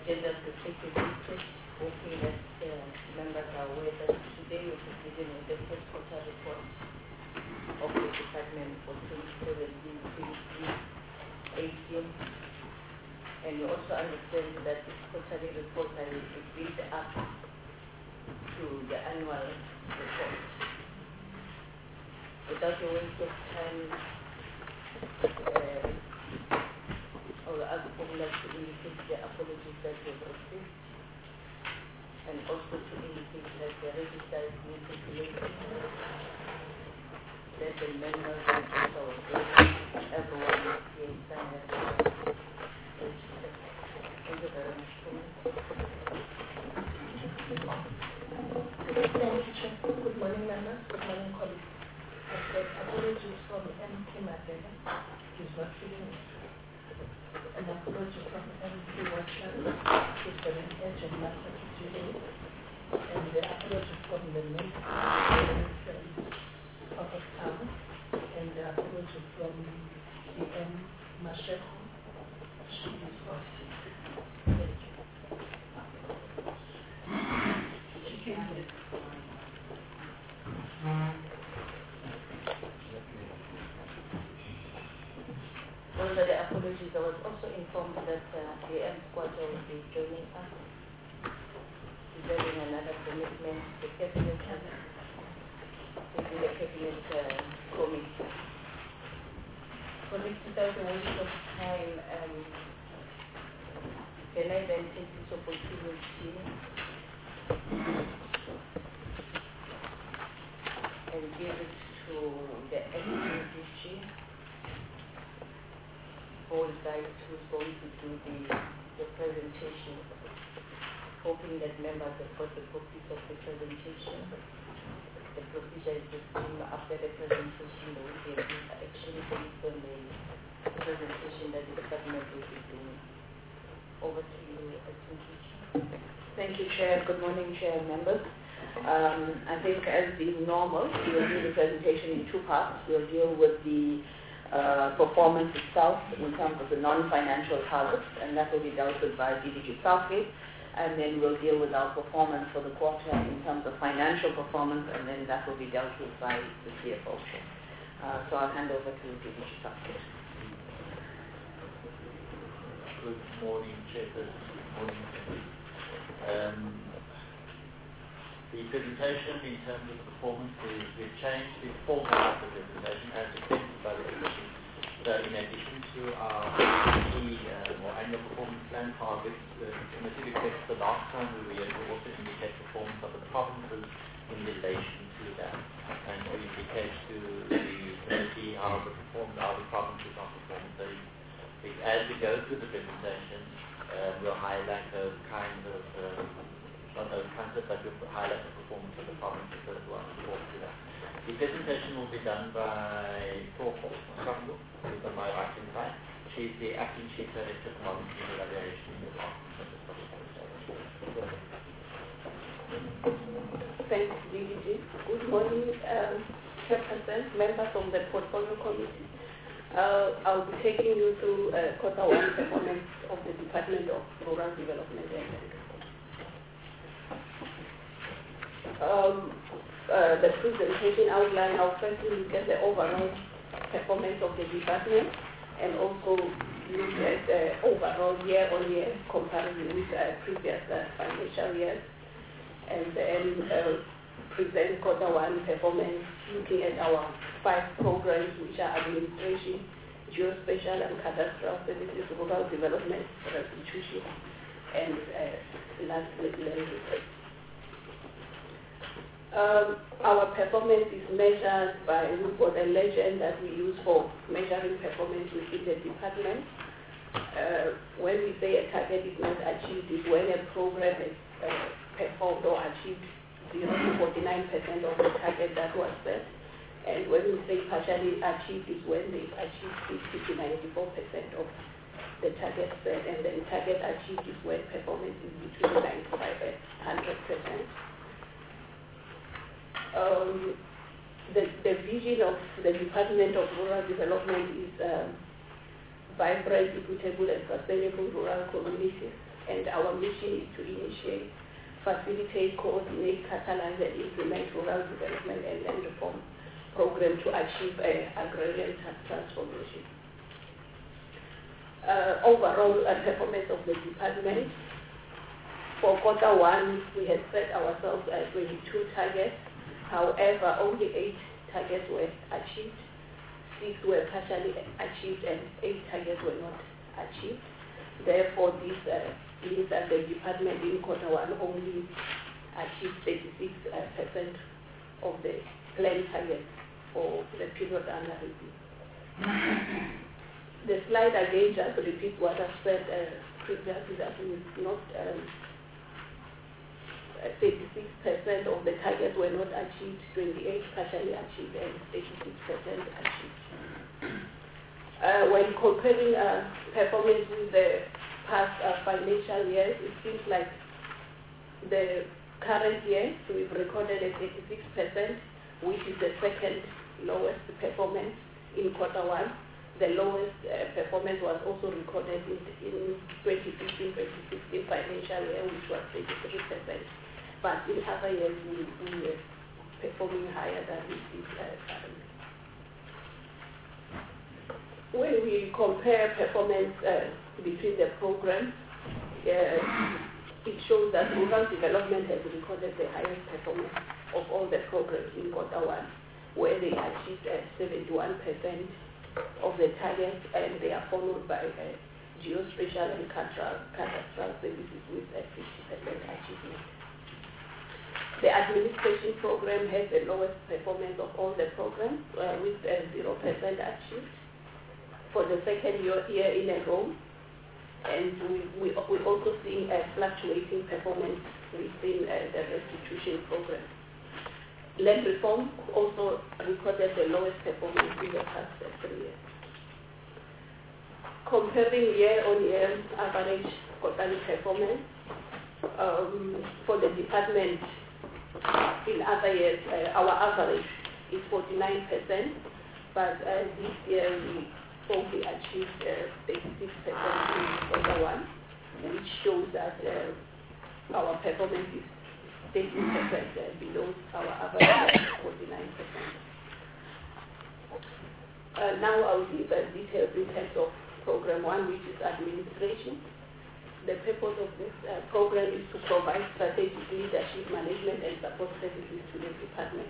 agenda to take a visit, hoping that members are aware that today we'll be dealing with the first quarter report of the department for 2017-2018. And you also understand that this quarterly report will be built up to the annual report. Without a waste of time, I will ask Formula to indicate the apologies that we have received, and also to indicate that the register is muted later, that the members of our group, everyone is here in sign of the register. Thank you very much. Thank you, Chair. Good morning, members. Good morning, colleagues. I said apologies from MP Madela. He's not feeling it. An apology from MP Watson. He's got an urgent matter to deal with. And the apology from the mayor of the town. And the apology from CM Masheko. She is off sick. Thank you. She came here. Those are the apologies. I was also informed that the M Squatter will be joining us, presenting another commitment to the cabinet committee. Colleagues, without a waste of time, can I then take this opportunity and give it to the acting DG, Paul Guide, who's going to do the presentation, hoping that members have got the copies of the presentation. The procedure is the same. After the presentation, there will be an interaction based on the presentation that the department will be doing. Over to you, Acting DG. Thank you, Chair. Good morning, Chair and members. I think as is normal, we will do the presentation in two parts. We'll deal with the performance itself in terms of the non-financial targets, and that will be dealt with by DDG Southgate. And then we'll deal with our performance for the quarter in terms of financial performance, and then that will be dealt with by the CFO. So I'll hand over to DDG Southgate. Good morning, Chairperson. Good morning. The presentation in terms of the performance, we've changed the format of the presentation as requested by the commission. So in addition to our key or annual performance plan targets, the committee requested the last time we were here to also indicate performance of the provinces in relation to that, and to indicate to the committee how the provinces are performing. So as we go through the presentation, we'll highlight those kinds of not those concepts, but we'll highlight the performance of the provinces as well and talk to that. The presentation will be done by Toko Masango, who's on my right hand side. She's the Acting Chief Director of Monitoring and Evaluation in the Department of the Public Service. Thanks, DDG. Good morning, Chairperson, members of the Portfolio Committee. I'll be taking you through quarter one performance of the Department of Rural Development and Agriculture. The presentation outline, I'll first look at the overall performance of the department and also look at overall year-on-year comparison with previous financial years, and then present quarter one performance looking at our 5 programs, which are administration, geospatial and cadastral services, rural development, restitution, and lastly, land research. Our performance is measured by, we've got a legend that we use for measuring performance within the department. When we say a target is not achieved, is when a program is performed or achieved 0 to 49% of the target that was set. And when we say partially achieved, is when they've achieved 50 to 94% of the target set, and then target achieved is when performance is between 95 and 100%. The vision of the Department of Rural Development is vibrant, equitable, and sustainable rural communities. And and our mission is to initiate, facilitate, coordinate, catalyze, and implement rural development and land reform program to achieve agrarian transformation. Overall performance of the department. For quarter one, we had set ourselves 22 targets. However, only 8 targets were achieved, 6 were partially achieved, and 8 targets were not achieved. Therefore, this means that the department in quarter one only achieved 36% of the planned targets for the period under review. The slide again just repeats what I've said previously, that we not 36% of the targets were not achieved, 28 partially achieved, and 86% achieved. When comparing performance with the past financial years, it seems like the current year we've recorded a 36%, which is the second lowest performance in quarter one. The lowest performance was also recorded in 2015-2016 financial year, which was 33%. But in other years, we were performing higher than this currently. When we compare performance between the programs, it shows that rural development has recorded the highest performance of all the programs in quarter one, where they achieved 71% of the targets, and they are followed by geospatial and cadastral services with a 50% achievement. The administration program has the lowest performance of all the programs, with 0% achieved for the second year in a row. And we're also seeing a fluctuating performance within the restitution program. Land reform also recorded the lowest performance in the past 3 years. Comparing year-on-year average quarterly performance for the department, in other years our average is 49%, but this year we only achieved 36% in quarter one, which shows that our performance is 30% below our average of 49%. Now I'll give details in terms of program one, which is administration. The purpose of this program is to provide strategic leadership, management, and support services to the department.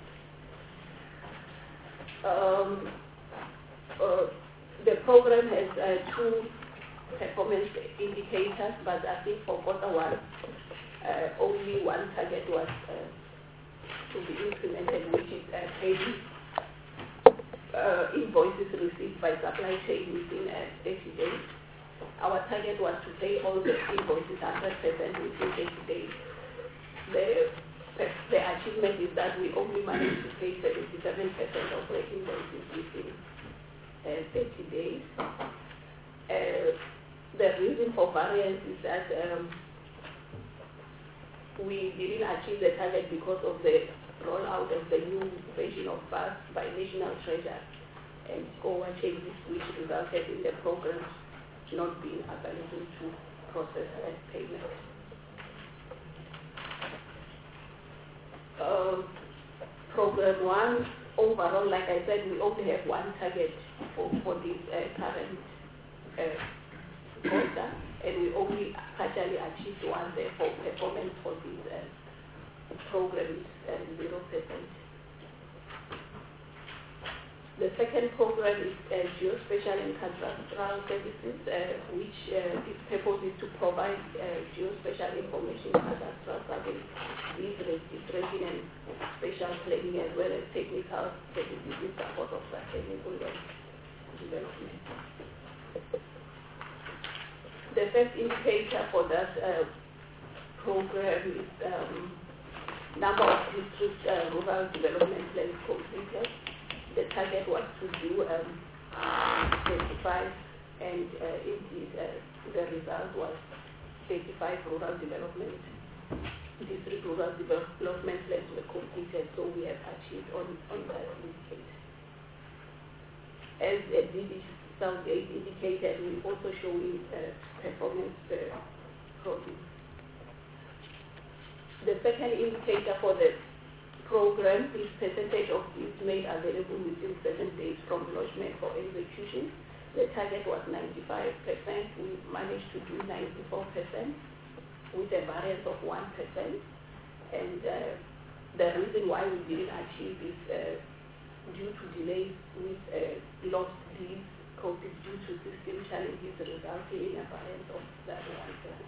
The program has 2 performance indicators, but I think for quarter one, only 1 target was to be implemented, which is paying invoices received by supply chain within 30 days. Our target was to pay all the invoices 100% within 30 days. The achievement is that we only managed to pay 77% of the invoices within 30 days. The reason for variance is that we didn't achieve the target because of the rollout of the new version of BAS by National Treasury and OWA changes, which resulted in the program not being available to process payment. Program one, overall, like I said, we only have 1 target for this current quarter, and we only partially achieved 1. Therefore, performance for this program is 0%. The second program is geospatial and cadastral services, which its purpose is to provide geospatial information cadastral service with registration and spatial planning, as well as technical services in support of sustainable development. The first indicator for that program is number of district rural development plans completed. The target was to do 25, and indeed the result was 35 rural development. District rural development plans were completed, so we have achieved on that indicator. As DD South 8 indicated, we also showing performance per produce. The second indicator for the program is percentage of seats made available within 7 days from lodgement for execution. The target was 95%. We managed to do 94% with a variance of 1%. And the reason why we didn't achieve is due to delays with lost leads caused due to system challenges resulting in a variance of that 1%.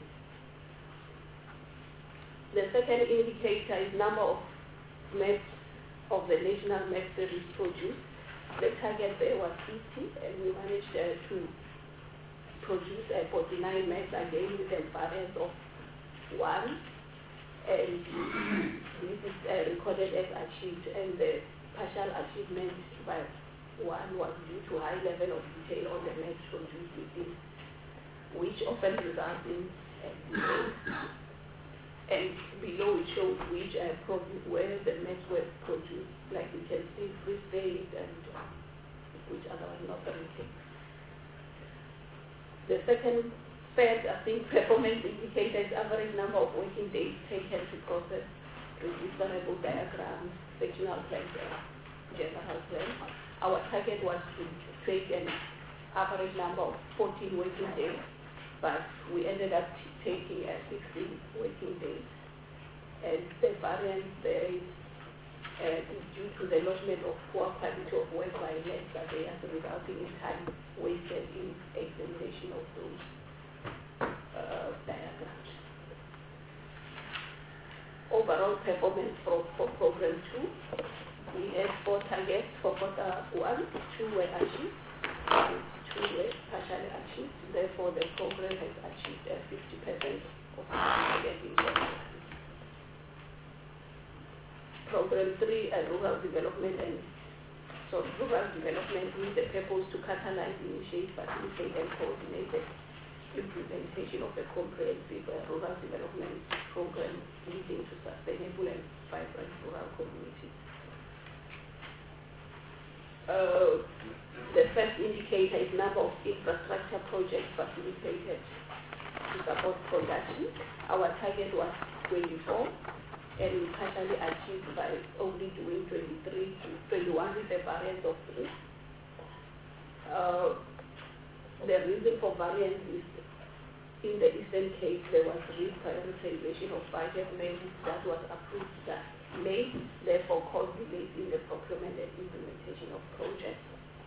The second indicator is number of maps of the National Map Series produced. The target there was 50, and we managed to produce 49 maps again with a variance of 1. And this is recorded as achieved, and the partial achievement by 1 was due to high level of detail on the maps produced within, which often results in delays. And below it shows which where the maps were produced, like you can see Free State and which other one not permitted. The third, I think, performance indicator is average number of working days taken to process registerable diagrams, sectional plans, and general plans. Our target was to take an average number of 14 working days, but we ended up taking 16 working days. And the variance there is due to the lodgement of poor quality of work by net surveyors, resulting in time wasted in examination of those diagrams. Overall performance for program 2, we had 4 targets for quarter 1, 2 were achieved, and 2 were partially achieved. Therefore, the program has achieved 50% of the target in quarter 2. Program 3, rural development with the purpose to catalyze, initiate, facilitate, and coordinate the implementation of a comprehensive rural development program leading to sustainable and vibrant rural communities. The first indicator is number of infrastructure projects facilitated to support production. Our target was 24, and we partially achieved by only doing 23 to 21 with a variance of 3. The reason for variance is in the Eastern Cape there was reprioritization of budget made that was approved that May, therefore caused delays in the procurement and implementation of projects.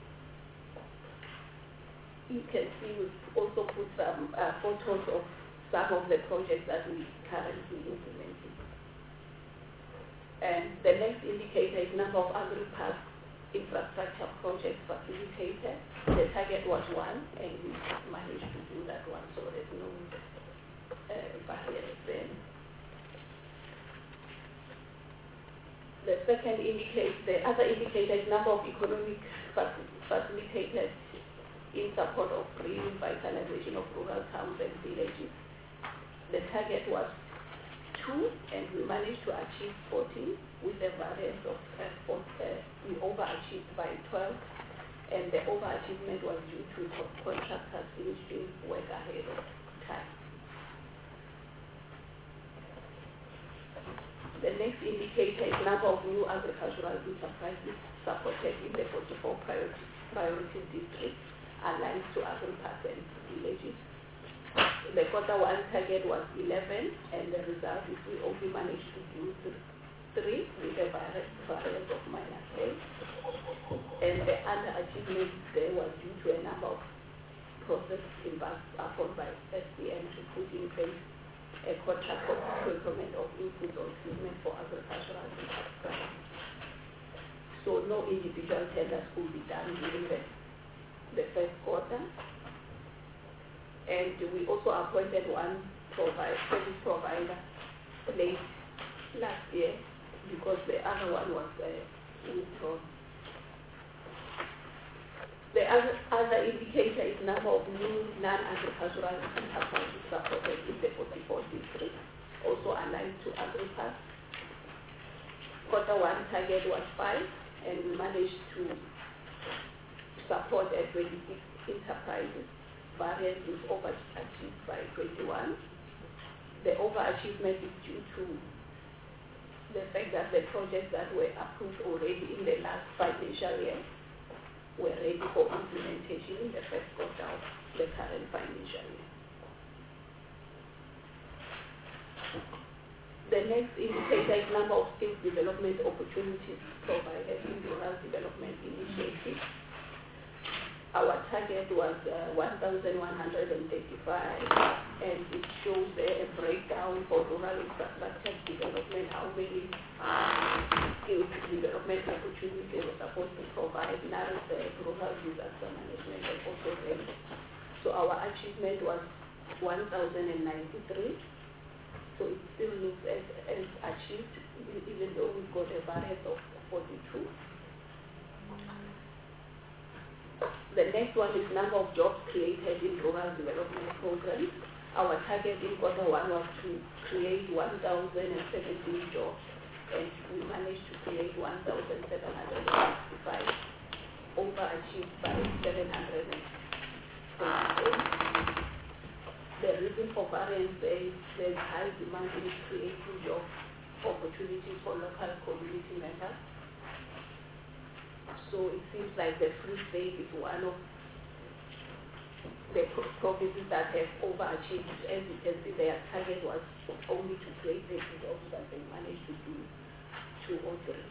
You can see we've also put some photos of some of the projects that we currently implementing. And the next indicator is number of agri-park infrastructure projects facilitated. The target was 1, and we managed to do that one, so there's no variance there. The second indicator, the other indicator is number of economic facilitators in support of revitalization of rural towns and villages. The target was 2, and we managed to achieve 14 with a variance of we overachieved by 12, and the overachievement was due to contractors finishing work ahead of time. The next indicator is number of new agricultural enterprises supported in the 44 priority districts aligned to agri-parks and villages. The quarter 1 target was 11, and the result is we only managed to do 3 with a variance of -8. And the underachievement there was due to a number of processes embarked upon by SPM to put in place a contract for procurement of inputs or equipment for agricultural enterprises. So no individual tenders could be done during the first quarter. And we also appointed one service provider late last year because the other one was withdrawn. The other indicator is number of new non-agricultural enterprises supported in the 44 districts, also aligned to agri-parks. Quarter 1 target was 5, and we managed to support 26 enterprises. Variance is overachieved by 21, The overachievement is due to the fact that the projects that were approved already in the last financial year were ready for implementation in the first quarter of the current financial year. The next indicator is number of skills development opportunities provided in rural development initiatives. Our target was 1,135, and it shows a breakdown for rural infrastructure development, how many skills development opportunities they were supposed to provide, rural disaster management, and also rent. So our achievement was 1,093. So it still looks as achieved, even though we've got a variance of 42. The next one is number of jobs created in rural development programs. Our target in quarter one was to create 1,017 jobs, and we managed to create 1,765, overachieved by 728. The reason for variance is there's high demand in creating job opportunities for local community members. So it seems like the Free State is one of the provinces that have overachieved. As you can see, their target was only to create 80 jobs, but they managed to do 2 or 3.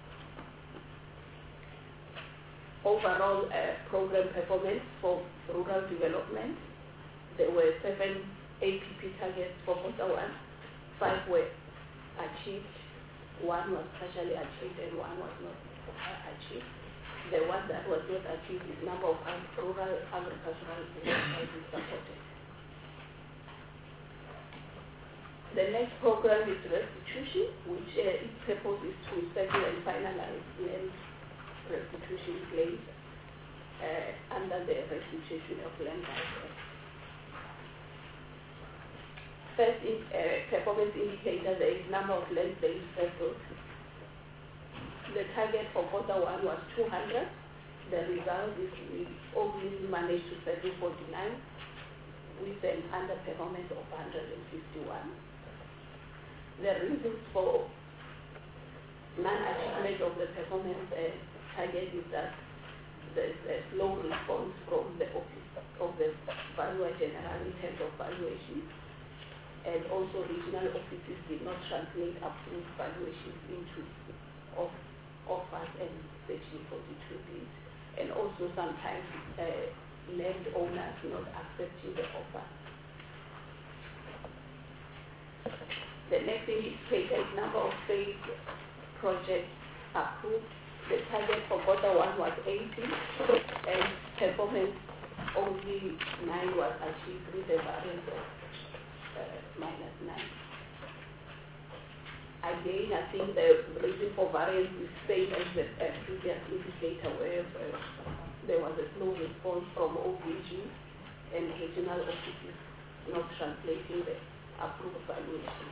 Overall program performance for rural development, there were 7 APP targets for quarter one. 5 were achieved, 1 was partially achieved, and 1 was not achieved. The one that was not achieved is number of rural agricultural enterprises supported. The next program is restitution, which its purpose is to settle and finalize land restitution claims under the Restitution of Land Rights Act. First performance indicator, there is number of land sales settled. The target for quarter one was 200. The result is we only managed to settle 49 with an underperformance of 151. The reasons for non-achievement of the performance target is that there is a slow response from the office of the Valuer General in terms of valuation, and also regional offices did not translate approved valuations into offers and Section 42 bids, and also sometimes landowners not accepting the offer. The next indicator is number of phase projects approved. The target for quarter one was 80, and performance only 9 was achieved with a variance of -9. Again, I think the reason for variance is same as the previous indicator, where there was a slow response from OVG and regional offices not translating the approved valuation.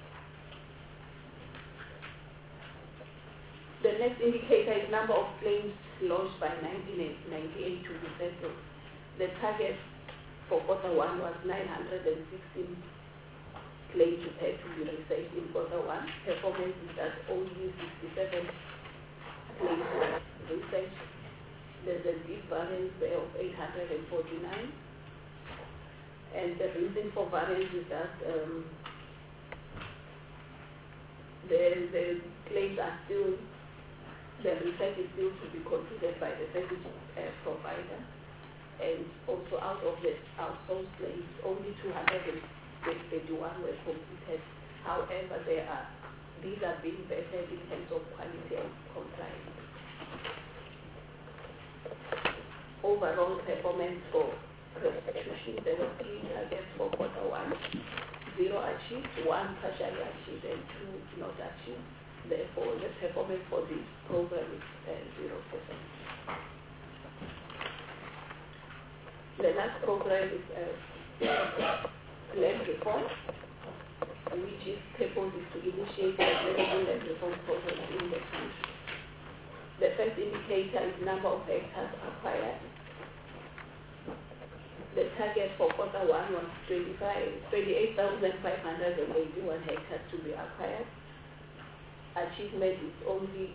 The next indicator is number of claims lodged by 1998 to be settled. The target for quarter one was 916 claims to pay to be researched in quarter one. Performance is that only 67 claims were researched. There's a big variance there of 849. And the reason for variance is that the claims are still, the research is still to be concluded by the service provider. And also out of the outsourced claims, only 231 were completed. However, these are being vetted in terms of quality and compliance. Overall performance for restitution, there were 3 targets for quarter one, 0 achieved, 1 partially achieved, and 2 not achieved. Therefore, the performance for this program is 0%. The last program is land reform, which is purpose is to initiate the land reform program in the country. The first indicator is number of hectares acquired. The target for quarter one was 28,581 hectares to be acquired. Achievement is only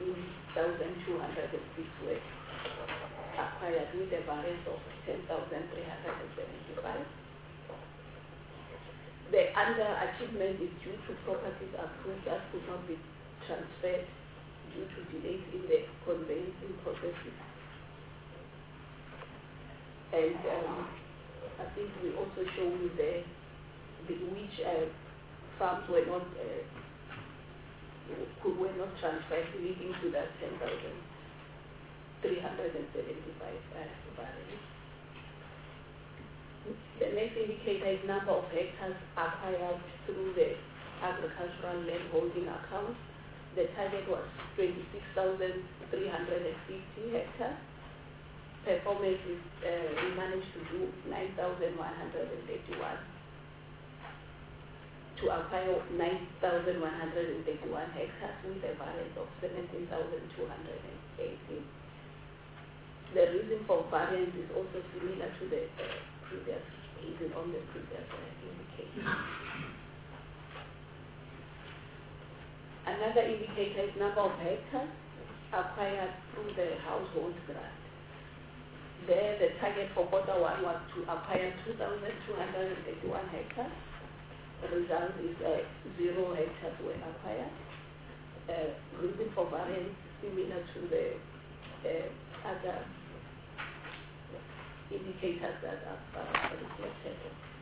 18,206 were acquired with a variance of 10,375. The underachievement is due to properties approved that could not be transferred due to delays in the conveyancing processes. And I think we also show you which farms were not transferred, leading to that 10,375 barrels. The next indicator is number of hectares acquired through the agricultural land holding account. The target was 26,350 hectares. Performance is, we managed to do 9,181 to acquire 9,181 hectares with a variance of 17,280. The reason for variance is also similar to the previous reason on the previous indicator. Another indicator is number of hectares acquired through the household grant. There, the target for quarter one was to acquire 2,281 hectares. The result is 0 hectares were acquired. Reason for variance similar to the other indicators that are reflected.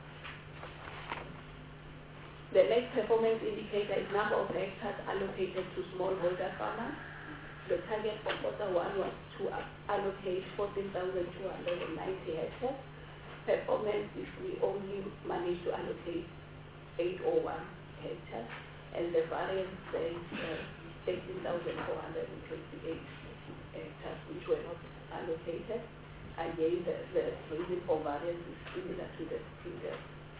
The next performance indicator is number of hectares allocated to smallholder farmers. The target for quarter one was to allocate 14,290 hectares. Performance is we only managed to allocate 801 hectares, and the variance is 18,428 hectares which were not allocated. Again, the reason for variance is similar to the previous.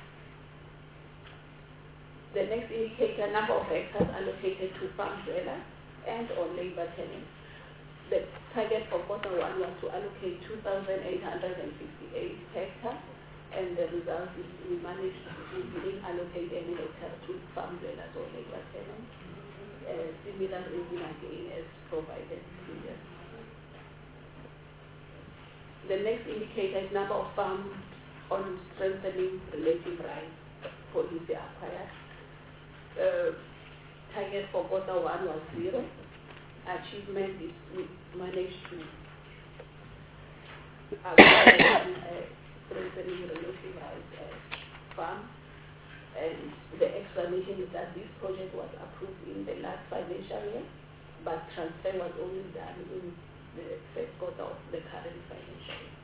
The next indicator, number of hectares allocated to farm dwellers and or labor tenants. The target for quarter one was to allocate 2,858 hectares, and the result is we didn't allocate any hectares to farm dwellers or labor tenants. Similar reason again as provided previously. The next indicator is number of farms on strengthening relative rights policy acquired. Target for quarter one was 0. Achievement is we managed to acquire strengthening relative rights farm. And the explanation is that this project was approved in the last financial year, but transfer was only done in the first quarter of the current financial year.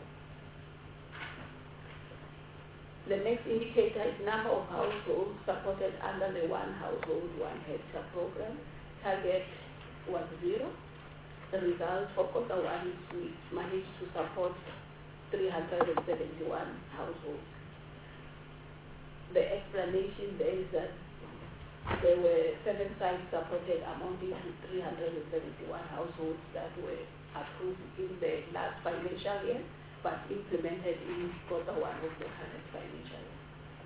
The next indicator is number of households supported under the One Household, One Hectare program. Target was 0. The result for quarter one is we managed to support 371 households. The explanation there is that there were 7 sites supported amounting to 371 households that were approved in the last financial year, but implemented in quarter one of the current financial year.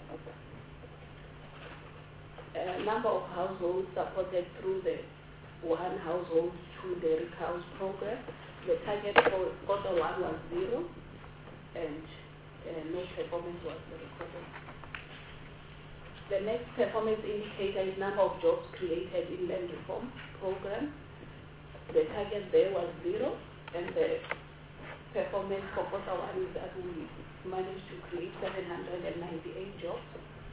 Number of households supported through the One Household, Two Dairy Cows program. The target for quarter one was 0, and no performance was recorded. The next performance indicator is number of jobs created in land reform program. The target there was 0, and the performance for quarter one is that we managed to create 798 jobs.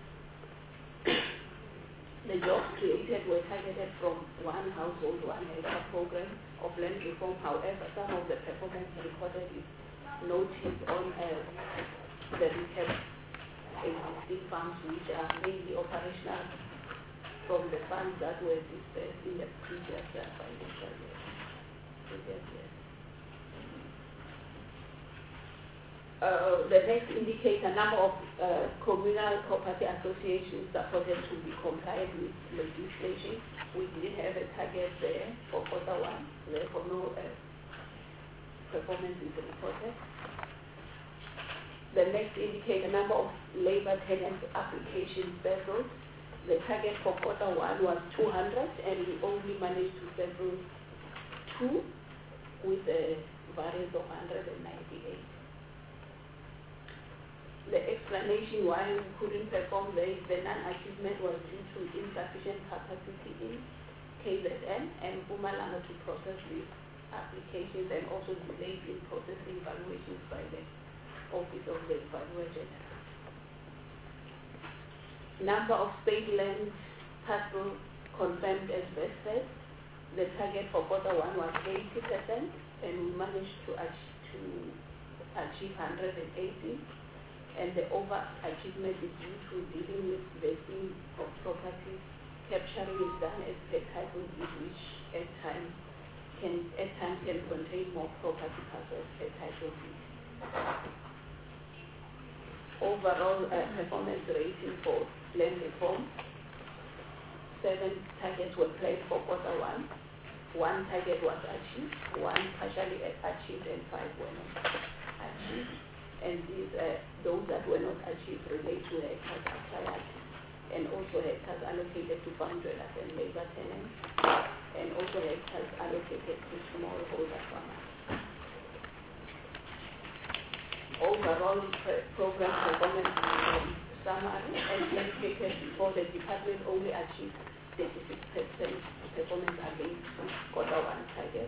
The jobs created were targeted from One Household, One Hectare program of land reform. However, some of the performance recorded is noted on the recap existing funds which are mainly operational from the funds that were dispersed in the previous financial year. The next indicator, number of communal property associations supported to be compliant with legislation. We didn't have a target there for quarter one, therefore no performance is reported. The next indicator, number of labor tenant applications settled. The target for quarter one was 200, and we only managed to settle 2 with a variance of 198. The explanation why we couldn't perform the non-achievement was due to insufficient capacity in KZN and Mpumalanga to process these applications, and also delays in processing valuations by the Office of the Valuer General. Number of state land parcels confirmed as vested. The target for quarter one was 80%, and we managed to achieve 180. And the overachievement is due to dealing with vesting of properties. Capturing is done as per title deed, which at times can contain more property parcels per title deed. Overall performance rating for land reform: 7 targets were placed for quarter one. 1 target was achieved, 1 partially achieved, and 5 were not achieved. And those that were not achieved relate to hectares acquired, and also hectares allocated to farm dwellers and labor tenants, and also hectares allocated to smallholder farmers. Overall program performance summary, as indicated before, the department only achieved 36% performance against quarter one target.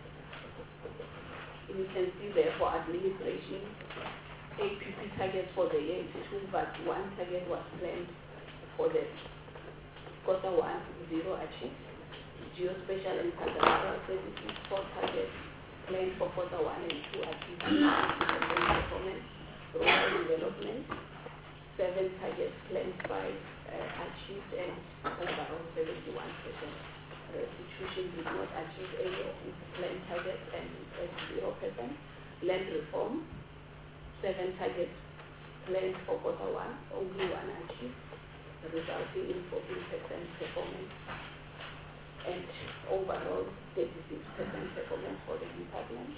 You can see there for administration, APP targets for the year is 2, but 1 target was planned for the quarter one, 0 achieved. Geospatial and pastoral services, 4 targets planned for quarter one and 2 achieved. Performance, rural development, 7 targets planned, 5 achieved, and overall 71%. Restitution did not achieve any of its planned targets and at 0%. Land reform, 7 targets planned for quarter one, only 1 achieved, resulting in 14% performance, and overall 36% performance for the department.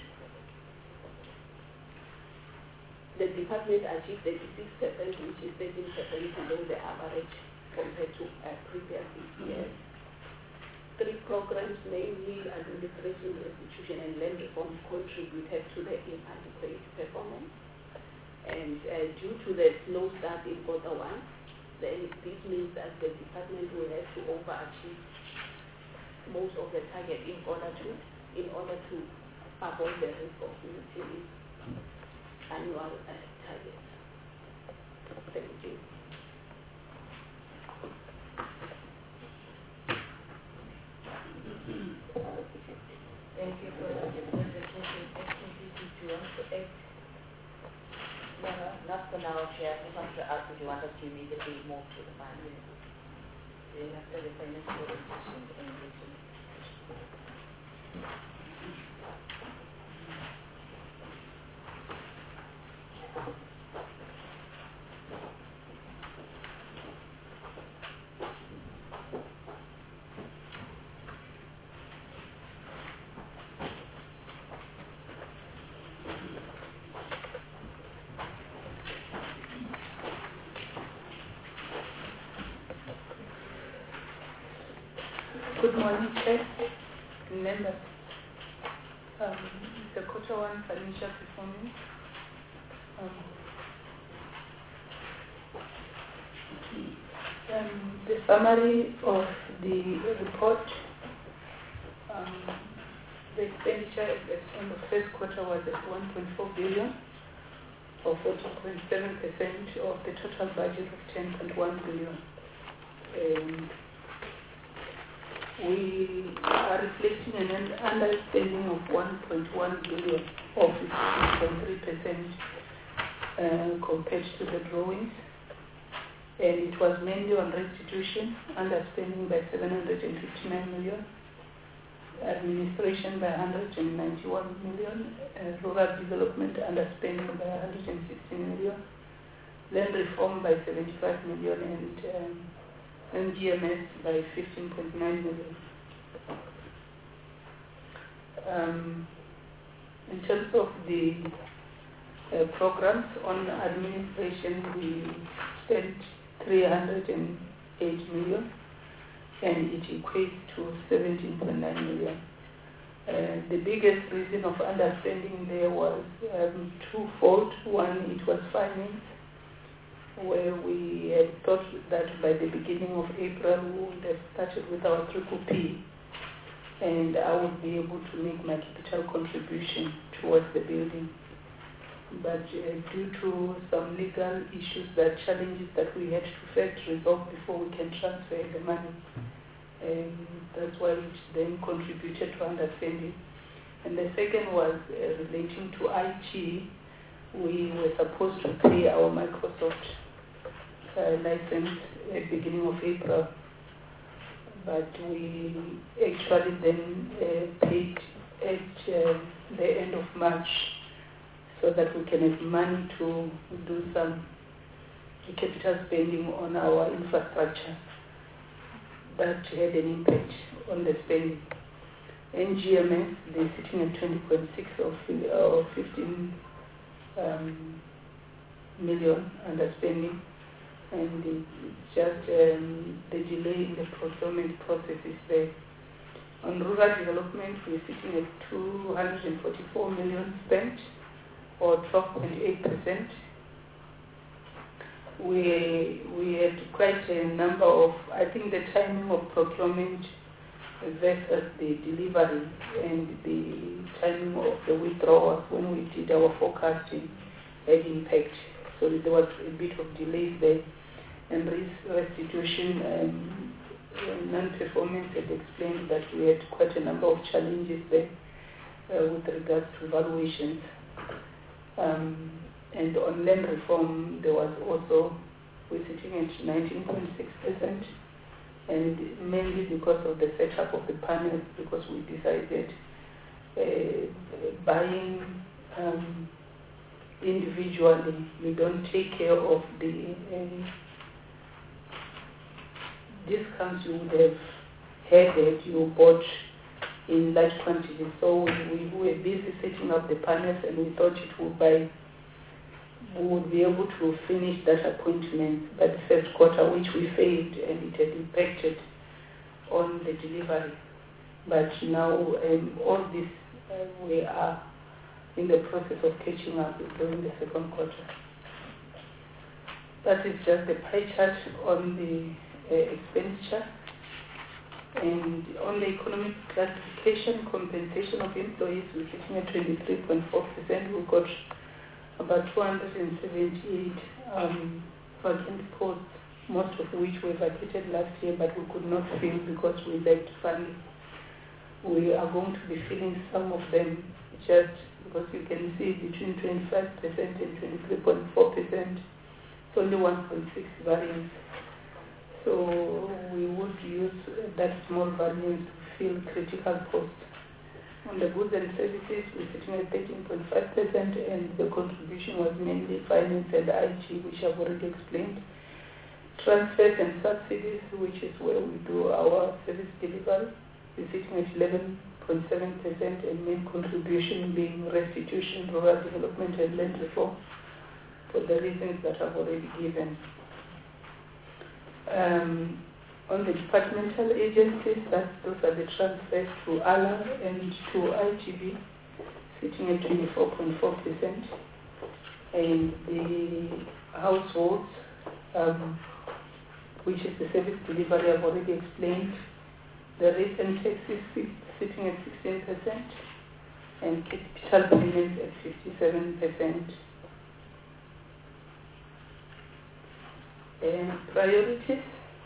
The department achieved 36%, which is 13% below the average compared to previous years. 3 programs, namely administration, restitution, and land reform, contributed to the inadequate performance. And due to the slow start in quarter one, then this means that the department will have to overachieve most of the target in order to avoid the risk of meeting annual targets. Thank you. Thank you for the presentation. Activities you want to add? No, not for now, Chair. I just want to ask if you want us to immediately move to the finance. Then after the finance presentation, the engagement. Good morning, Chair, members. The quarter one financial performance. The summary of the report. The expenditure at the end of the first quarter was at 1.4 billion, or 40.7% of the total budget of 10.1 billion. We are reflecting an underspending of 1.1 billion, or 56.3% compared to the drawings. And it was mainly on restitution, underspending by 759 million, administration by 191 million, rural development underspending by 116 million, land reform by 75 million, and MGMS by 15.9 million. In terms of the programs. On administration, we spent 308 million, and it equates to 17.9 million. The biggest reason of underspending there was twofold. One, it was finance, where we had thought that by the beginning of April we would have started with our triple P, and I would be able to make my capital contribution towards the building. But due to some legal issues, challenges that we had to first resolve before we can transfer the money, that's why which then contributed to understanding. And the second was relating to IT. We were supposed to pay our Microsoft license at the beginning of April, but we actually then paid at the end of March, so that we can have money to do some capital spending on our infrastructure. That had an impact on the spending. NGMS, they're sitting at 20.6 or 15 million underspending, and it's just the delay in the procurement process is there. On rural development, we're sitting at 244 million spent, or 12.8%. We had quite a number of, I think the timing of procurement versus the delivery and the timing of the withdrawals when we did our forecasting had impact. So there was a bit of delay there, and restitution non-performance had explained that we had quite a number of challenges there with regards to valuations. And on land reform, there was also, we're sitting at 19.6%, and mainly because of the setup of the panels, because we decided buying individually, you don't take care of the discounts you would have had if you bought in large quantities. So we were busy setting up the panels, and we thought we would be able to finish that appointment by the first quarter, which we failed, and it had impacted on the delivery. But now all this, we are in the process of catching up during the second quarter. That is just a pie chart on the expenditure. And on the economic classification, compensation of employees, we're sitting at 23.4%. We've got about 278 vacant posts, most of which were vacated last year, but we could not fill because we lacked funding. We are going to be filling some of them, just because you can see between 25% and 23.4%, it's only 1.6 variance. So we would use that small variance to fill critical posts. On the goods and services, we're sitting at 13.5%, and the contribution was mainly finance and IT, which I've already explained. Transfers and subsidies, which is where we do our service delivery, we're sitting at 11.7%, and main contribution being restitution, rural development, and land reform, for the reasons that I've already given. On the departmental agencies, those are the transfers to ALA and to ITV, sitting at 24.4%. And the households, which is the service delivery, I've already explained. The rates and taxes sitting at 16%, and capital payments at 57%. And priorities.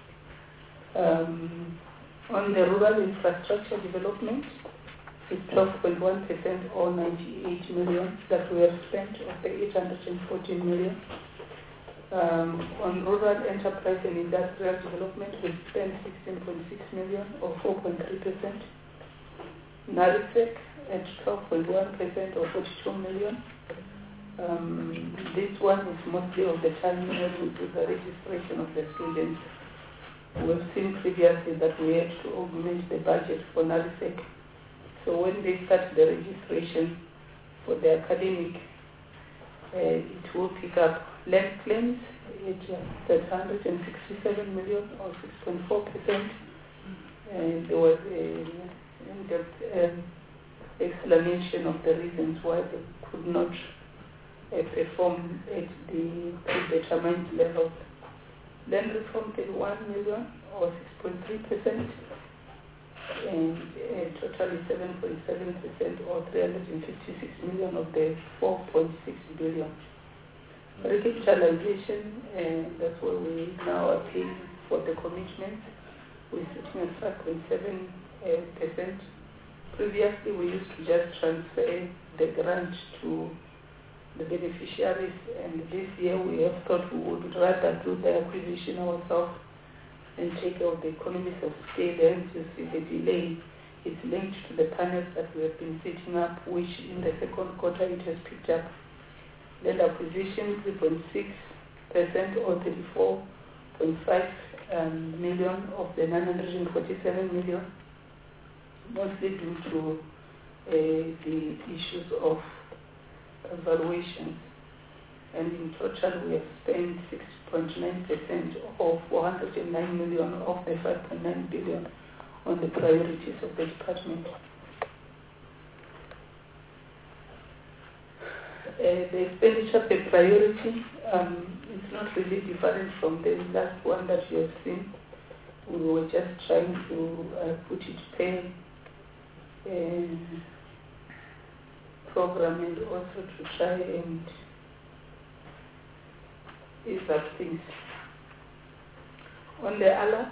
On the rural infrastructure development, it's 12.1%, or 98 million that we have spent of the 814 million. On rural enterprise and industrial development, we spent 16.6 million, or 4.3%. NARISEC at 12.1%, or 42 million. This one is mostly of the time when we do the registration of the students. We've seen previously that we had to augment the budget for NARISEC. So when they start the registration for the academic It will pick up land claims at 167 million or 6.4%. And there was a in-depth explanation of the reasons why they could not perform at the predetermined level. Land reform 31 million or 6.3%, and total is 7.7% or 356 million of the 4.6 billion. Recapitalization, that's where we now are paying for the commitments. We're sitting at 5.7%. Previously, we used to just transfer the grant to the beneficiaries, and this year we have thought we would rather do the acquisition ourselves and take out the economies of scale. And you see the delay is linked to the panels that we have been setting up, which in the second quarter it has picked up. Land acquisition 3.6% or 34.5 million of the 947 million, mostly due to the issues of valuations. And in total we have spent 6.9% or 409 million of the 5.9 billion on the priorities of the department. The expenditure per priority is not really different from the last one that you have seen. We were just trying to put it per program, and also to try and ease up things. On the ALA,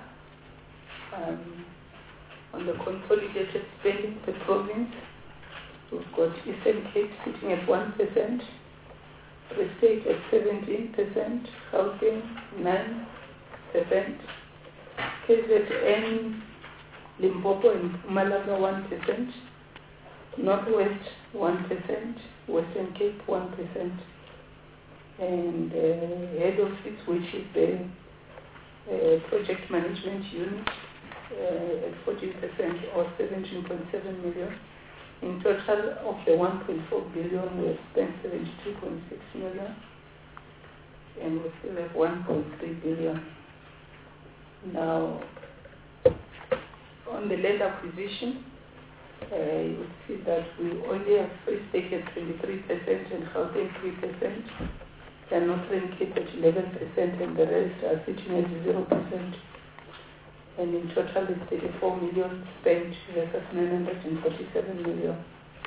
on the consolidated spending per province, we've got Eastern Cape sitting at 1%, Free State at 17%, Gauteng 9%, KZN, Limpopo and Mpumalanga 1%, Northwest 1%, Western Cape 1%, and head office, which is the project management unit, at 14% or 17.7 million. In total of the 1.4 billion, we have spent 72.6 million, and we still have 1.3 billion. Now, on the land acquisition, you will see that we only have Free State at 23% and Gauteng 3%, and Northern Cape at 11%, and the rest are sitting at 0%. And in total it's 34 million spent versus 947 million.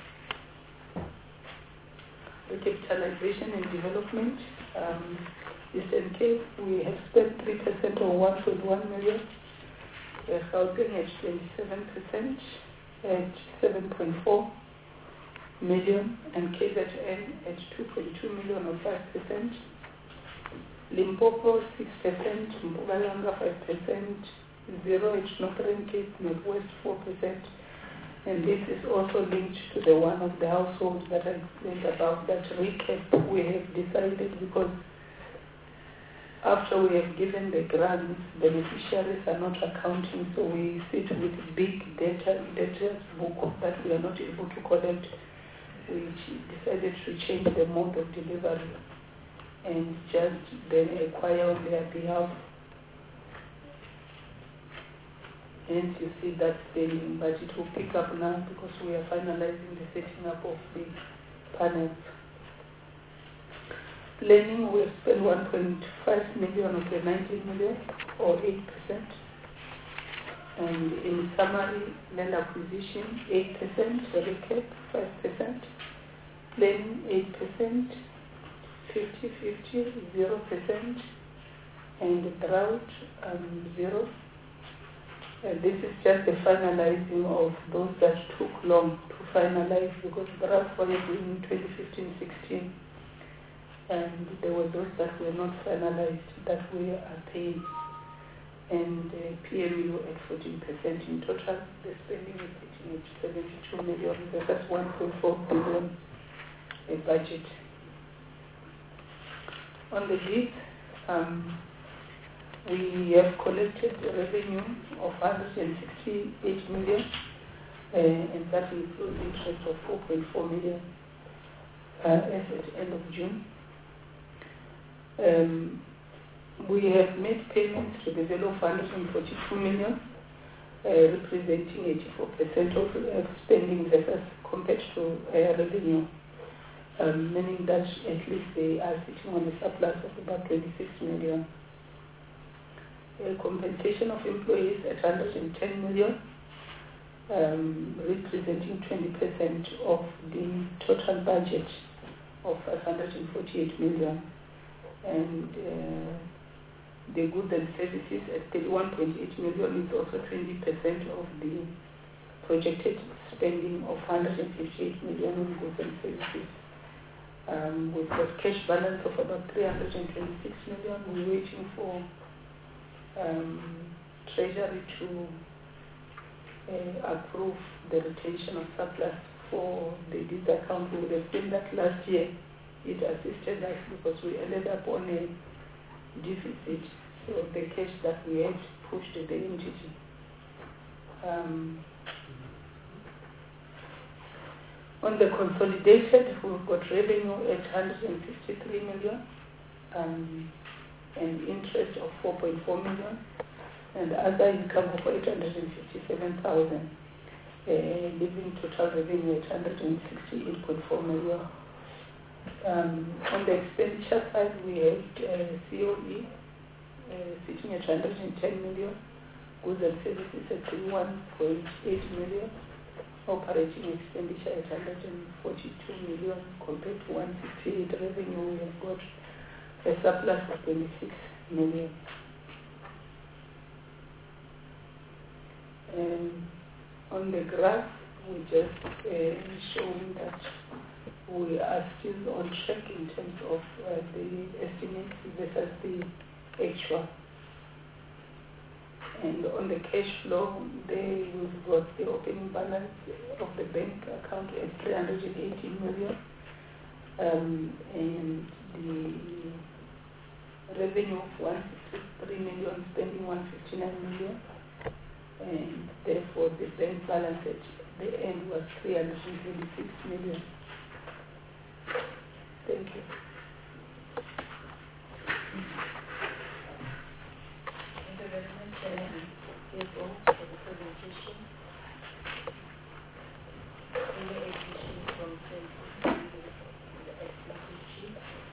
Recapitalization and development, Eastern Cape, we have spent 3% or 1.1 million. Gauteng at 27% at 7.4 million, and KZN at 2.2 million or 5%. Limpopo 6%, Mpumalanga 5%, 0 at Northern Cape, Northwest 4%. And this is also linked to the one of the households that I explained about, that recap we have decided, because after we have given the grants, beneficiaries are not accounting, so we sit with big data book that we are not able to collect. We decided to change the mode of delivery and just then acquire on their behalf. Hence you see that spending, but it will pick up now because we are finalizing the setting up of the panels. Planning, we have spent 1.5 million of the 19 million or 8%. And in summary, land acquisition 8%, recap 5%, planning 8%, 50-50, 0%, and drought 0%. And this is just the finalizing of those that took long to finalize, because drought was in 2015-16, and there were those that were not finalized that we are paying. And PMU at 14%. In total, the spending is sitting at 72 million versus 1.4 billion budget. On the deed, we have collected a revenue of 168 million, and that includes interest of 4.4 million as at end of June. We have made payments to the value of 142 million, representing 84% of spending versus compared to revenue, meaning that at least they are sitting on a surplus of about 26 million. Compensation of employees at 110 million, representing 20% of the total budget of 548 million. And the goods and services at 31.8 million is also 20% of the projected spending of 158 million in goods and services. We've got cash balance of about 326 million. We're waiting for Treasury to approve the retention of surplus for the deed account. We would have seen that last year. It assisted us because we ended up on a deficit, so the cash that we had pushed the entity. On the consolidated, we've got revenue at 163 million, and interest of 4.4 million, and other income of 857,000, leaving total revenue at 168.4 million. On the expenditure side, we had COE sitting at 110 million, goods and services at 1.8 million, operating expenditure at 142 million compared to 168 revenue. We have got a surplus of 26 million. On the graph, we just showing that we are still on track in terms of the estimates versus the actual. And on the cash flow, there we've got the opening balance of the bank account at 318 million, and the revenue of 163 million, spending 159 million, and therefore the bank balance at the end was 326 million. Thank you. Thank you very much, CFO, for the presentation. Any additions from the executive chief?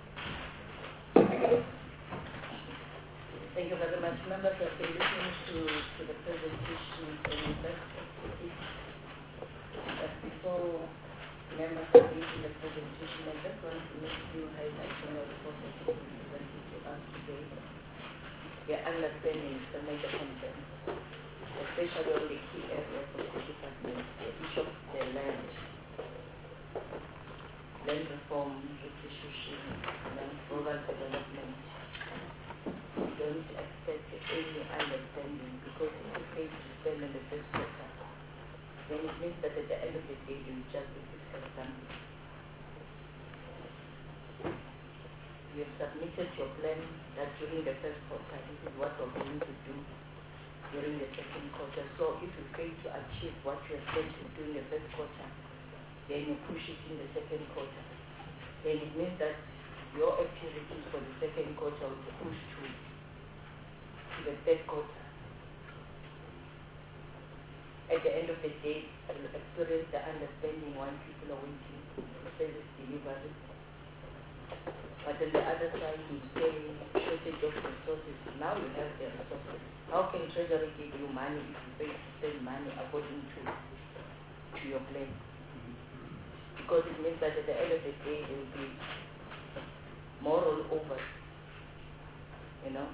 Thank you very much. Members have been listening to the presentation from investors. But before members are reading the presentation, I just want to make you highlight some of the processes presented to us today. We are understanding the major concerns, especially on the key areas of the department, the issue of the land reform, restitution, and rural development. We don't expect any understanding because if you pay to spend in the first quarter, then it means that at the end of the day you just be fiscal dumping. You have submitted your plan that during the first quarter, this is what we're going to do during the second quarter. So if you fail to achieve what you have said to do in the first quarter, then you push it in the second quarter. Then it means that your activities for the second quarter will be pushed to the third quarter. At the end of the day, you will experience the understanding when people are waiting for service delivery. But on the other side, you say shortage of resources. Now you have the resources. How can Treasury give you money if you pay to spend money according to your plan? Because it means that at the end of the day, there will be more rollover. You know?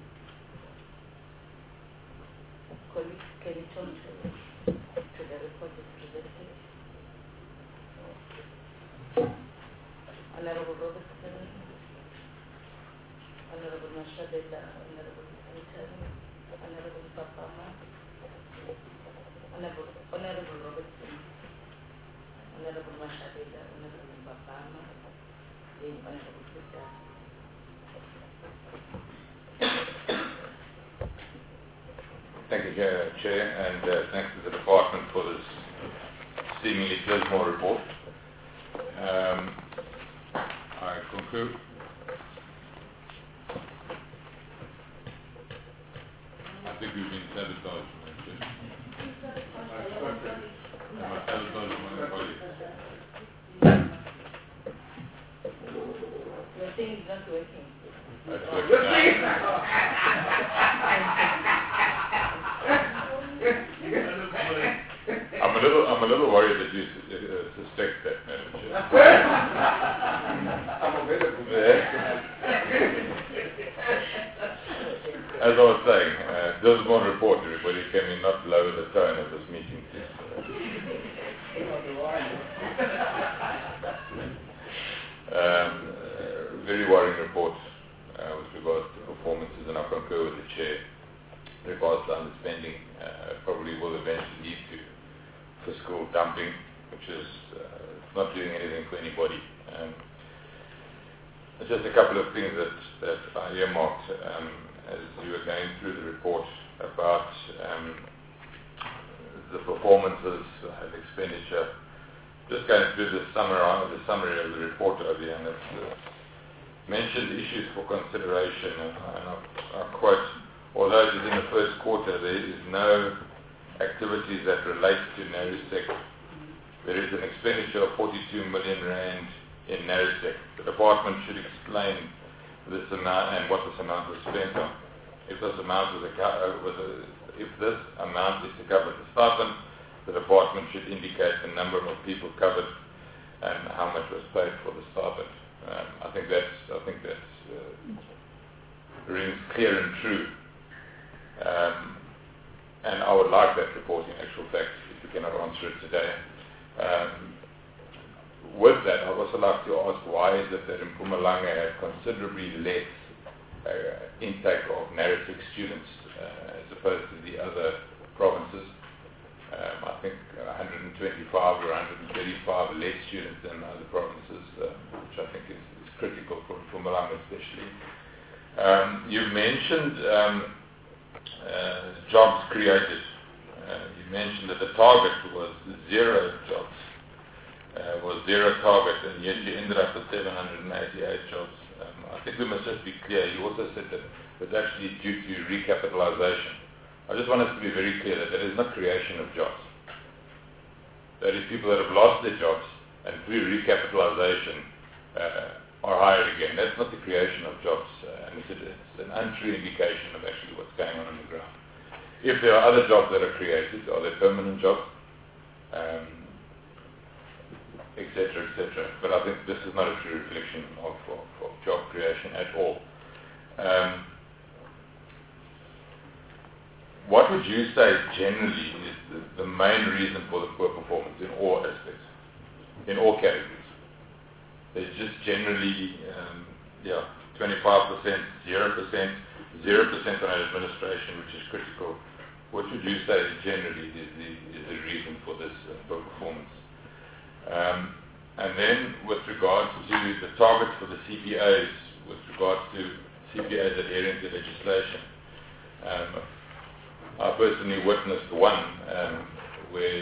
Colleagues, can you turn to the report is presented? Honorable Robertson, Honorable Mashadela, Honorable Anton, Honorable Papama, Honorable Robertson, Honorable Mashadela, Honorable Papama, then Honorable Sita. Thank you, Chair, and thanks to the Department for this seemingly dismal report. I conclude think we've been sabotaged. Am I sabotaging my colleagues? Your thing is not working. That's working now. I'm a little worried that you suspect that, Madam Chair. I'm available. As I was saying, just one report, everybody. Can we not lower the tone of this meeting, please? Very worrying report with regards to performances, and I concur with the Chair. With regards to underspending, probably will eventually lead to fiscal dumping, which is not doing anything for anybody. Just a couple of things that I earmarked as you were going through the report about the performances and expenditure. Just going through the summary of the report over here, and it's mentioned issues for consideration, and I quote, although it is in the first quarter, there is no activities that relate to NARISEC. There is an expenditure of 42 million rand in NARISEC. The department should explain this amount and what this amount was spent on. If this amount is to cover the stipend, the department should indicate the number of people covered and how much was paid for the stipend. I think that's rings clear and true. And I would like that report in actual fact, if we cannot answer it today. With that, I'd also like to ask, why is it that in Mpumalanga had considerably less intake of NARISEC students as opposed to the other provinces? I think 125 or 135 less students than other provinces, which I think is critical for Mpumalanga especially. You've mentioned jobs created. You mentioned that the target was 0 jobs, was 0 target, and yet you ended up with 788 jobs. I think we must just be clear. You also said that it was actually due to recapitalization. I just want us to be very clear that is not creation of jobs. That is people that have lost their jobs and through recapitalization are hired again. That's not the creation of jobs, and it's an untrue indication of actually what's going on the ground. If there are other jobs that are created, are they permanent jobs, etc., etc. But I think this is not a true reflection of job creation at all. What would you say generally is the main reason for the poor performance in all aspects, in all categories? There's just generally, 25%, 0%, 0% on administration, which is critical. What would you say generally is the reason for this poor performance? And then with regards to the targets for the CPAs, with regards to CPAs adhering to legislation, I personally witnessed one where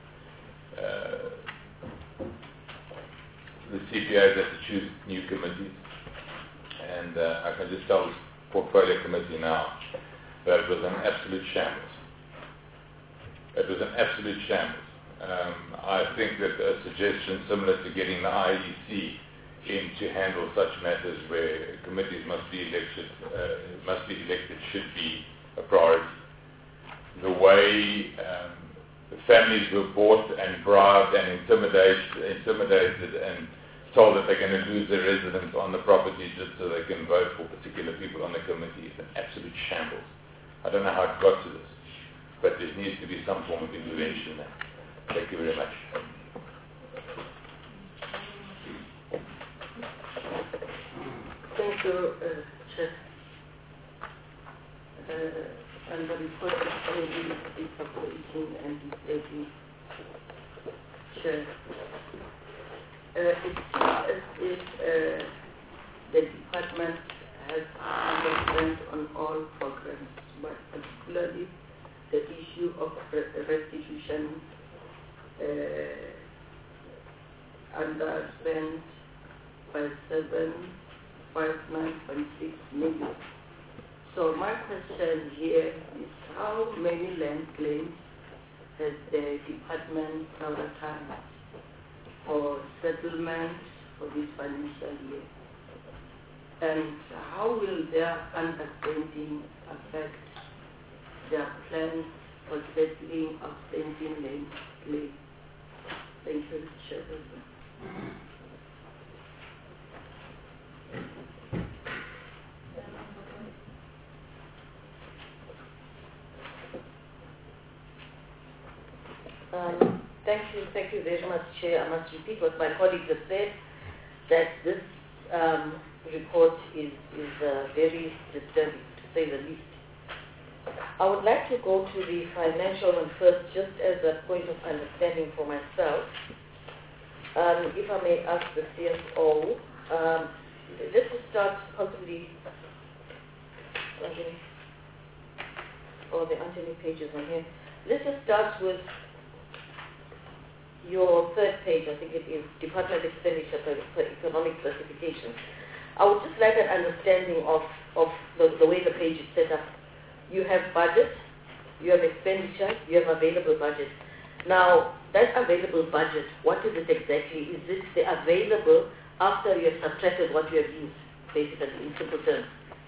the CPAs had to choose new committees, and I can just tell this portfolio committee now that it was an absolute shambles. It was an absolute shambles. I think that a suggestion similar to getting the IEC in to handle such matters where committees must be elected should be a priority. The way the families were bought and bribed and intimidated and told that they're going to lose their residence on the property just so they can vote for particular people on the committee is an absolute shambles. I don't know how it got to this, but there needs to be some form of intervention there. Thank you very much. Thank you, Chair. And the report is already disappointing and disturbing. Chair. It seems as if the department has underspent on all programs, but particularly the issue of restitution underspent by 759.6 million. So my question here is how many land claims has the department prioritized for settlement for this financial year? And how will their understanding affect their plans for settling outstanding land claims? Thank you, Chairperson. Thank you very much, Chair. I must repeat what my colleague has said, that this report is very disturbing, to say the least. I would like to go to the financial one first, just as a point of understanding for myself. If I may ask the CFO, let's just start possibly, there aren't any pages on here. Let's just start with your third page, I think it is, Department Expenditure for Economic Classification. I would just like an understanding of the way the page is set up. You have budget, you have expenditure, you have available budget. Now, that available budget, what is it exactly? Is it the available after you have subtracted what you have used, basically, in simple terms?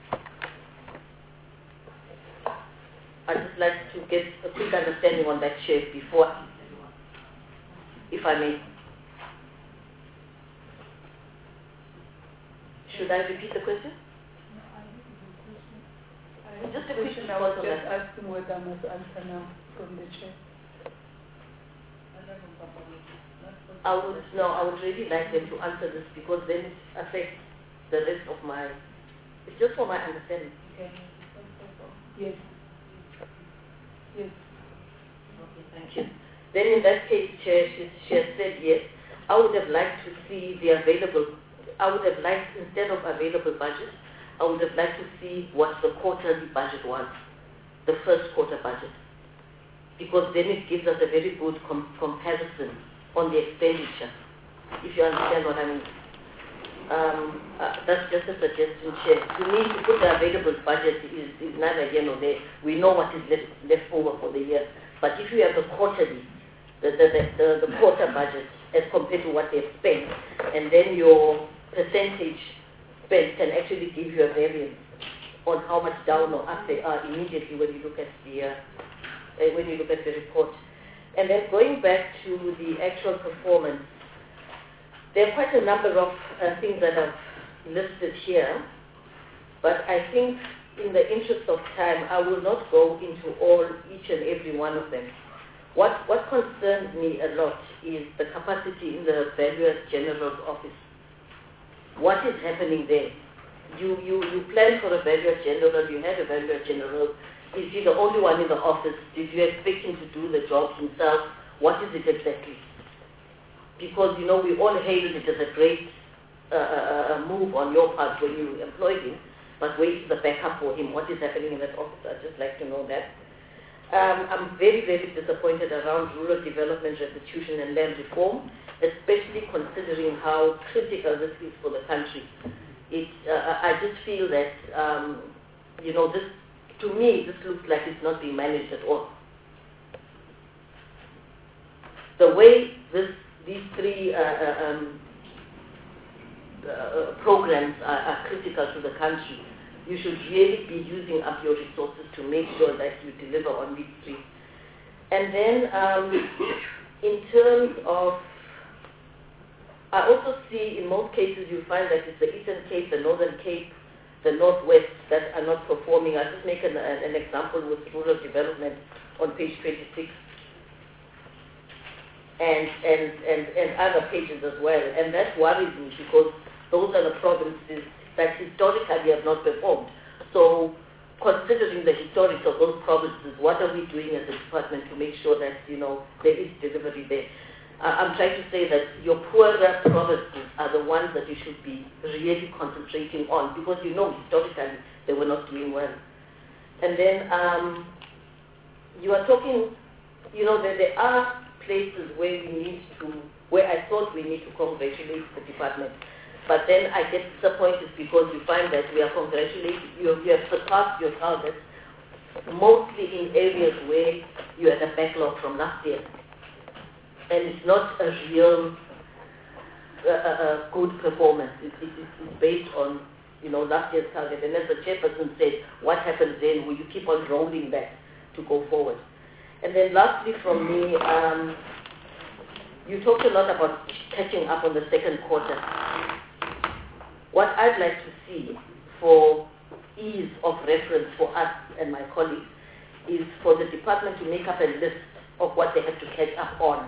I'd just like to get a quick understanding on that, Chair, before, if I may. Should I repeat the question? Just a question. I was just asking whether I must answer now from the chair. I would really like them to answer this, because then it affects the rest of my, it's just for my understanding. Yes. Yes. Okay, thank you. Then in that case, Chair, she has said yes. I would have liked to see the available, I would have liked, instead of available budget, I would have liked to see what the quarterly budget was, the first quarter budget. Because then it gives us a very good comparison on the expenditure, if you understand what I mean. That's just a suggestion, Chair. To me, to put the available budget is neither here nor there. We know what is left over for the year. But if you have the quarterly, the quarter budget as compared to what they've spent, and then your percentage spent can actually give you a variance on how much down or up they are immediately when you look at the report. And then going back to the actual performance, there are quite a number of things that I've listed here, but I think in the interest of time, I will not go into each and every one of them. What concerns me a lot is the capacity in the Valuer General's office. What is happening there? You plan for a Valuer General, you had a Valuer General. Is he the only one in the office? Did you expect him to do the job himself? What is it exactly? Because, we all hailed it as a great move on your part when you employed him, but where is the backup for him? What is happening in that office? I'd just like to know that. I'm very, very disappointed around rural development, restitution and land reform, especially considering how critical this is for the country. I just feel that, this, to me, this looks like it's not being managed at all. The way these three programs are critical to the country, you should really be using up your resources to make sure that you deliver on these three. And then in terms of, I also see in most cases you find that it's the Eastern Cape, the Northern Cape, the Northwest that are not performing. I'll just make an example with rural development on page 26 and other pages as well. And that worries me because those are the provinces that historically have not performed. So considering the historics of those provinces, what are we doing as a department to make sure that, there is delivery there? I'm trying to say that your poorer provinces are the ones that you should be really concentrating on because historically they were not doing well. And then you are talking, that there are places where I thought we need to congratulate the department. but then I get disappointed because you find that we are congratulating you, you have surpassed your targets, mostly in areas where you had a backlog from last year. And it's not a real good performance. It's based on, last year's target. And as the chairperson said, what happens then? Will you keep on rolling that to go forward? And then lastly from me, you talked a lot about catching up on the second quarter. What I'd like to see for ease of reference for us and my colleagues is for the department to make up a list of what they have to catch up on.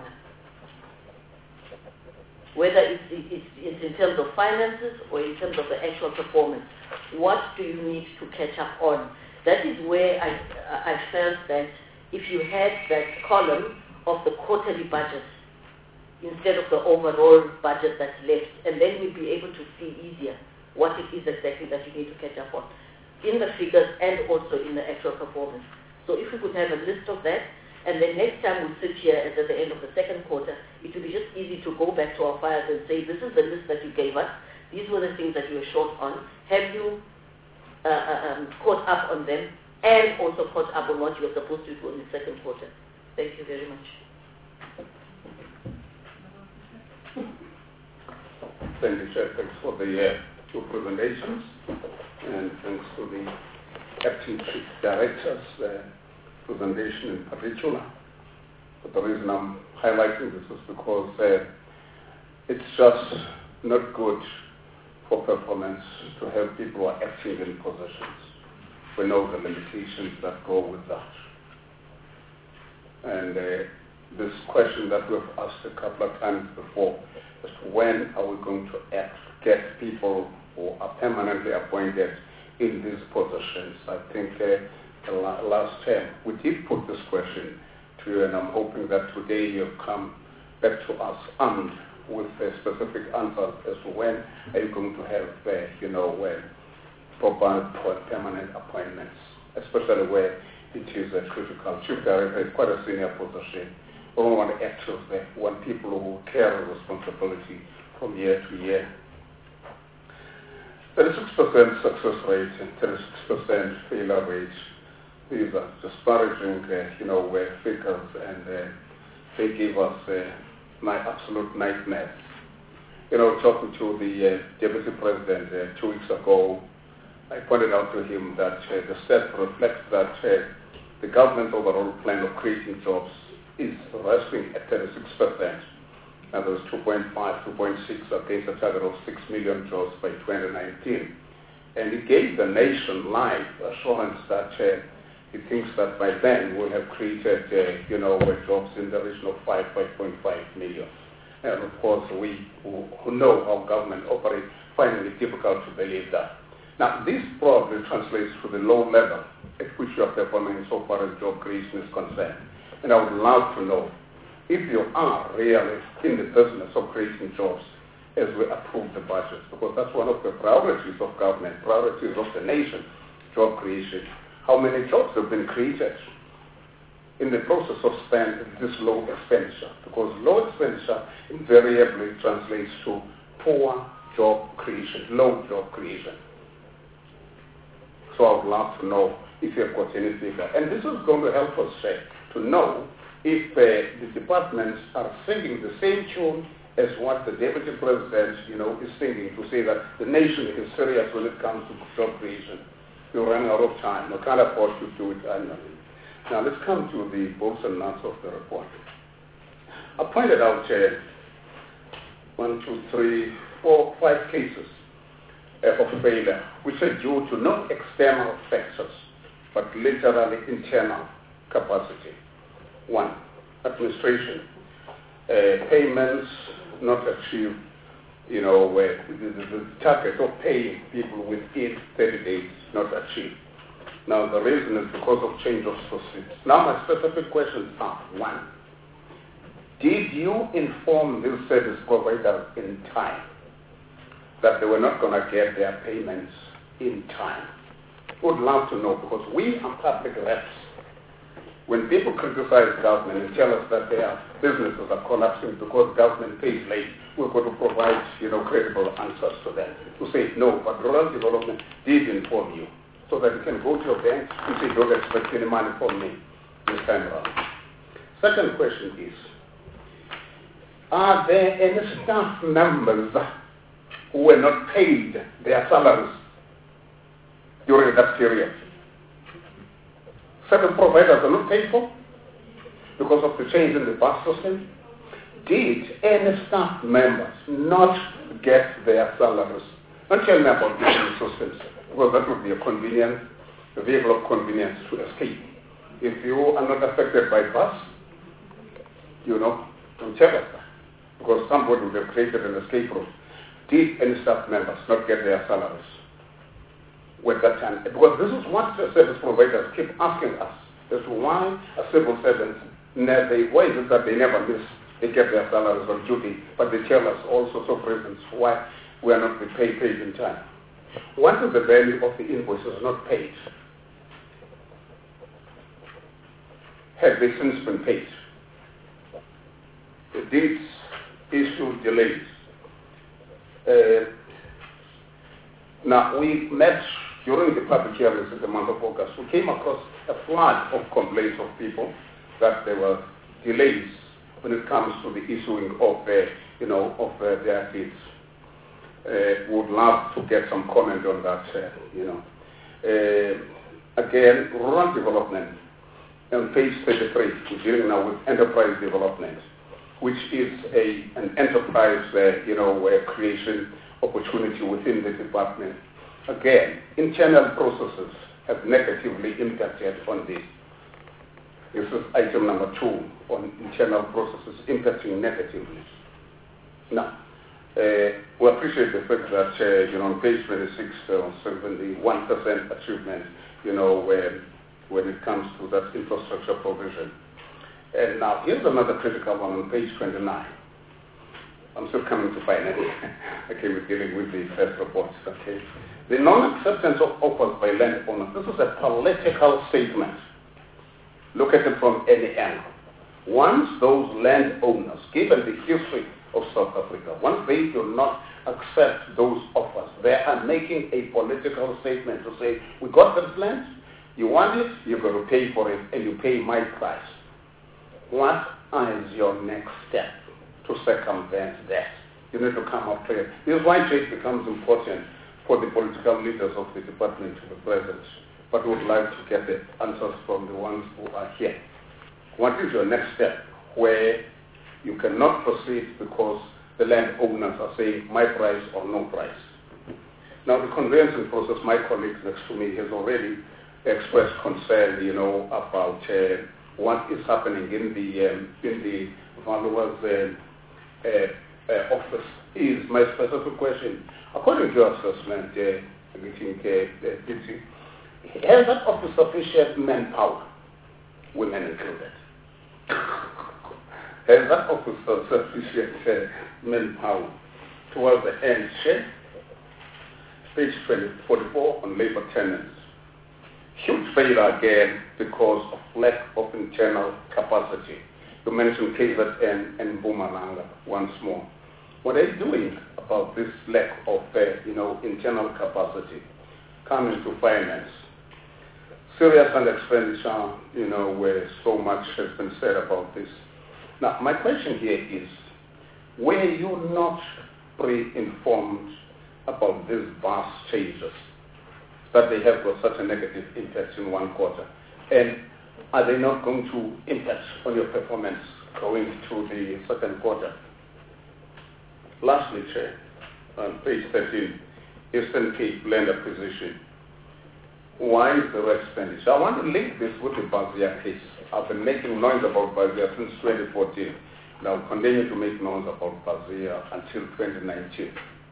Whether it's in terms of finances or in terms of the actual performance. What do you need to catch up on? That is where I felt that if you had that column of the quarterly budget instead of the overall budget that's left, and then we'll be able to see easier what it is exactly that you need to catch up on in the figures and also in the actual performance. So if we could have a list of that, and then next time we sit here at the end of the second quarter, it will be just easy to go back to our files and say, this is the list that you gave us, these were the things that you were short on, have you caught up on them, and also caught up on what you were supposed to do in the second quarter. Thank you very much. Thank you, Chair. Thanks for the two presentations, and thanks to the acting chief directors' presentation in particular. But the reason I'm highlighting this is because it's just not good for performance to have people who are acting in positions. We know the limitations that go with that. And this question that we've asked a couple of times before, is when are we going to get people who are permanently appointed in these positions? I think last term we did put this question to you, and I'm hoping that today you've come back to us armed with specific answers as to when are you going to have, proper permanent appointments, especially where it is critical. Chief Director is quite a senior position. We don't want actors there. We want people who carry responsibility from year to year. 36% success rate and 36% failure rate. These are disparaging, figures, and they give us my absolute nightmares. Talking to the Deputy President 2 weeks ago, I pointed out to him that the stat reflects that the government's overall plan of creating jobs is resting at 36%. And there was 2.5, 2.6 against a target of 6 million jobs by 2019. And he gave the nation live assurance that he thinks that by then we'll have created, jobs in the region of 5.5 million. And of course, we who know how government operates find it difficult to believe that. Now, this probably translates to the low level at which you are performing so far as job creation is concerned. And I would love to know if you are really in the business of creating jobs as we approve the budget, because that's one of the priorities of government, priorities of the nation, job creation. How many jobs have been created in the process of this low expenditure? Because low expenditure invariably translates to poor job creation, low job creation. So I would love to know if you have got any figure. And this is going to help us to know if the departments are singing the same tune as what the Deputy President, is singing, to say that the nation is serious when it comes to job creation. You're running out of time. We can't afford to do it annually. Now let's come to the bolts and nuts of the report. I pointed out 1, 2, 3, 4, 5 cases of failure, which are due to not external factors, but literally internal capacity. 1, administration. Payments not achieved, the target of paying people within 30 days not achieved. Now the reason is because of change of sources. Now my specific questions are: 1, did you inform these service providers in time that they were not going to get their payments in time? Would love to know, because we are public reps. When people criticize government and tell us that their businesses are collapsing because government pays late, we've got to provide, credible answers to them. To say, no, but rural development did inform you, so that you can go to your bank and say, don't expect any money from me this time around. Second question is, are there any staff members who were not paid their salaries during that period? Service providers are not paid for because of the change in the bus system. Did any staff members not get their salaries? Don't tell me about different systems, because that would be a vehicle of convenience to escape. If you are not affected by bus, don't tell us that, because somebody would have created an escape route. Did any staff members not get their salaries with that time? Because this is what the service providers keep asking us, as to why a civil servant, why is it that they never miss, they get their salaries on duty, but they tell us all sorts of reasons why we are not paid in time. What is the value of the invoices not paid? Have they since been paid? These issue delays. Now, we met during the public hearings in the month of August. We came across a flood of complaints of people that there were delays when it comes to the issuing of their deeds. Would love to get some comment on that. Again, rural development. On page 33, we're dealing now with enterprise development, which is an enterprise, creation opportunity within the department. Again, internal processes have negatively impacted on this. This is item number 2 on internal processes impacting negatively. Now, we appreciate the fact that, on page 26, 71% achievement, when it comes to that infrastructure provision. And now, here's another critical one on page 29. I'm still coming to finance. Okay, we're dealing with the first report. Okay. The non-acceptance of offers by landowners. This is a political statement. Look at it from any angle. Once those landowners, given the history of South Africa, once they do not accept those offers, they are making a political statement to say, we got this land, you want it, you're going to pay for it, and you pay my price. What is your next step to circumvent that? You need to come up clear. This is why trade becomes important for the political leaders of the department to be present. But we would like to get the answers from the ones who are here. What is your next step where you cannot proceed because the landowners are saying my price or no price? Now, the conveyancing process, my colleague next to me has already expressed concern, about what is happening in the valuer's office. Is my specific question, according to your assessment, has that office sufficient manpower, women included? Has that office sufficient manpower? Towards the end, page 44 on labor tenants. Huge failure again because of lack of internal capacity. You mentioned KZN and Mpumalanga once more. What are you doing about this lack of internal capacity? Coming to finance. Serious and expenditure, where so much has been said about this. Now, my question here is, were you not pre-informed about these vast changes that they have got such a negative impact in one quarter? And are they not going to impact on your performance going to the second quarter? Lastly, Chair, on page 13, Eastern Cape land acquisition. Why is the expenditure? I want to link this with the Bazia case. I've been making noise about Bazia since 2014. And I'll continue to make noise about Bazia until 2019.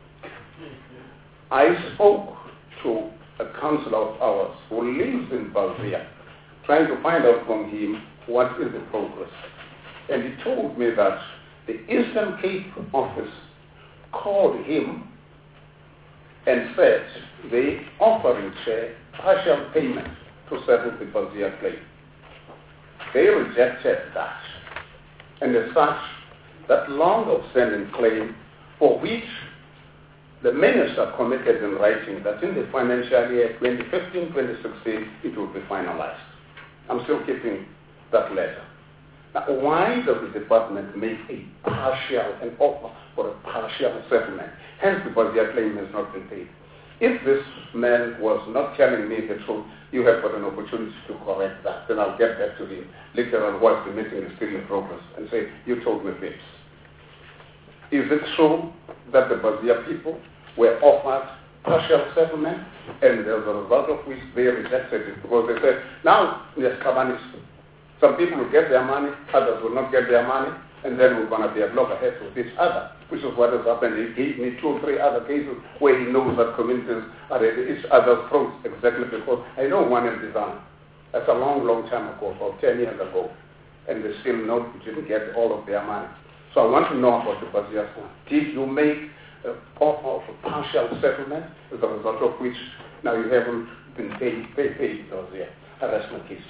I spoke to a councillor of ours who lives in Bazia, trying to find out from him what is the progress. And he told me that the Eastern Cape office called him and said they offering partial payment to settle the Bazia claim. they rejected that. And as such, that long outstanding claim for which the minister committed in writing that in the financial year 2015-2016 it will be finalized. I'm still keeping that letter. Now, why does the department make an offer for a partial settlement? Hence, because their claim has not been paid. If this man was not telling me the truth, you have got an opportunity to correct that. Then I'll get back to him later on whilst the meeting is still in progress and say, you told me this. Is it true that the Bazia people were offered partial settlement and as a result of which they rejected it because they said, now, yes, Kabanis. Some people will get their money, others will not get their money, and then we're going to be at loggerheads with each other, which is what has happened. He gave me 2 or 3 other cases where he knows that communities are at each other's throats exactly because I know one in Design. That's a long, long time ago, about 10 years ago, and they still didn't get all of their money. So I want to know about the Bazia. Did you make an offer of a partial settlement as a result of which now you haven't been paid Bazia? I rest my case.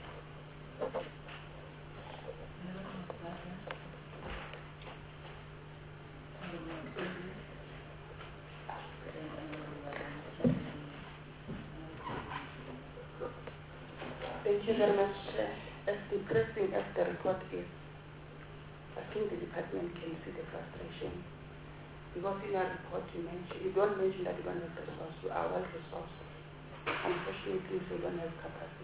Thank you very much. As depressing as the report is, I think the department can see the frustration. Because in our report you don't mention that you don't have resources. You are well resourced. Unfortunately, you don't have capacity.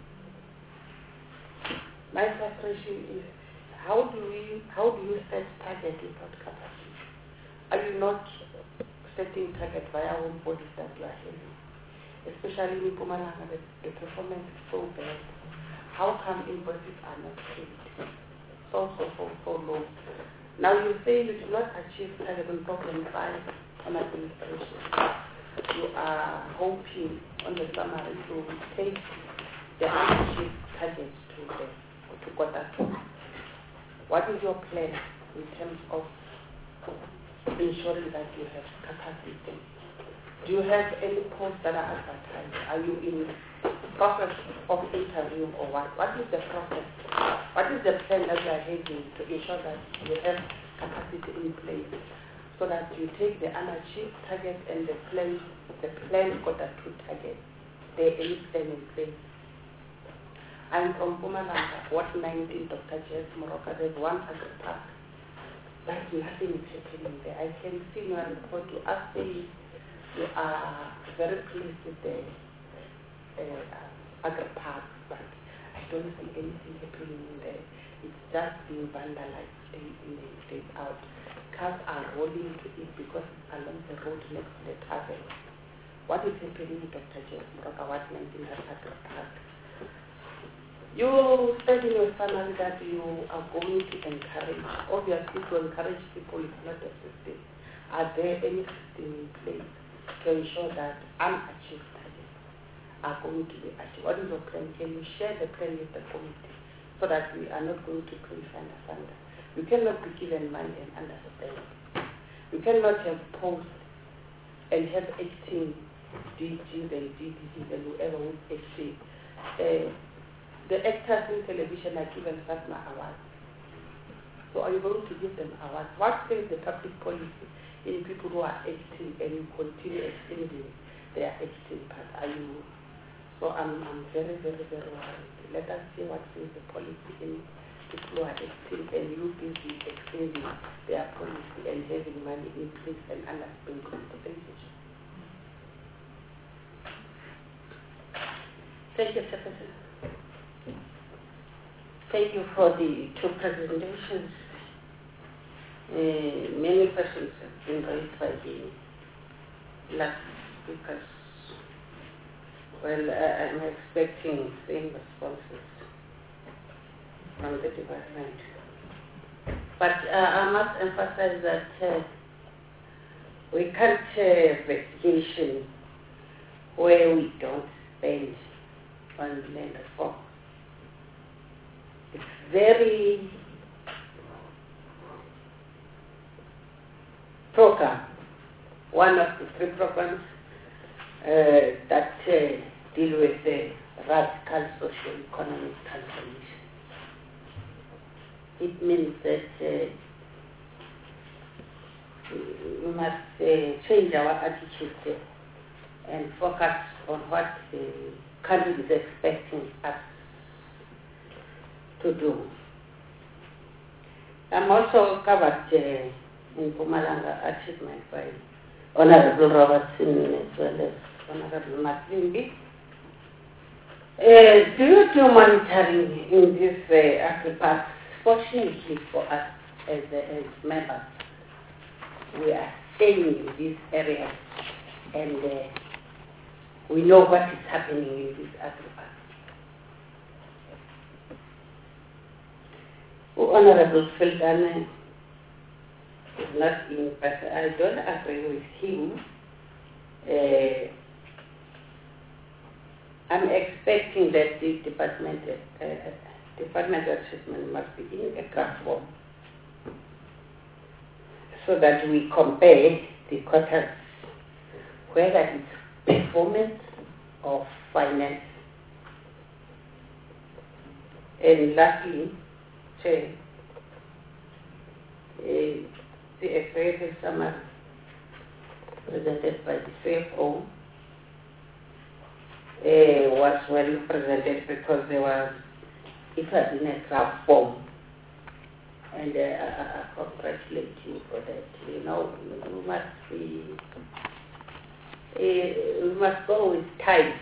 My frustration is how do you set target without capacity? Are you not setting target via own bodies that you are having? Especially in Mpumalanga, the performance is so bad. How come invoices are not paid? So low. Now you say you did not achieve target on problem 5 on administration. You are hoping on the summary to take the unachieved targets to quarter 2. What is your plan in terms of ensuring that you have capacity? Do you have any posts that are advertised? Are you in process of interview or what? What is the process? What is the plan that you are having to ensure that you have capacity in place so that you take the unachieved target and the plan quarter 2 target? There is plan in place. I'm from Mpumalanga, Ward 19, Dr. Jess Moroka. There's one agri-park. Like nothing is happening there. I can see in your report you are saying you are very pleased with the agri-park, but I don't see anything happening in there. It's just being vandalized day in, day out. Cars are rolling to it because it's along the road next to the tavern. What is happening in Dr. Jess Moroka, Ward 19 agri-park? You said in your summary that you are going to encourage, obviously to encourage people is not a system. Are there any system in place to ensure that unachieved targets are going to be achieved? What is your plan? Can you share the plan with the committee so that we are not going to play thunder? You cannot be given money and understand. You cannot have posts and have 18 DGs and DDGs and whoever with 18. The actors in television are given SATMA awards. So are you going to give them awards? What is the public policy in people who are acting and you continue extending their acting part? So I'm very, very, very worried. Let us see what is the policy in people who are acting and you busy extending their policy and having money in place and understanding compensation. Thank you, Secretary. Thank you for the 2 presentations. Many questions have been raised by the last speakers. Well, I'm expecting same responses from the department. But I must emphasize that we can't have education where we don't spend on land reform. It's very program, one of the 3 programs that deal with the radical socio-economic transformation. it means that we must change our attitude and focus on what the country is expecting us to do. I'm also covered in Mpumalanga achievement by Honorable Robertson as well as Honorable Matimbi. Do you do monitoring in this agri-parks? Fortunately for us as members, we are staying in this area and we know what is happening in this agri-parks. Honorable Fildan is not in, but I don't agree with him. I'm expecting that the departmental assessment must be in a draft form so that we compare the quarters, whether it's performance or finance. And lastly, the executive summary presented by the CFO was well presented because it was in a draft form, and I congratulate you for that. You know, we must go with times.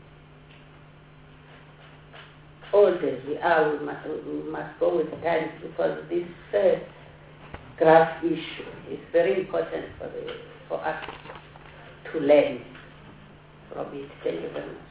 Old as we are, we must go with times because this draft issue is very important for us to learn from it. Thank you very much.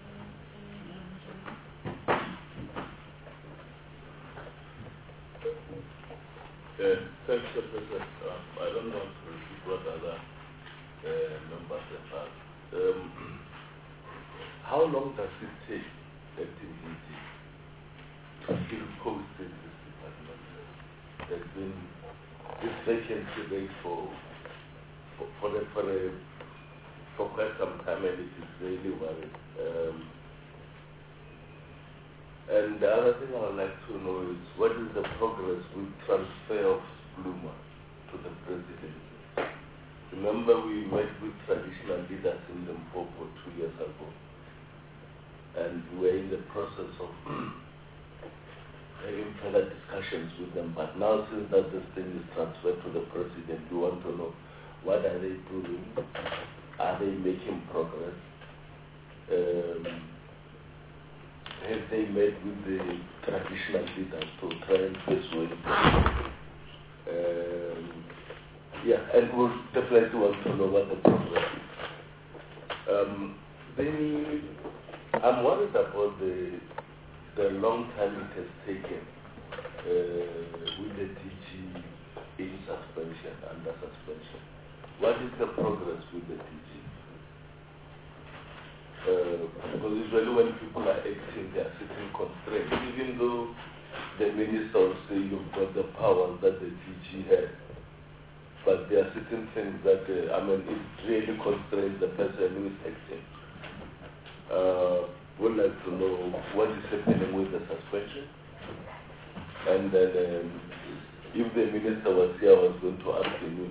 Thanks, Professor. I don't want to repeat what other members have asked. How long does it take activity to fill posts in this department? There's been this vacancy rate for quite some time, and it is really worrying. And the other thing I would like to know is what is the progress with transfer of Bloomer to the presidency? Remember we met with traditional leaders in Limpopo 2 years ago, and we were in the process of having further discussions with them. But now since that this thing is transferred to the president, we want to know what are they doing? Are they making progress? Have they met with the traditional leaders to try and persuade them? And we'll definitely want to know what the progress is. Then I'm worried about the long time it has taken with the DG in suspension, under suspension. What is the progress with the DG? Because usually when people are acting, they are sitting constrained, even though the minister will say you've got the powers that the DG has. But there are certain things that, it really constrains the person who is acting. Would like to know what is happening with the suspension. And then if the minister was here, I was going to ask him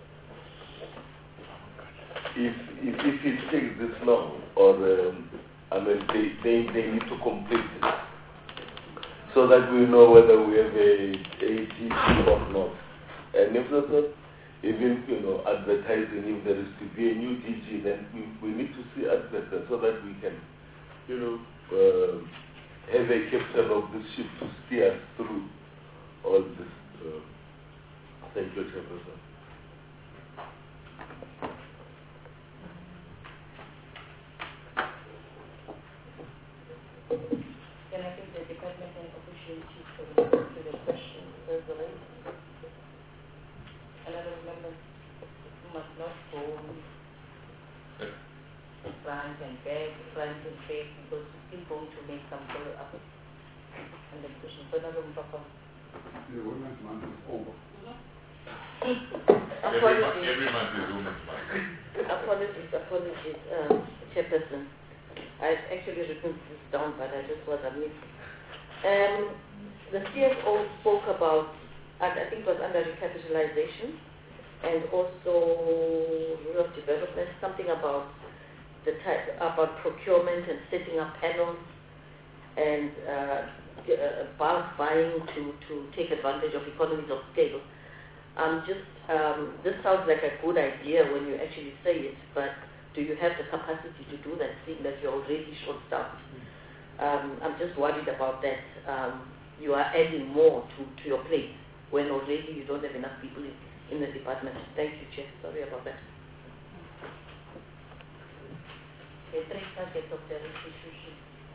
if it takes this long, or they need to complete it, so that we know whether we have a DG or not. And if not, even advertising, if there is to be a new DG, then we need to see advertising so that we can have a captain of the ship to steer us through all this. Thank you, Chairperson. Then I think the department can opportunity to the question verbally. Another member must not go front and back, because we're still going to make some follow-up on the question. So another Papa. The Women's Month is over. Every month is Women's Month. Apologies, Chairperson. I actually written this down, but I just was missing. the CFO spoke about, and I think it was under recapitalization, and also rural development, something about about procurement and setting up panels and bulk buying to take advantage of economies of scale. This sounds like a good idea when you actually say it, but do you have the capacity to do that, seeing that you're already short-staffed? I'm just worried about that. You are adding more to your plate when already you don't have enough people in the department. Thank you, Chair. Sorry about that. The 3 targets of the restitution.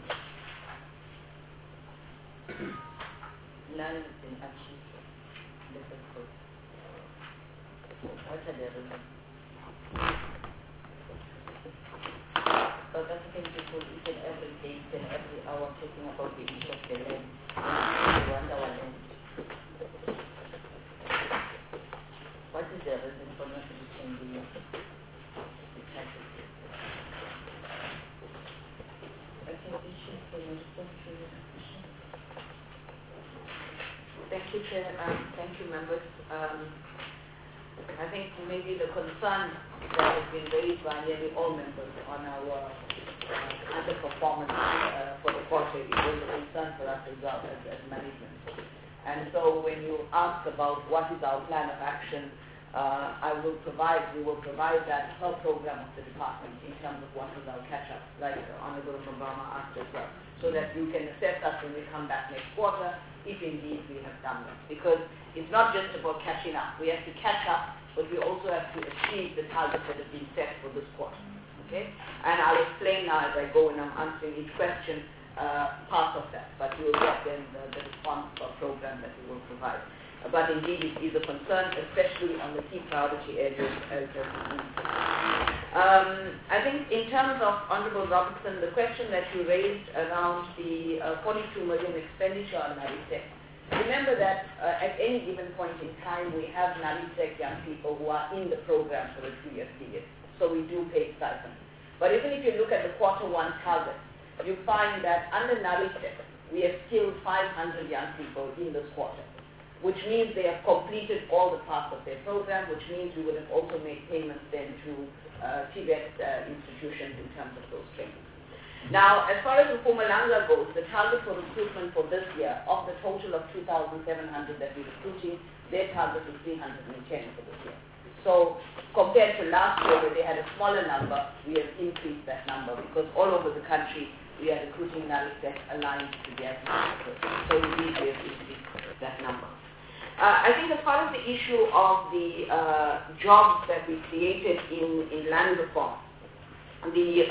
None has been achieved. This is good. What are the reasons? South African people each and every day, each and every hour talking about the issue of the land. We want our land. What is the reason for not reaching the target? Thank you, Chair. Thank you, members. I think maybe the concern that has been raised by nearly all members on our underperformance for the quarter is a concern for us as well as management. And so when you ask about what is our plan of action, we will provide that per program of the department in terms of what is our catch-up, like Honorable Mbama asked as well, so that you can assess us when we come back next quarter, if indeed we have done that. Because it's not just about catching up. We have to catch up, but we also have to achieve the targets that have been set for this quarter. Okay? And I'll explain now as I go when I'm answering each question part of that, but you will get then the response or program that we will provide. But indeed it is a concern, especially on the key priority areas as I think in terms of Honorable Robertson, the question that you raised around the 42 million expenditure on NARISEC, remember that at any given point in time we have NARISEC young people who are in the program for a 2-year period, so we do pay stipends. But even if you look at the quarter 1 target, you find that under NARISEC we have skilled 500 young people in this quarter, which means they have completed all the parts of their program, which means we would have also made payments then to TVET institutions in terms of those trainings. Now, as far as Mpumalanga goes, the target for recruitment for this year, of the total of 2,700 that we're recruiting, their target is 310 for this year. So compared to last year where they had a smaller number, we have increased that number because all over the country we are recruiting NARISEC aligned to their target. So indeed we have increased that number. I think as far as the issue of the jobs that we created in land reform, the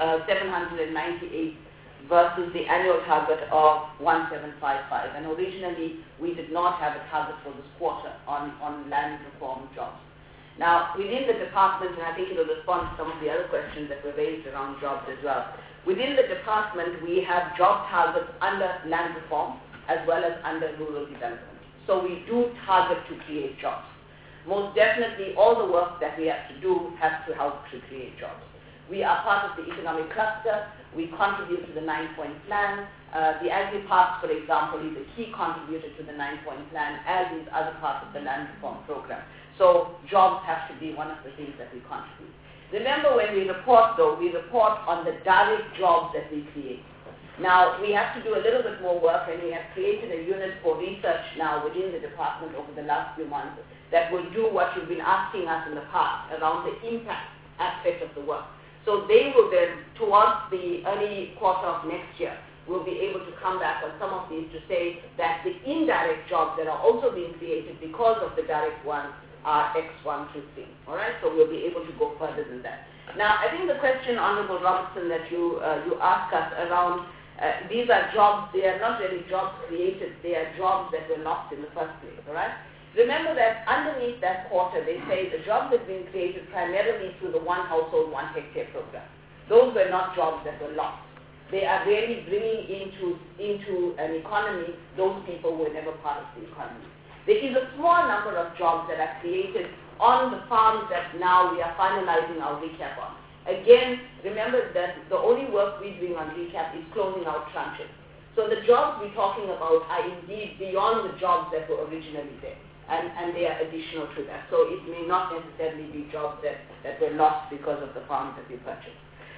798 versus the annual target of 1755, and originally we did not have a target for this quarter on land reform jobs. Now within the department, and I think it will respond to some of the other questions that were raised around jobs as well, within the department we have job targets under land reform as well as under rural development. So we do target to create jobs. Most definitely all the work that we have to do has to help to create jobs. We are part of the economic cluster. We contribute to the 9-point plan. The agri-parks, for example, is a key contributor to the 9-point plan, as is other parts of the land reform program. So jobs have to be one of the things that we contribute. Remember when we report though, we report on the direct jobs that we create. Now, we have to do a little bit more work, and we have created a unit for research now within the department over the last few months that will do what you've been asking us in the past around the impact aspect of the work. So they will then, towards the early quarter of next year, will be able to come back on some of these to say that the indirect jobs that are also being created because of the direct ones are X, 1, 2, 3. All right? So we'll be able to go further than that. Now, I think the question, Honorable Robertson, that you asked us around these are jobs, they are not really jobs created, they are jobs that were lost in the first place, all right? Remember that underneath that quarter, they say the jobs that have been created primarily through the One Household, 1 Hectare program. Those were not jobs that were lost. They are really bringing into an economy those people who were never part of the economy. There is a small number of jobs that are created on the farms that now we are finalizing our recap on. Again, remember that the only work we're doing on recap is closing out tranches. So the jobs we're talking about are indeed beyond the jobs that were originally there, and they are additional to that. So it may not necessarily be jobs that were lost because of the farms that we purchased.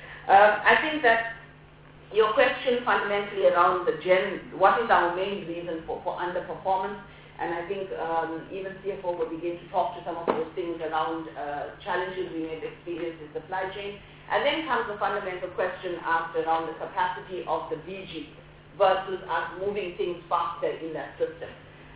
I think that your question fundamentally around what is our main reason for underperformance, and I think even CFO will begin to talk to some of those things around challenges we may have experienced in supply chain. And then comes the fundamental question asked around the capacity of the VG versus us moving things faster in that system.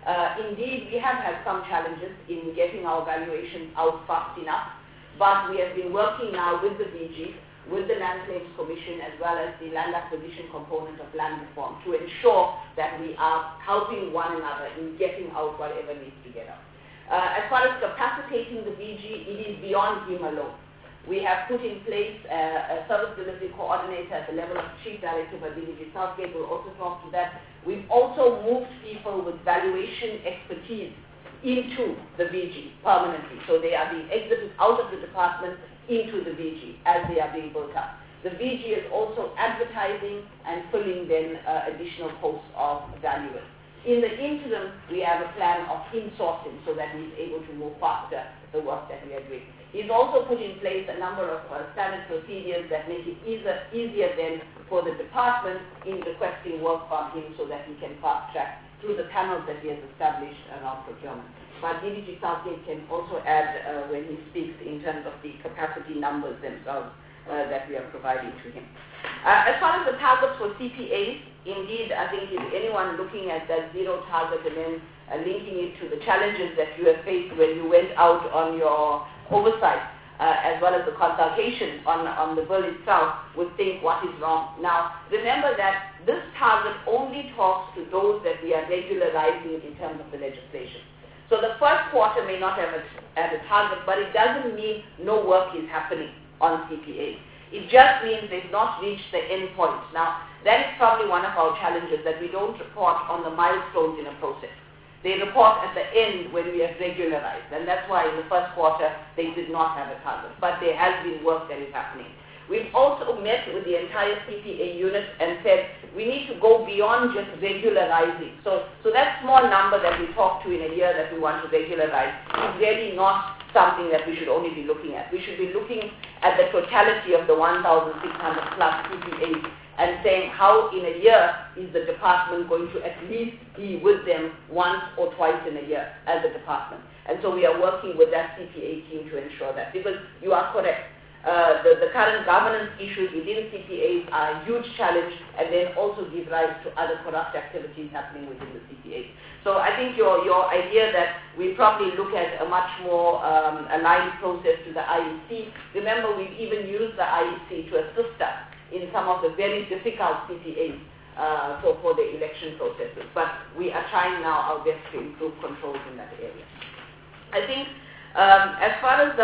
Indeed, we have had some challenges in getting our valuations out fast enough, but we have been working now with the VG, with the Land Claims Commission, as well as the land acquisition component of land reform to ensure that we are helping one another in getting out whatever needs to get out. As far as capacitating the VG, it is beyond him alone. We have put in place a service delivery coordinator at the level of Chief Director of DDG Southgate. Will also talk to that. We've also moved people with valuation expertise into the VG permanently. So they are being exited out of the department into the VG as they are being built up. The VG is also advertising and filling then additional posts of valuers. In the interim, we have a plan of insourcing so that he's able to move faster the work that we are doing. He's also put in place a number of standard procedures that make it easier then for the department in requesting work from him so that he can fast track through the panels that he has established around procurement. But DDG Southgate can also add when he speaks in terms of the capacity numbers themselves that we are providing to him. As far as the targets for CPAs, indeed, I think if anyone looking at that zero target and then linking it to the challenges that you have faced when you went out on your oversight, as well as the consultation on the bill itself, would think what is wrong. Now, remember that this target only talks to those that we are regularizing in terms of the legislation. So the first quarter may not have a target, but it doesn't mean no work is happening on CPA. It just means they've not reached the end point. Now, that is probably one of our challenges, that we don't report on the milestones in a process. They report at the end when we have regularized, and that's why in the first quarter they did not have a target. But there has been work that is happening. We've also met with the entire CPA unit and said we need to go beyond just regularizing. So that small number that we talk to in a year that we want to regularize is really not something that we should only be looking at. We should be looking at the totality of the 1,600 plus CPAs and saying how in a year is the department going to at least be with them once or twice in a year as a department. And so we are working with that CPA team to ensure that, because you are correct. The current governance issues within CPAs are a huge challenge and then also give rise to other corrupt activities happening within the CPAs. So I think your idea that we probably look at a much more aligned process to the IEC. Remember, we've even used the IEC to assist us in some of the very difficult CPAs for the election processes. But we are trying now our best to improve controls in that area. I think as far as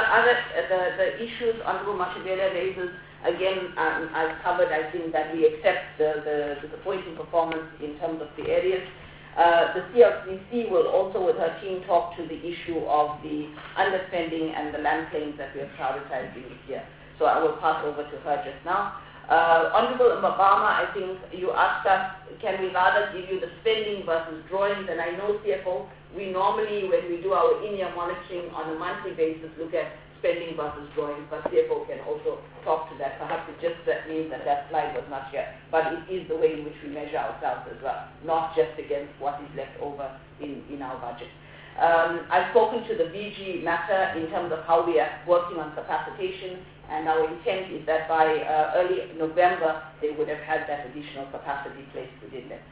the issues Honorable Machiavelli raises, again, I've covered, I think, that we accept the disappointing performance in terms of the areas. The CLCC will also, with her team, talk to the issue of the underspending and the land claims that we have prioritized in this year. So I will pass over to her just now. Honorable Mbama, I think you asked us, can we rather give you the spending versus drawings? And I know, CFO, we normally, when we do our in-year monitoring on a monthly basis, look at spending versus drawings, but CFO can also talk to that. Perhaps it just means that slide was not here, but it is the way in which we measure ourselves as well, not just against what is left over in our budget. I've spoken to the VG matter in terms of how we are working on capacitation, and our intent is that by early November, they would have had that additional capacity placed within them.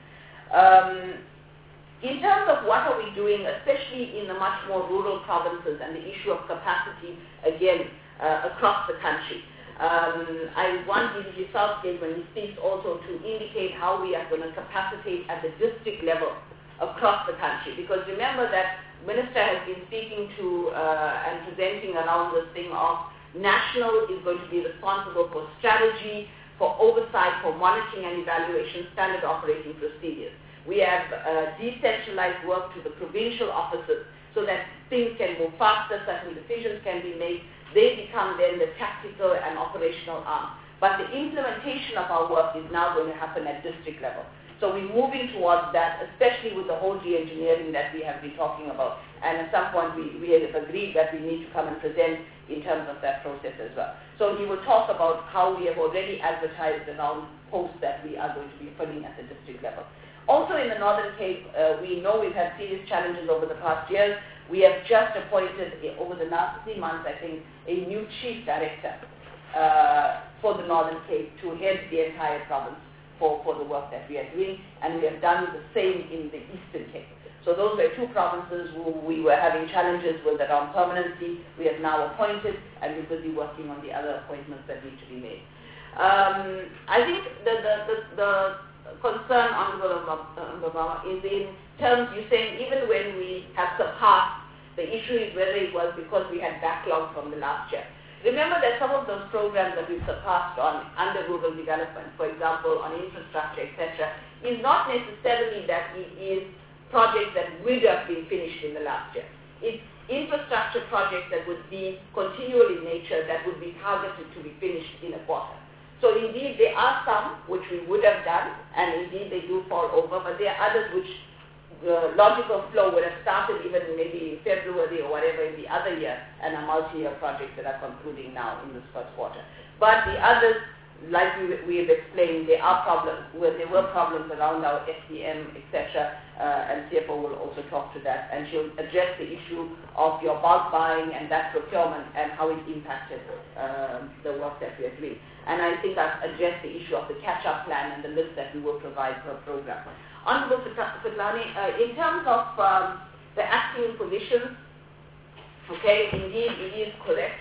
In terms of what are we doing, especially in the much more rural provinces and the issue of capacity, again, across the country. I want DDG Southgate, when he speaks, also to indicate how we are going to capacitate at the district level across the country. Because remember that Minister has been speaking to and presenting around this thing of national is going to be responsible for strategy, for oversight, for monitoring and evaluation, standard operating procedures. We have decentralized work to the provincial offices so that things can move faster, certain decisions can be made. They become then the tactical and operational arm. But the implementation of our work is now going to happen at district level. So we're moving towards that, especially with the whole de-engineering that we have been talking about. And at some point we have agreed that we need to come and present in terms of that process as well. So he will talk about how we have already advertised around posts that we are going to be filling at the district level. Also in the Northern Cape, we know we've had serious challenges over the past years. We have just appointed, over the last 3 months, I think, a new chief director for the Northern Cape to head the entire province for the work that we are doing, and we have done the same in the Eastern Cape. So those were 2 provinces who we were having challenges with around permanency. We have now appointed, and we're busy working on the other appointments that need to be made. I think the concern, Honorable Mbama, is in terms, you're saying even when we have surpassed, the issue is whether it was because we had backlog from the last year. Remember that some of those programs that we've surpassed on under rural development, for example, on infrastructure, etc., is not necessarily that it is projects that would have been finished in the last year. It's infrastructure projects that would be continual in nature, that would be targeted to be finished in a quarter. So indeed, there are some which we would have done, and indeed they do fall over, but there are others which logical flow would have started even maybe February or whatever in the other year, and are multi-year projects that are concluding now in this first quarter. But the others, like we have explained, there are problems, there were problems around our SDM, etc., and CFO will also talk to that, and she'll address the issue of your bulk buying and that procurement and how it impacted the work that we are doing. And I think I've addressed the issue of the catch-up plan and the list that we will provide per program. Honorable Sitlani, in terms of the acting positions, okay, indeed it is correct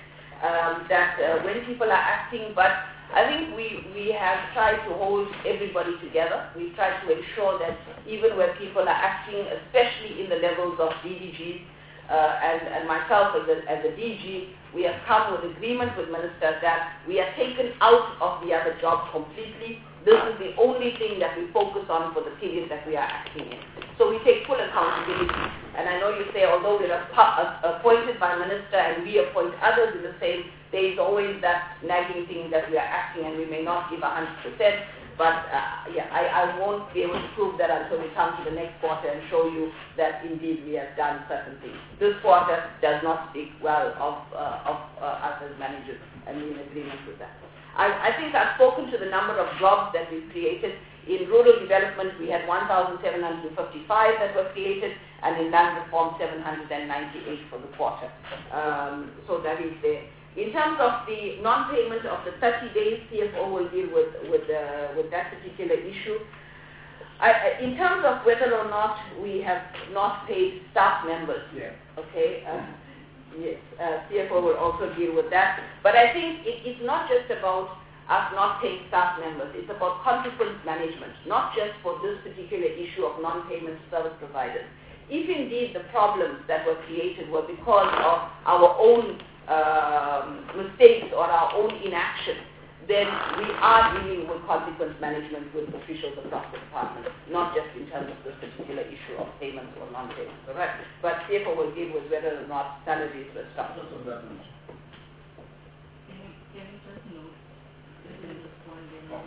that when people are acting, but I think we have tried to hold everybody together. We've tried to ensure that even where people are acting, especially in the levels of DDGs, and myself as a DG, we have come with agreement with Minister that we are taken out of the other jobs completely. This is the only thing that we focus on for the period that we are acting in. So we take full accountability. And I know you say, although we are appointed by Minister and we appoint others in the same, there is always that nagging thing that we are acting and we may not give 100%. But I won't be able to prove that until we come to the next quarter and show you that indeed we have done certain things. This quarter does not speak well of us as managers, and we're in agreement with that. I think I've spoken to the number of jobs that we've created. In rural development, we had 1,755 that were created, and in land reform, 798 for the quarter. So that is there. In terms of the non-payment of the 30 days, CFO will deal with that particular issue. In terms of whether or not we have not paid staff members, okay, yes, CFO will also deal with that. But I think it's not just about us not paying staff members. It's about consequence management, not just for this particular issue of non-payment service providers. If indeed the problems that were created were because of our own mistakes or our own inaction, then we are dealing with consequence management with officials across the department, not just in terms of this particular issue of payments or non-payments. All right? But CFO will deal with whether or not salaries were stopped. Can you just note this point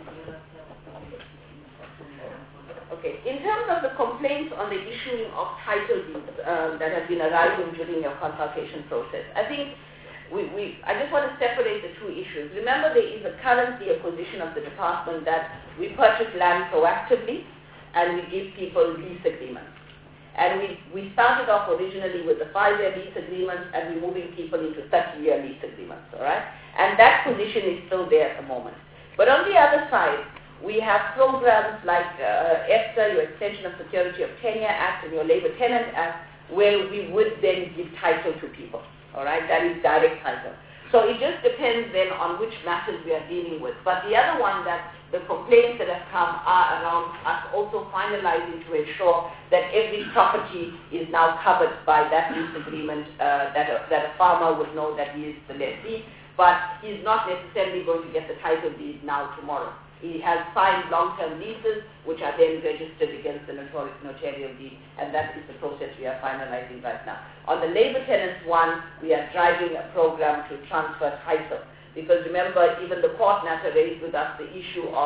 Okay. In terms of the complaints on the issuing of title deeds that have been arising during your consultation process, I think I just want to separate the 2 issues. Remember, there is currently a position of the department that we purchase land proactively and we give people lease agreements. And we started off originally with the 5-year lease agreements, and we're moving people into 30-year lease agreements, all right? And that position is still there at the moment. But on the other side, we have programs like EFTA, your Extension of Security of Tenure Act, and your Labor Tenant Act, where we would then give title to people. All right, that is direct title. So it just depends then on which matters we are dealing with. But the other one, that the complaints that have come are around us also finalizing to ensure that every property is now covered by that lease agreement, that a farmer would know that he is the lessee, but he's not necessarily going to get the title deed now tomorrow. He has signed long-term leases, which are then registered against the notarial deed, and that is the process we are finalizing right now. On the labor tenants one, we are driving a program to transfer title, because remember, even the court matter raised with us the issue of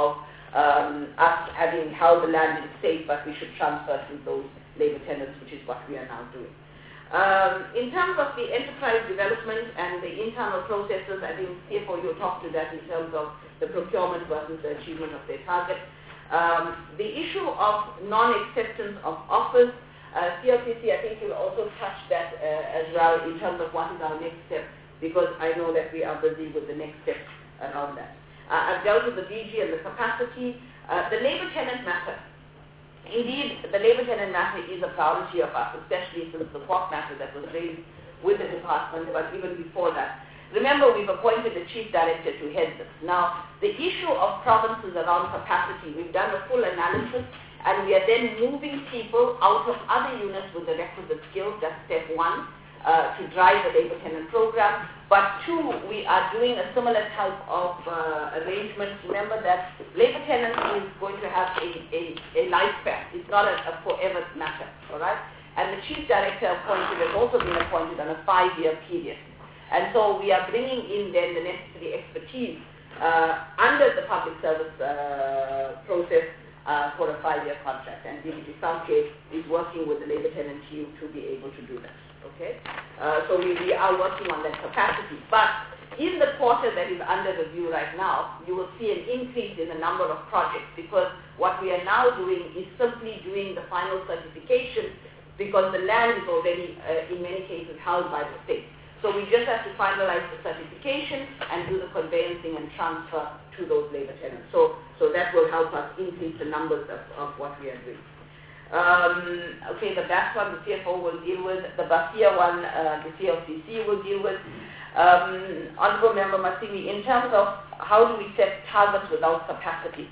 us having held the land in state, but we should transfer to those labor tenants, which is what we are now doing. In terms of the enterprise development and the internal processes, I think CFO, you'll talk to that in terms of the procurement versus the achievement of their target. The issue of non-acceptance of offers, CLCC, I think you'll also touch that as well in terms of what is our next step, because I know that we are busy with the next step around that. I've dealt with the DG and the capacity. The labor tenant matter. Indeed, the labor tenant matter is a priority of us, especially since the pork matter that was raised with the department, but even before that. Remember, we've appointed a chief director to head this. Now, the issue of provinces around capacity, we've done a full analysis, and we are then moving people out of other units with the requisite skills. That's step one, to drive the labor tenant program. But two, we are doing a similar type of arrangement. Remember that labor tenant is going to have a lifespan. It's not a forever matter, all right? And the chief director appointed has also been appointed on a 5-year period. And so we are bringing in then the necessary expertise under the public service process for a 5-year contract. And DDG Southgate is working with the labor tenant team to be able to do that. Okay? So we are working on that capacity. But in the quarter that is under review right now, you will see an increase in the number of projects, because what we are now doing is simply doing the final certification, because the land is already, in many cases, held by the state. So we just have to finalize the certification and do the conveyancing and transfer to those labor tenants. So that will help us increase the numbers of what we are doing. Okay, the BAS one, the CFO will deal with. The BASIA one, the CLCC will deal with. Honorable Member Masimi, in terms of how do we set targets without capacity?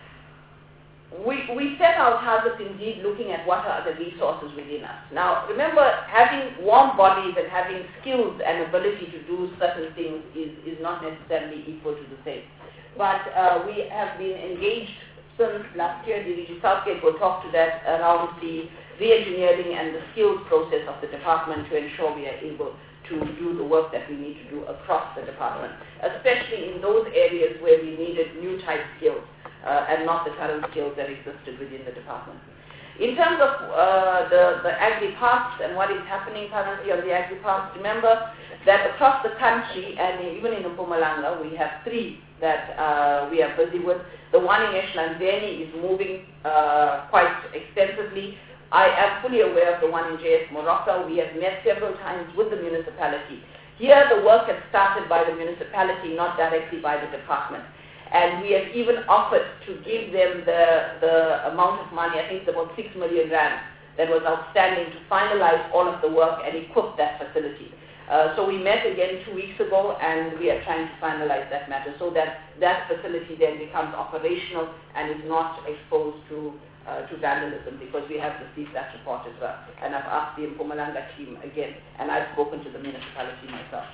We set our targets indeed looking at what are the resources within us. Now, remember, having warm bodies and having skills and ability to do certain things is not necessarily equal to the same. But we have been engaged since last year. DDG Southgate will talk to that around the re-engineering and the skills process of the department to ensure we are able to do the work that we need to do across the department, especially in those areas where we needed new type skills. And not the current skills that existed within the department. In terms of the agri-parks and what is happening currently on the agri-parks, remember that across the country and even in Mpumalanga, we have 3 that we are busy with. The one in Eshlanzeni is moving quite extensively. I am fully aware of the one in JS Morocco. We have met several times with the municipality. Here, the work has started by the municipality, not directly by the department. And we have even offered to give them the amount of money, I think it's about 6 million rand, that was outstanding to finalize all of the work and equip that facility. So we met again 2 weeks ago, and we are trying to finalize that matter so that that facility then becomes operational and is not exposed to vandalism, because we have received that report as well. And I've asked the Mpumalanga team again, and I've spoken to the municipality myself.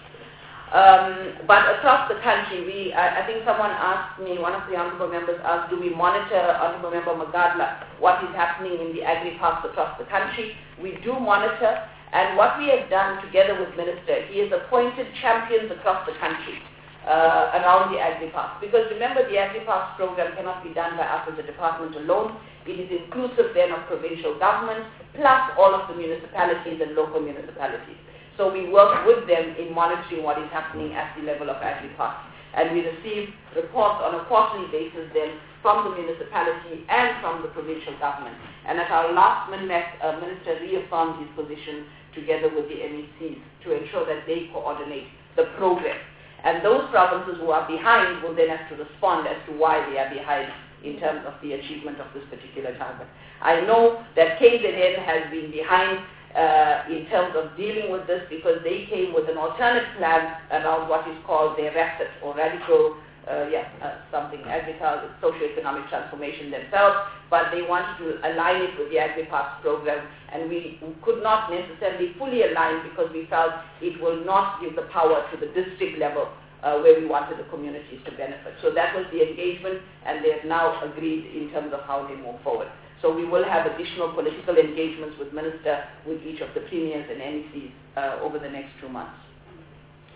But across the country, I think someone asked me, one of the honorable members asked, do we monitor, Honorable Member Magadla, what is happening in the agri-parks across the country? We do monitor, and what we have done together with Minister, he has appointed champions across the country around the agri-parks. Because remember, the agri-parks program cannot be done by us as a department alone. It is inclusive then of provincial government, plus all of the municipalities and local municipalities. So we work with them in monitoring what is happening at the level of agri-parks. And we receive reports on a quarterly basis then from the municipality and from the provincial government. And at our last MINMEC, Minister reaffirmed his position together with the MECs to ensure that they coordinate the progress. And those provinces who are behind will then have to respond as to why they are behind in terms of the achievement of this particular target. I know that KZN has been behind in terms of dealing with this, because they came with an alternate plan around what is called their RACT, or radical, agricultural, socio-economic transformation themselves, but they wanted to align it with the agri-parks program, and we could not necessarily fully align because we felt it will not give the power to the district level where we wanted the communities to benefit. So that was the engagement, and they have now agreed in terms of how they move forward. So we will have additional political engagements with Minister, with each of the premiers and NECs over the next 2 months.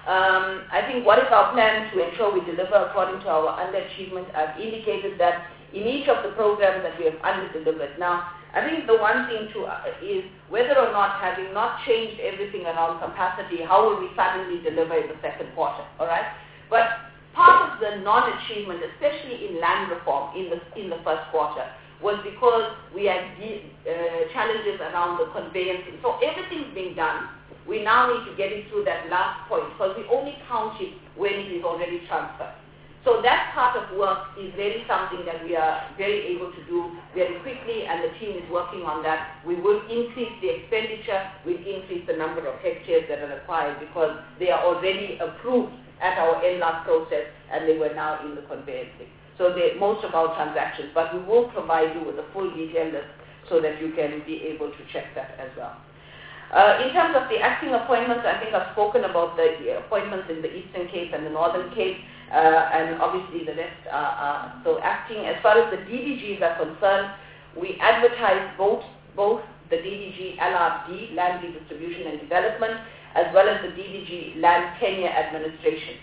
I think what is our plan to ensure we deliver according to our underachievement? I've indicated that in each of the programs that we have under-delivered. Now, I think the one thing is whether or not, having not changed everything around capacity, how will we suddenly deliver in the second quarter, all right? But part of the non-achievement, especially in land reform in the first quarter, was because we had challenges around the conveyancing. So everything's being done. We now need to get it through that last point because we only count it when it is already transferred. So that part of work is really something that we are very able to do very quickly, and the team is working on that. We will increase the expenditure, we'll increase the number of hectares that are required because they are already approved at our NLAS process and they were now in the conveyancing. So most of our transactions, but we will provide you with a full detail list so that you can be able to check that as well. In terms of the acting appointments, I think I've spoken about the appointments in the Eastern Cape and the Northern Cape, and obviously the rest are still acting. As far as the DDGs are concerned, we advertise both the DDG LRD, Land Redistribution and Development, as well as the DDG Land Tenure Administration.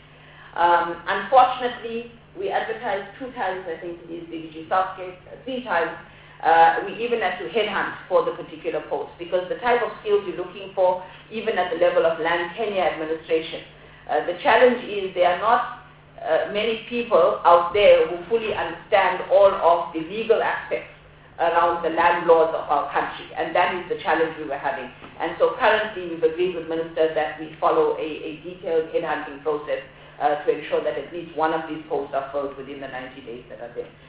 Unfortunately, we advertised 2 times, I think it is DDG Southgate, 3 times. We even had to headhunt for the particular post because the type of skills you're looking for, even at the level of land tenure administration, the challenge is there are not many people out there who fully understand all of the legal aspects around the land laws of our country, and that is the challenge we were having. And so currently we've agreed with ministers that we follow a detailed headhunting process to ensure that at least one of these posts are filled within the 90 days that are there.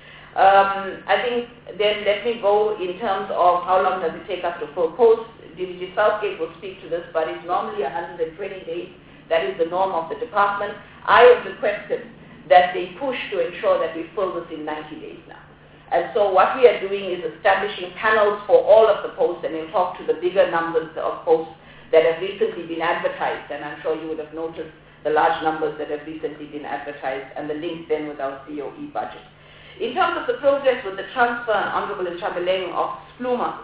I think then let me go in terms of how long does it take us to fill posts. DDG Southgate will speak to this, but it's normally 120 days. That is the norm of the department. I have requested that they push to ensure that we fill this in 90 days now. And so what we are doing is establishing panels for all of the posts, and we'll talk to the bigger numbers of posts that have recently been advertised, and I'm sure you would have noticed the large numbers that have recently been advertised and the link then with our COE budget. In terms of the progress with the transfer, Honorable Ntshabeleng, of SPLUMA,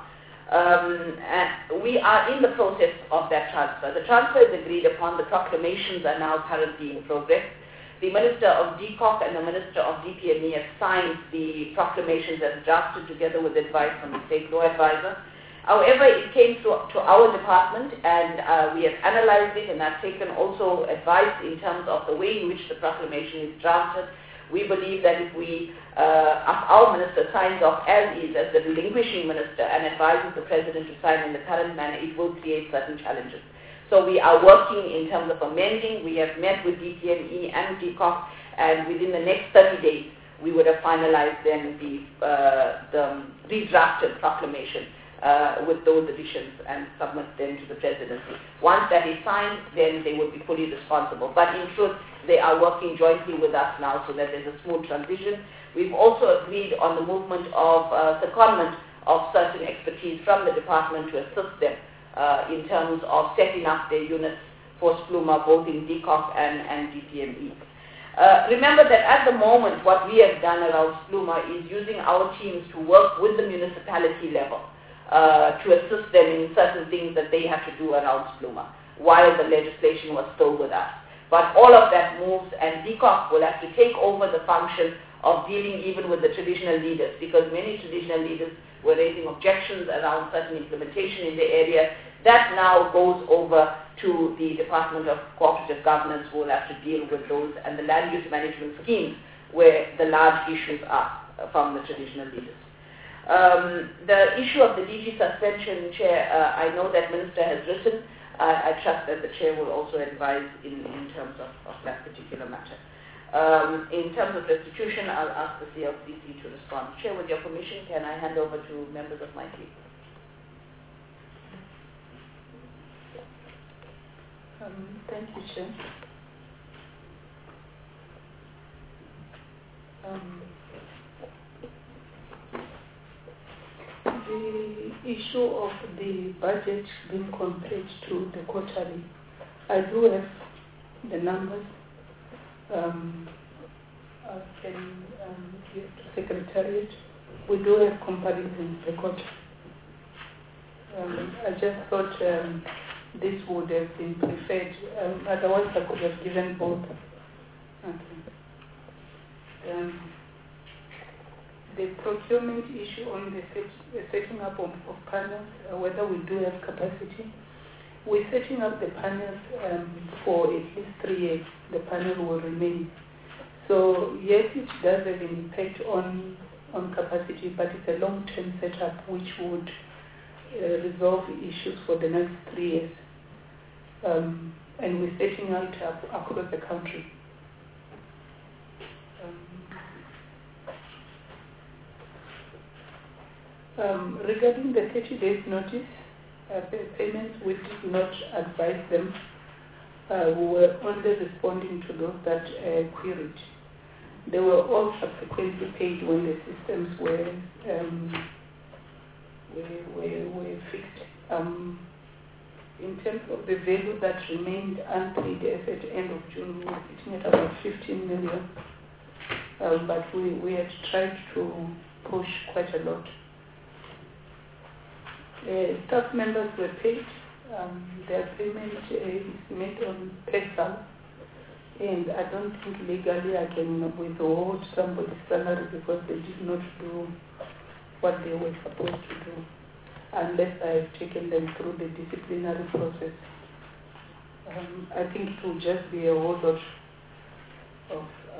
we are in the process of that transfer. The transfer is agreed upon. The proclamations are now currently in progress. The Minister of DCOC and the Minister of DPME have signed the proclamations as drafted together with advice from the State Law Advisor. However, it came to our department and we have analyzed it, and I've taken also advice in terms of the way in which the proclamation is drafted. We believe that if our minister signs off as is, as the relinquishing minister, and advises the president to sign in the current manner, it will create certain challenges. So we are working in terms of amending. We have met with DPME and DCOC, and within the next 30 days, we would have finalized then the redrafted proclamation with those additions and submit them to the presidency. Once that is signed, then they will be fully responsible. But in truth, they are working jointly with us now so that there's a smooth transition. We've also agreed on the movement of secondment of certain expertise from the department to assist them in terms of setting up their units for SPLUMA, both in DCOC and DPME. Remember that at the moment, what we have done around SPLUMA is using our teams to work with the municipality level to assist them in certain things that they have to do around SPLUMA while the legislation was still with us. But all of that moves, and DCOC will have to take over the function of dealing even with the traditional leaders, because many traditional leaders were raising objections around certain implementation in the area. That now goes over to the Department of Cooperative Governance, who will have to deal with those, and the land use management schemes where the large issues are from the traditional leaders. The issue of the DG suspension, Chair, I know that Minister has written. I trust that the Chair will also advise in terms of that particular matter. In terms of restitution, I'll ask the CLCC to respond. Chair, with your permission, can I hand over to members of my team? Thank you, Chair. The issue of the budget being compared to the quarterly, I do have the numbers. I can give to Secretariat. We do have comparison record. I just thought this would have been preferred. Otherwise, I could have given both. Okay. The procurement issue on the setting up of panels, whether we do have capacity. We're setting up the panels for at least 3 years. The panel will remain. So yes, it does have an impact on capacity, but it's a long-term setup which would resolve issues for the next 3 years. And we're setting it up across the country. Regarding the 30 days notice, payments, we did not advise them. We were only responding to those that queried. They were all subsequently paid when the systems were fixed. In terms of the value that remained unpaid as at the end of June, we were sitting at about 15 million. But we had tried to push quite a lot. Staff members were paid. Their payment is made on PayPal, and I don't think legally I can withhold somebody's salary because they did not do what they were supposed to do, unless I have taken them through the disciplinary process. I think it will just be a whole lot of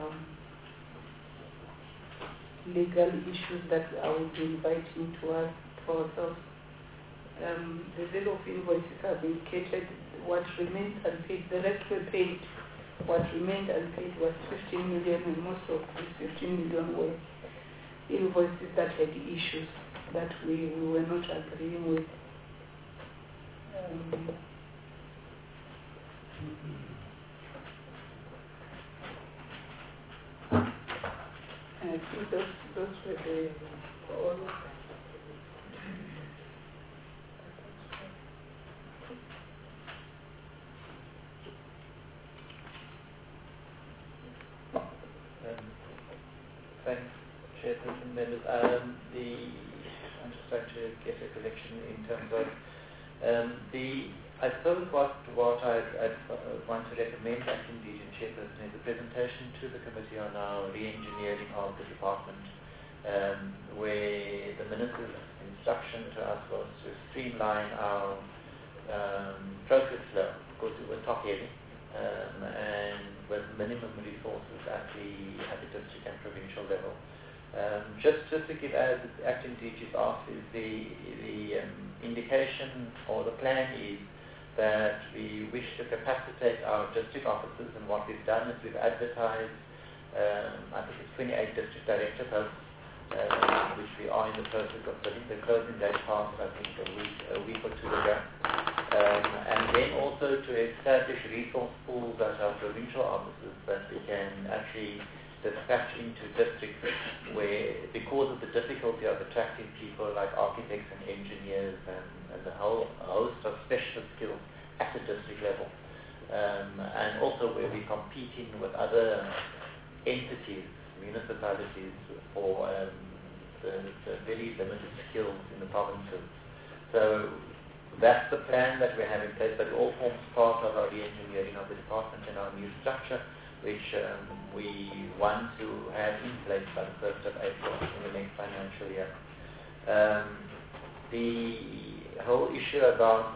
legal issues that I will be inviting to us for ourselves. The value of invoices have been catered. What remains unpaid, the rest were paid. What remained unpaid was 15 million, and most of these 15 million were invoices that had issues that we were not agreeing with. And I think those were the all. Thanks, Chairperson, members. I'm just trying to get a collection in terms of I suppose what I'd want to recommend, Acting DG and Chairperson, is a presentation to the committee on our re-engineering of the department, where the Minister's instruction to us was to streamline our process flow, because it was top-heavy, and with minimum resources at the district and provincial level. Just to give, as Acting DG's asked, is the indication or the plan is that we wish to capacitate our district offices, and what we've done is we've advertised, I think it's 28 district director posts, which we are in the process of filling. The closing date passed, I think, a week or two ago. And then also to establish resource pools at our provincial offices that we can actually dispatch into districts where, because of the difficulty of attracting people like architects and engineers and the whole host of specialist skills at the district level, and also where we're competing with other entities, municipalities, for the very limited skills in the provinces. So that's the plan that we have in place, but it all forms part of our re-engineering of the department and our new structure, which we want to have in place by the 1st of April in the next financial year. The whole issue about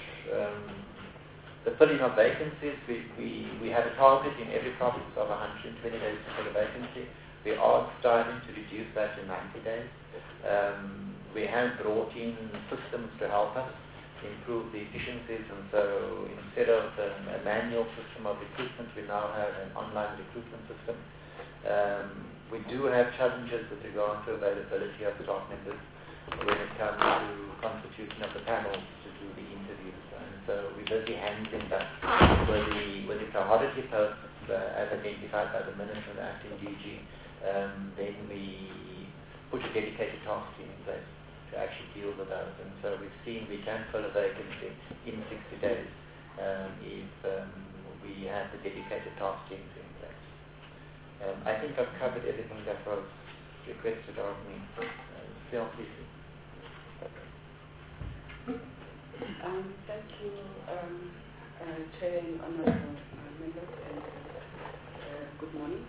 the filling of vacancies, we have a target in every province of 120 days to fill a vacancy. We are striving to reduce that to 90 days. We have brought in systems to help us improve the efficiencies, and so instead of a manual system of recruitment, we now have an online recruitment system. We do have challenges with regard to availability of staff members when it comes to constitution of the panels to do the interviews, and so we're busy handling that with the priority posts as identified by the Minister and the Acting DG. Then we put a dedicated task team in place to actually deal with those, and so we've seen we can fill a vacancy in 60 days if we have the dedicated task teams in place. I think I've covered everything that was requested of me. Feel free. Thank you, Chair and honorable members, and good morning.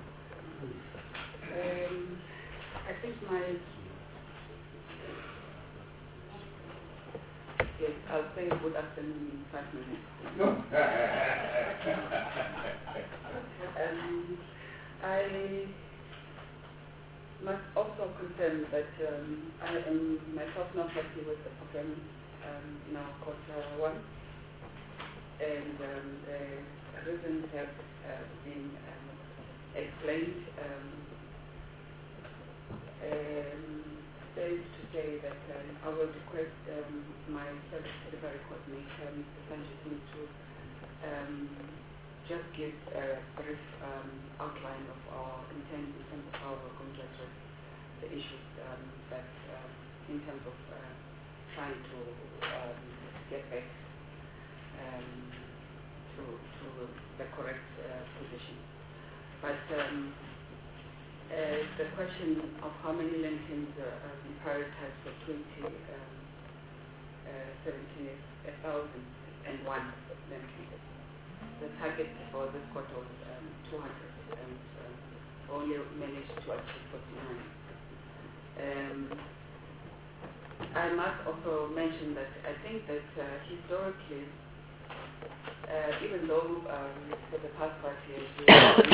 I think yes, I'll say good afternoon in 5 minutes. I must also confirm that I am myself not happy with the performance in our Q1, and the reasons have been explained. Safe to say that I will request my service delivery coordinator, Mr. Sanchez, to just give a brief outline of our intent in terms of how we're going to address the issues that in terms of trying to get back to the correct position. But the question of how many lanterns we prioritize for 2017 is 1,001 lanterns. The target for this quarter was 200, and only managed to achieve 49. I must also mention that I think that historically, even though for the past 5 years we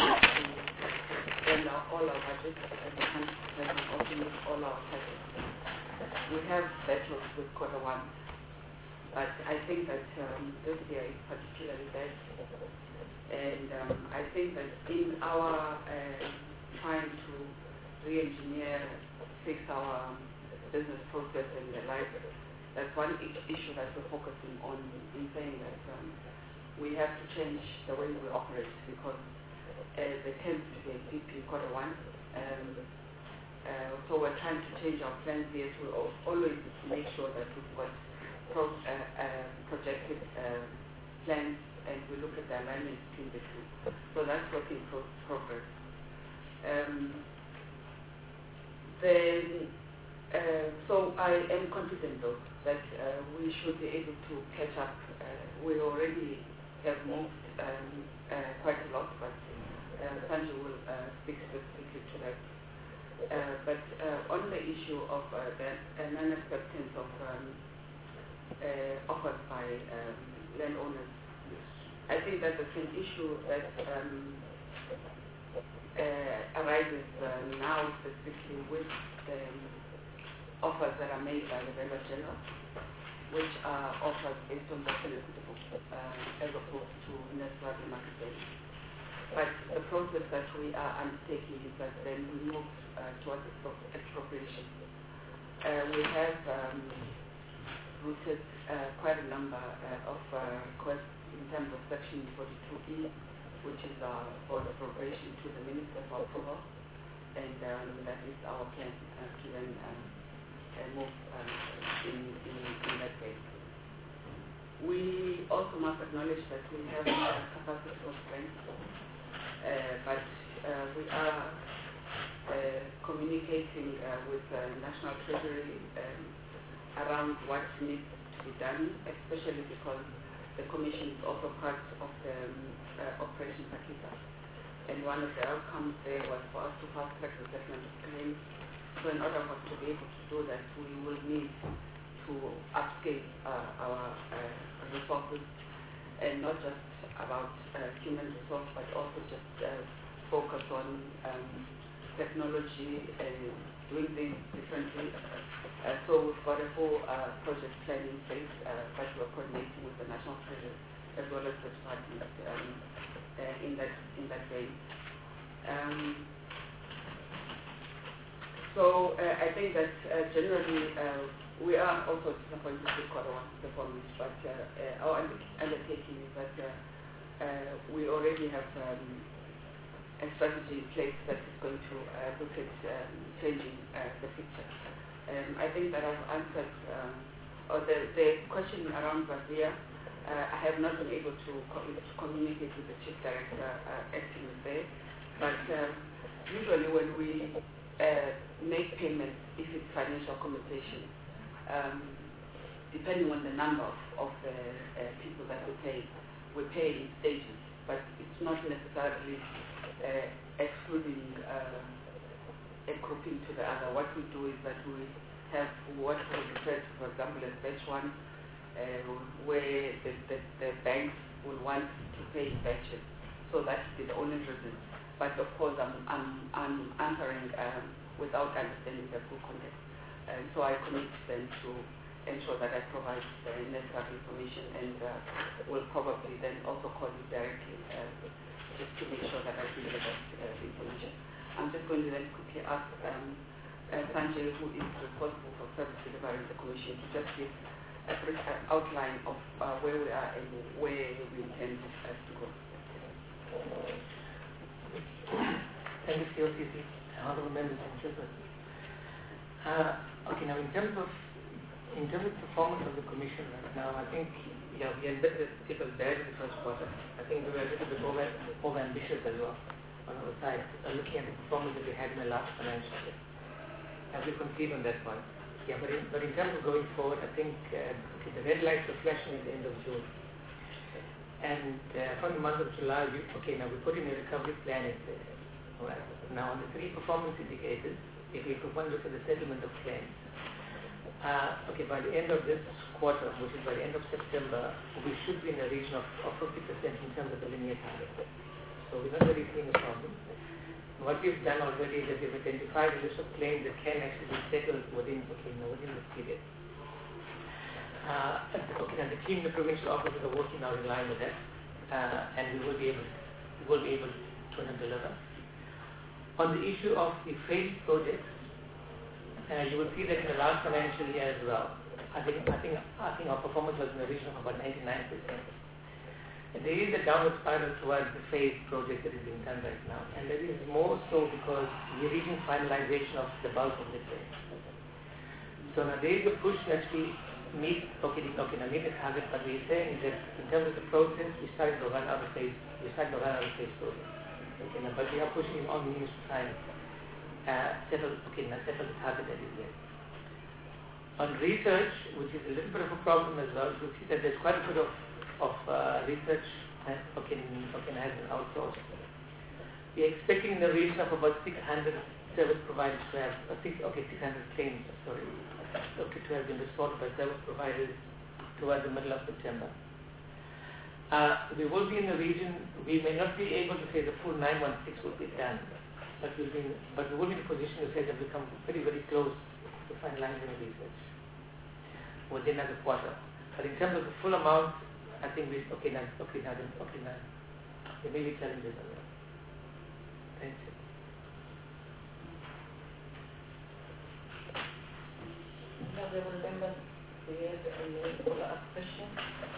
and all our budgets and the country has also used all our targets, we have battles with Q1. But I think that this year is particularly bad. And I think that in our trying to re-engineer, fix our business process and the like, that's one issue that we're focusing on in saying that we have to change the way we operate, because there tends to be a dip in Q1. So we're trying to change our plans here to always make sure that we've got projected plans, and we look at the alignment between the two. So that's work in progress. So I am confident, though, that we should be able to catch up. We already have moved quite a lot, but Sanjay will speak specifically to that. But on the issue of the non-acceptance of offers by landowners, I think that the same issue that arises now specifically with offers that are made by the vendor general, which are offers based on the equitable as opposed to necessarily market value. But the process that we are undertaking is that then we move towards expropriation. We have routed quite a number of requests in terms of Section 42E, which is for the appropriation to the Minister for approval, and that is our plan to then move in that way. We also must acknowledge that we have capacity constraints, but we are communicating with the National Treasury around what needs to be done, especially because the Commission is also part of the Operation Pakita. And one of the outcomes there was for us to fast-track the settlement of claims. So in order for us to be able to do that, we will need to upscale our resources, and not just about human resource, but also just focus on technology and doing things differently. So we've got a whole project plan in place that we're coordinating with the National Treasury as well as the department in that way. So I think that generally we are also disappointed with Q1 performance, but our undertaking is that we already have a strategy in place that is going to look at changing the picture. I think that I've answered the question around Brazil. I have not been able to communicate with the Chief Director acting there, but usually when we make payments, if it's financial compensation, depending on the number of people that we pay in stages, but it's not necessarily excluding a grouping to the other. What we do is that we have what we refer to, for example, as batch 1, where the banks will want to pay in batches. So that's the only reason. But of course, I'm answering without understanding the full context. And so I commit then to ensure that I provide the necessary information, and will probably then also call you directly just to make sure that I give the best information. I'm just going to then quickly ask Sanjay, who is responsible for service delivery in the Commission, to just give a brief outline of where we are and where we intend to go. Thank you, COCC, honorable members and chairperson. Okay, now in terms of performance of the Commission right now, I think we had it was bad in the first quarter. I think we were a little bit over ambitious as well on our side, looking at the performance that we had in the last financial year. And we concede on that point. Yeah, but in terms of going forward, I think the red lights are flashing at the end of June. And from the month of July, we put in a recovery plan in place. Right. Now, on the 3 performance indicators, if we one look at the settlement of claims, by the end of this quarter, which is by the end of September, we should be in the region of 50% in terms of the linear target. So we're not really seeing a problem. What we've done already is that we've identified a list of claims that can actually be settled within this period. Now the team in the provincial offices are working now in line with that, and we will be able to deliver. On the issue of the phased projects, you will see that in the last financial year as well. I think our performance was in the region of about 99%. And there is a downward spiral towards the phased project that is being done right now, and that is more so because we're reaching finalization of the bulk of the phase. So now there is a push to actually meet the target, but we're saying that in terms of the process, we're starting to run out of phase projects. Okay, now, but we are pushing in all means to try and settle the target that is there. On research, which is a little bit of a problem as well, you'll see that there's quite a bit of research has been outsourced. We're expecting in the region of about 600 service providers to have 600 claims, to have been restored by service providers towards the middle of September. We will be in the region. We may not be able to say the full 916 will be done, but we will be in a position to say that we come very, very close to finalizing the research within another quarter. But in terms of the full amount, I think there may be challenges on that. Thank you. Honorable members, do you have any follow-up questions?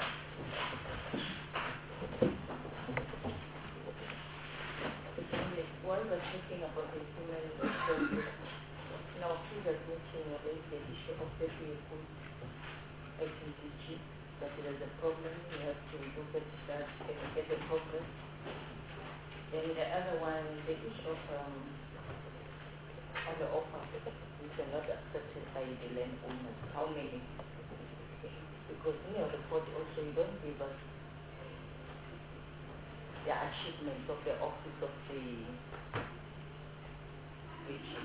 While we're talking about the human resources, in our previous meeting we raised the issue of the vehicle HMDG, that there is a problem, we have to look at that and get a progress. And the other one, the issue of on the offer, which are not accepted by the landowners. How many? Because in your report also you don't give us the achievements of the office of the region.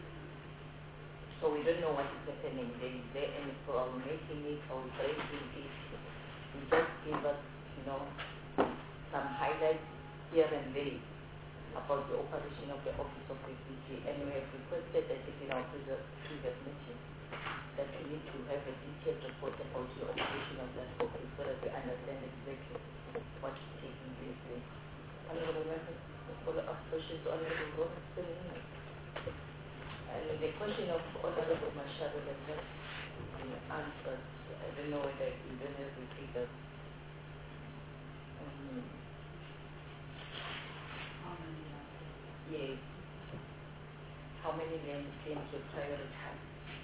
So we don't know what is happening there. Is there any problem making it or breaking it? You just give us, some highlights here and there about the operation of the office of the DG, and we have requested that in our previous meeting that we need to have a detailed report about the operation of that office so that we understand exactly what is taking place there. Honorable members, follow-up questions to Honorable Robertson. And the question of Honorable Mashado has not been answered. I don't know whether you don't have the figures. Yes. How many claims were prioritized?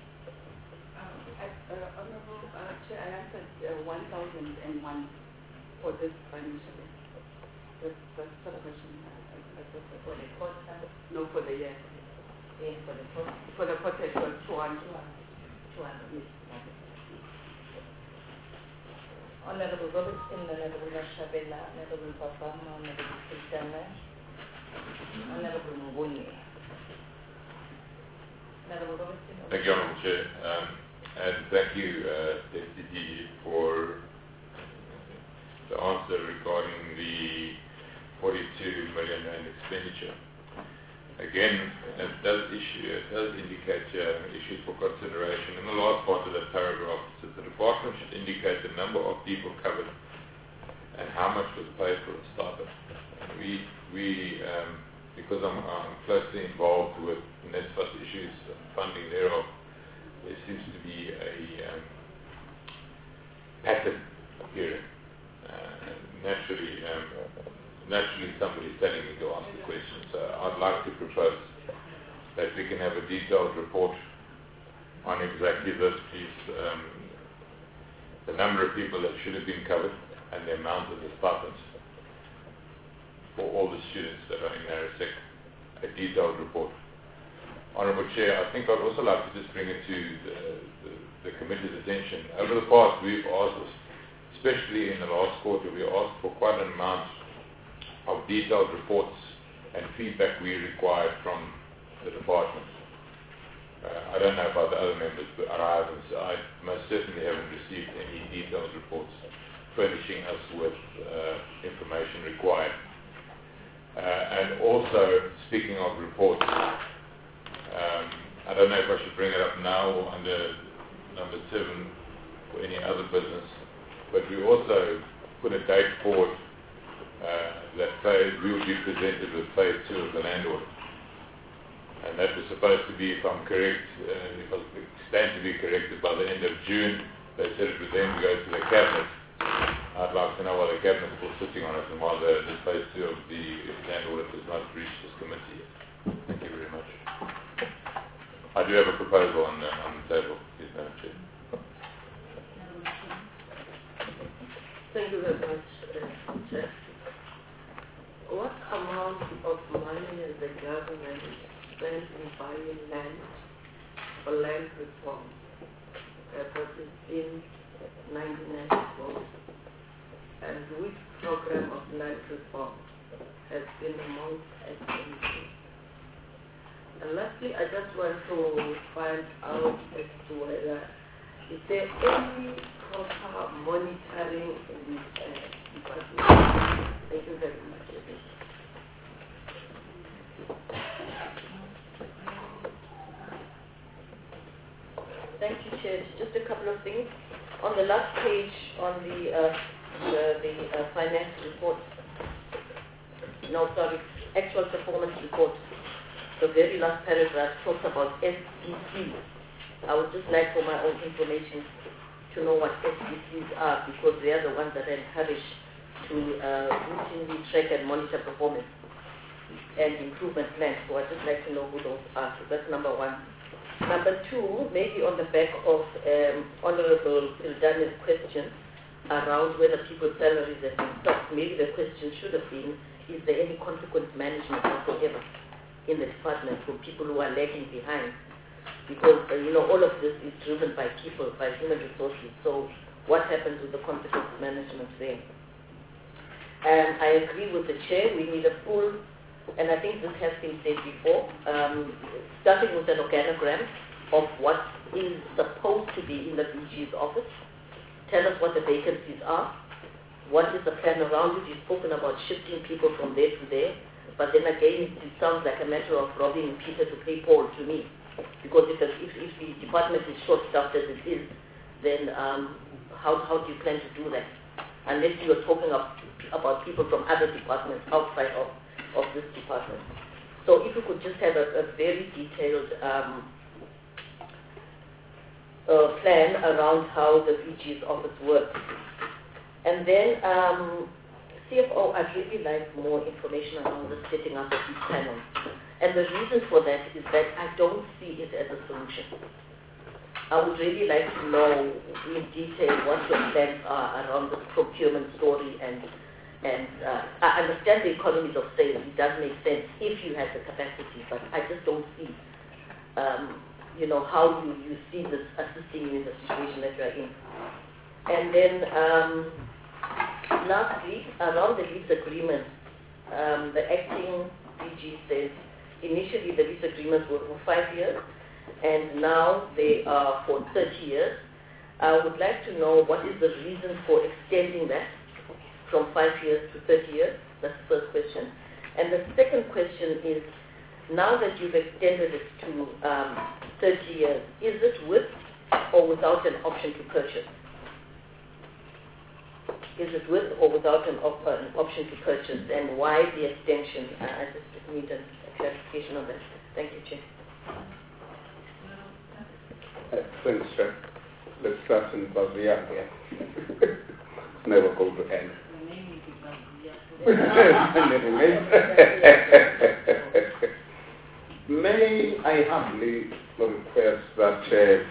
Honorable Chair, I answered 1,001 for this financial year. That's the question. For the quarter? No, for the year. Yes, for the quarter. For the quarter, it was 200. 200. Yes. Honorable Robertson, Honorable Mashabela, Honorable Papama, Honorable Sultana, Honorable Mbuni. Honorable Robertson. Thank you, Honorable Chair. And thank you, Deputy, for the answer regarding the 42 million rand expenditure. Again, it does indicate issues for consideration. In the last part of that paragraph, it says the department should indicate the number of people covered and how much was paid for the stipend. Because I'm closely involved with NSFAS issues and funding thereof, there seems to be a pattern appearing. Naturally somebody's telling me to ask the question. So I'd like to propose that we can have a detailed report on exactly this piece, the number of people that should have been covered and the amount of the stipends for all the students that are in NARISEC, a detailed report. Honourable Chair, I think I'd also like to just bring it to the committee's attention. Over the past, we've asked, especially in the last quarter, we asked for quite an amount of detailed reports and feedback we required from the department. I don't know about the other members, but I most certainly haven't received any detailed reports furnishing us with information required. And also, speaking of reports, I don't know if I should bring it up now or under number 7 or any other business, but we also put a date forward that we will be presented with phase 2 of the land audit. And that was supposed to be, if I'm correct, if I stand to be corrected, by the end of June. They said it would then go to the Cabinet. I'd like to know why the Cabinet is still sitting on it and why the phase 2 of the land audit has not reached this committee yet. Thank you very much. I do have a proposal on the table, please, Madam Chair. Thank you very much, Chair. What amount of money has the government spent in buying land for land reform? That is in 1994. And which program of land reform has been the most expensive? And lastly, I just want to find out as to whether is there any proper monitoring in this department? Thank you very much. Thank you, Chair. Just a couple of things. On the last page, on the finance report, actual performance report, the very last paragraph talks about SDCs. I would just like, for my own information, to know what SDCs are, because they are the ones that are encouraged to routinely track and monitor performance and improvement plans. So I'd just like to know who those are. So that's number 1. Number 2, maybe on the back of Honorable Ildane's question around whether people's salaries have been stopped, maybe the question should have been, is there any consequence management whatsoever in the department for people who are lagging behind? Because, all of this is driven by people, by human resources. So what happens with the consequence management there? I agree with the Chair, we need a full, and I think this has been said before, starting with an organogram of what is supposed to be in the BG's office. Tell us what the vacancies are. What is the plan around it? You've spoken about shifting people from there to there. But then again, it sounds like a matter of robbing Peter to pay Paul to me. Because if the department is short-staffed as it is, then how do you plan to do that? Unless you are talking about people from other departments outside of this department. So if you could just have a very detailed plan around how the VG's office works. And then CFO, I'd really like more information around the setting up of these panels. And the reason for that is that I don't see it as a solution. I would really like to know in detail what your plans are around the procurement story, and I understand the economies of scale. It does make sense if you have the capacity, but I just don't see, how you see this assisting you in the situation that you are in. And then lastly, around the lease agreement, the acting DG says initially the lease agreements were for 5 years and now they are for 30 years. I would like to know what is the reason for extending that from 5 years to 30 years. That's the first question. And the second question is, now that you've extended it to 30 years, is it with or without an option to purchase? Is it with or without an option to purchase, and why the extension? I just need a clarification on that. Thank you, Chair. Thanks, Chair. Let's start in Bazia here. It's never going to end. May I humbly request that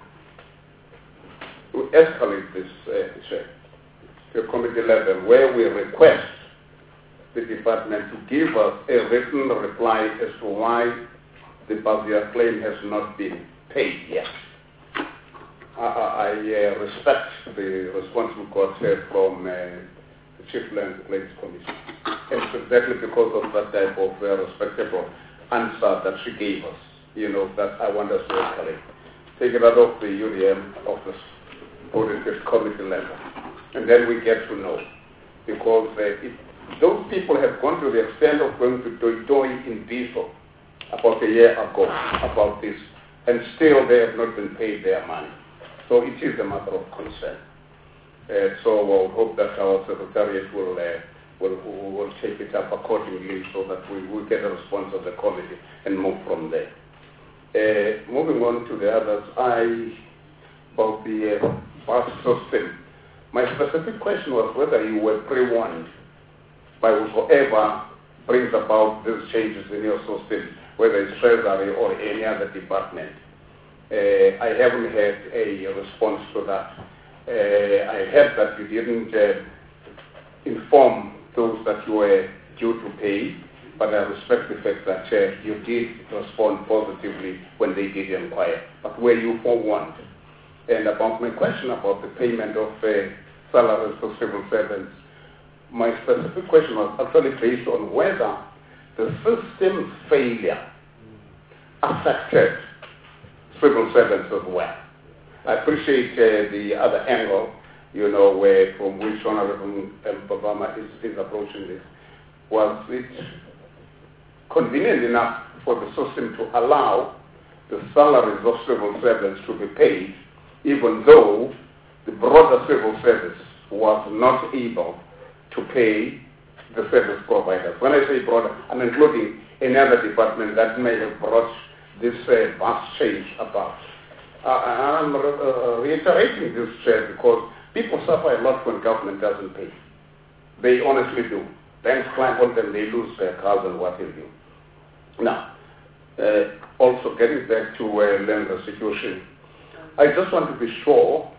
we escalate this, Chair, to committee level, where we request the department to give us a written reply as to why the Bazia claim has not been paid yet. I respect the response we got from the Chief Land Claims Commission. It's exactly because of that type of respectable answer that she gave us, that I want us to escalate. Take it out of the UDM office, put it at committee level, and then we get to know. Because those people have gone to the extent of going to Doi in diesel about a year ago about this, and still they have not been paid their money. So it is a matter of concern. So we'll hope that our Secretariat will take it up accordingly so that we will get a response of the committee and move from there. Moving on to the others, about the bus system. My specific question was whether you were pre-warned by whoever brings about these changes in your system, whether it's Treasury or any other department. I haven't had a response to that. I heard that you didn't inform those that you were due to pay, but I respect the fact that you did respond positively when they did inquire. But were you forewarned? And about my question about the payment of salaries to civil servants, my specific question was actually based on whether the system failure affected civil servants as well. I appreciate the other angle, where from which Honorable Obama is approaching this. Was it convenient enough for the system to allow the salaries of civil servants to be paid, even though the broader civil service was not able to pay the service providers? When I say broader, I'm including another department that may have brought this vast change about. I'm reiterating this, Chair, because people suffer a lot when government doesn't pay. They honestly do. Banks climb on them, they lose their cars and what have you. Now, also getting back to land restitution, I just want to be sure.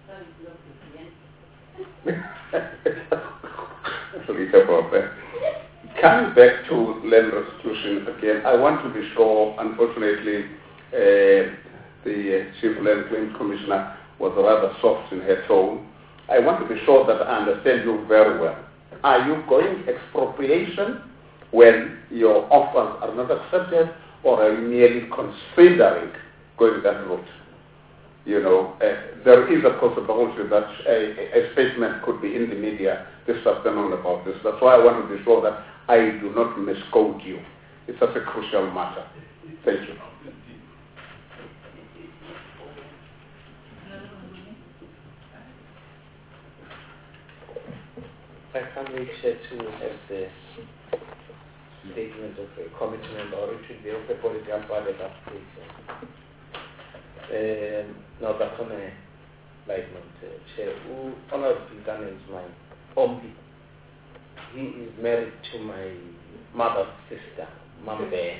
Coming back to land restitution again, I want to be sure, unfortunately, the Chief Land Claims Commissioner was rather soft in her tone. I want to be sure that I understand you very well. Are you going expropriation when your offers are not accepted, or are you merely considering going that route? There is a possibility that a statement could be in the media this afternoon about this. That's why I want to be sure that I do not misquote you. It's such a crucial matter. Thank you. I can't wait to have the statement of a committee member, or it should be of the political party that takes. Now back on a light note, Chair, who Honorable Pizana is my ombi. He is married to my mother's sister, Mambe.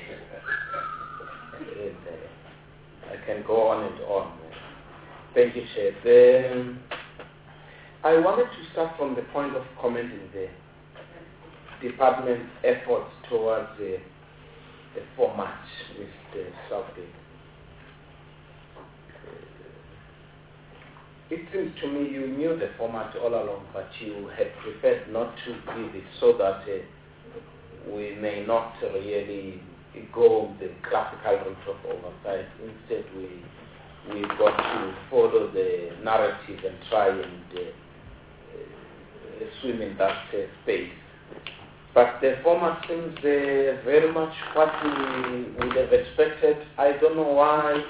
I can go on and on. Thank you, Chair. I wanted to start from the point of commenting the department's efforts towards the format with the South Bay. it seems to me you knew the format all along, but you had preferred not to give it so that we may not really go the classical route of oversight. Instead, we got to follow the narrative and try and swim in that space. But the format seems very much what we would have expected. I don't know why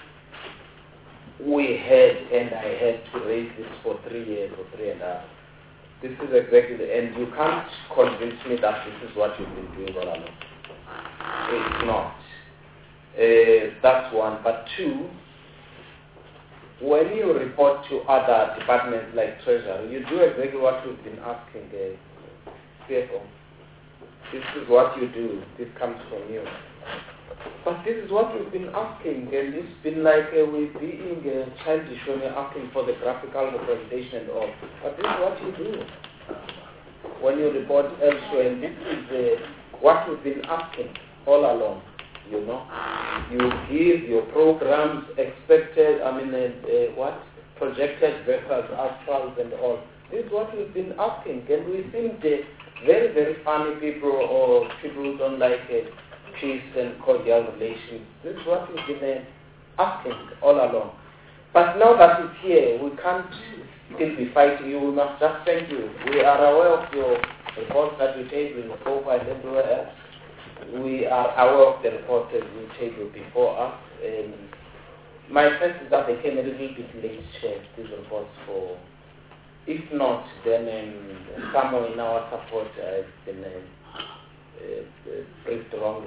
I had to raise this for 3 years or 3.5. This is exactly, and you can't convince me that this is what you've been doing all along. It's not. That's one. But two, when you report to other departments like Treasury, you do exactly what we've been asking CFO. This is what you do. This comes from you. But this is what we've been asking, and it's been like we're being childish when we're asking for the graphical representation and all. But this is what you do when you report elsewhere, and this is what we've been asking all along. You know, you give your programs expected, projected versus actuals and all. This is what we've been asking, and we think the very, very funny people or people who don't like peace and cordial relations. This is what we've been asking all along. But now that it's here, we can't still be fighting you. We must just thank you. We are aware of your reports that you take in the SOFA and everywhere else. We are aware of the reports that you take before us. My sense is that they came a little bit late to share these reports for. If not, then someone in our support has been briefed wrong.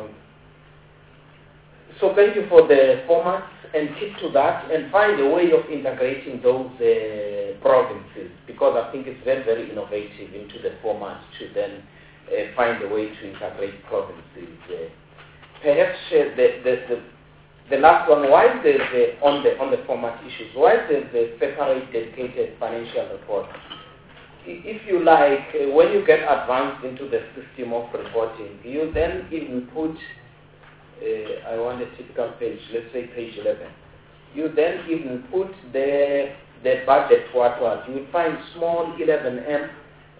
So thank you for the format, and keep to that and find a way of integrating those provinces, because I think it's very, very innovative into the format to then find a way to integrate provinces. Perhaps the last one, why is there on the format issues, why is there the separate dedicated financial report? If you like, when you get advanced into the system of reporting, you then even put, I want a typical page, let's say page 11. You then even put the budget what was. You will find small 11M,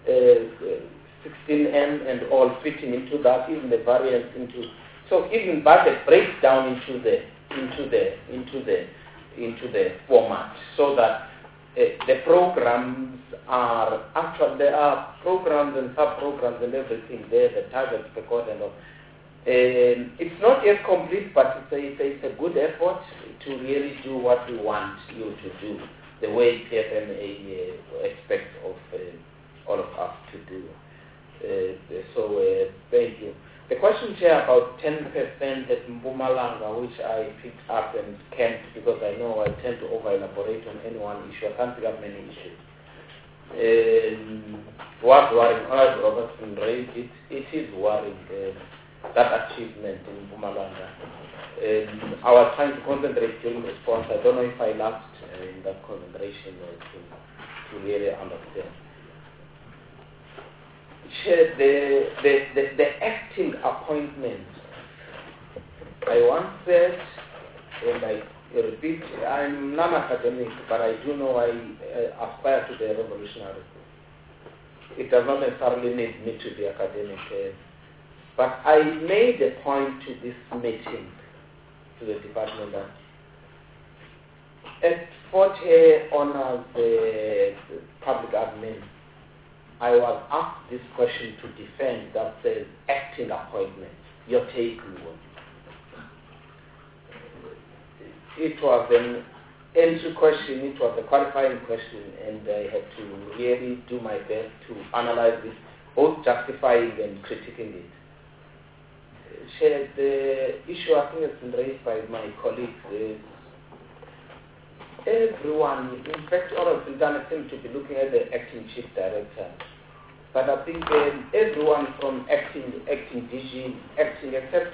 16M and all fitting into that, even the variance into. So even budget breaks down into the format, so that the programs are actually, there are programs and sub-programs and everything there, the targets, the code and all. It's not yet complete, but it's a good effort to really do what we want you to do, the way PFMA expects of all of us to do. So thank you. The question here about 10% at Mpumalanga, which I picked up and can't, because I know I tend to over-elaborate on any one issue. I can't pick up many issues. What's worrying? Honorable Robertson raised it. It is worrying, that achievement in Mpumalanga. I was trying to concentrate during response. I don't know if I lapsed in that concentration to really understand. The acting appointment. I once said, and I repeat, I'm non-academic, but I do know I aspire to be a revolutionary. It does not necessarily need me to be academic. But I made a point to this meeting, to the department, that at Fort Hare Honors Public Admin, I was asked this question to defend that says acting appointment. Your take, Luo. It was an entry question, it was a qualifying question, and I had to really do my best to analyze this, both justifying and critiquing it. The issue I think has been raised by my colleagues is everyone, in fact, all of them seem to be looking at the acting chief director. But I think everyone from acting DG, acting except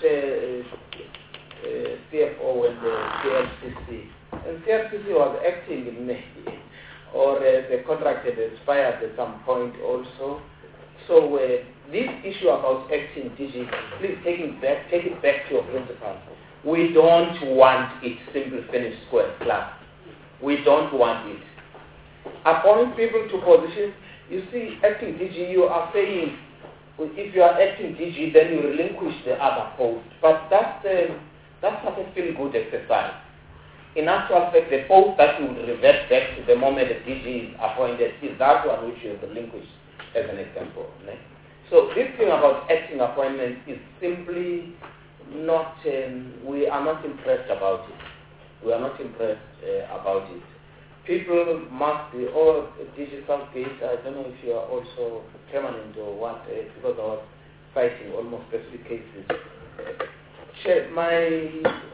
CFO and the CFCC. And CFCC was acting in May, or the contract had expired at some point also. So this issue about acting DG, please take it back to your principal. We don't want it simple finished square class. We don't want it. appoint people to positions. You see, acting DG, you are saying, if you are acting DG, then you relinquish the other post. But that's not a feel-good exercise. In actual fact, the post that you would revert back to the moment the DG is appointed is that one which you relinquish, as an example. Right? So this thing about acting appointments is simply not, we are not impressed about it. We are not impressed about it. People must be all digital gate. I don't know if you are also permanent or what, because I was fighting almost specific cases. Chair, my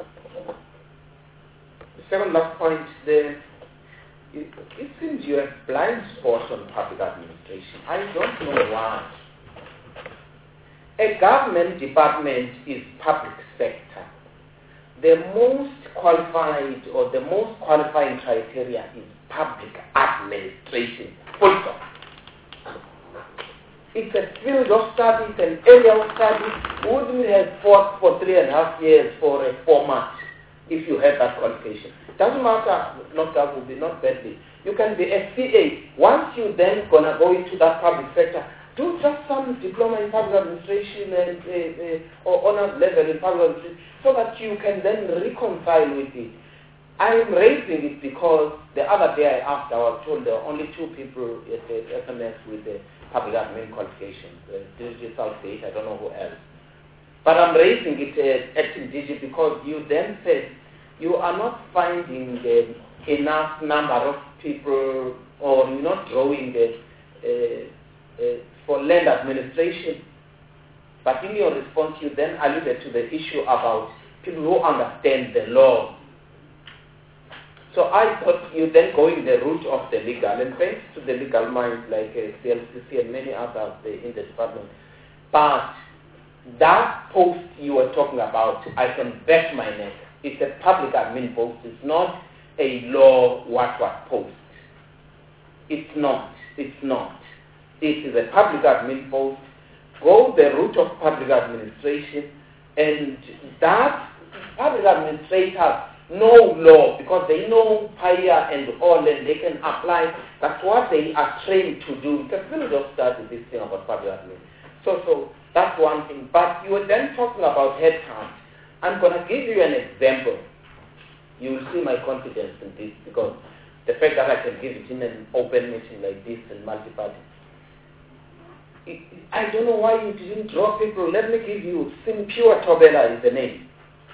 second last point there, it seems you have blind spots on public administration. I don't know why. A government department is public sector. The most qualified or the most qualifying criteria is public administration. Full stop. It's a field of study, it's an area of study. Wouldn't have fought for 3.5 years for a format if you had that qualification? Doesn't matter, not that would be not badly. You can be a CA. Once you then gonna go into that public sector, do just some diploma in public administration and or honors level in public administration, so that you can then reconcile with it. I'm raising it because the other day I asked, I was told there are only 2 people at the FMS with the public admin qualifications, Digital State, I don't know who else. But I'm raising it at DG because you then said you are not finding enough number of people, or you're not drawing for land administration. But in your response, you then alluded to the issue about people who understand the law. So I thought you then going the route of the legal, and thanks to the legal minds like CLCC and many others in the department. But that post you were talking about, I can bet my neck. It's a public admin post. It's not a law what post. It's not. It's not. It is a public admin post. Go the route of public administration, and that public administrators know law because they know higher and all, and they can apply. That's what they are trained to do. It's a field of study, this thing about public admin. So that's one thing. But you were then talking about headcount. I'm going to give you an example. You will see my confidence in this, because the fact that I can give it in an open meeting like this and multi-party. I don't know why you didn't draw people. Let me give you Simpure Tobela is the name.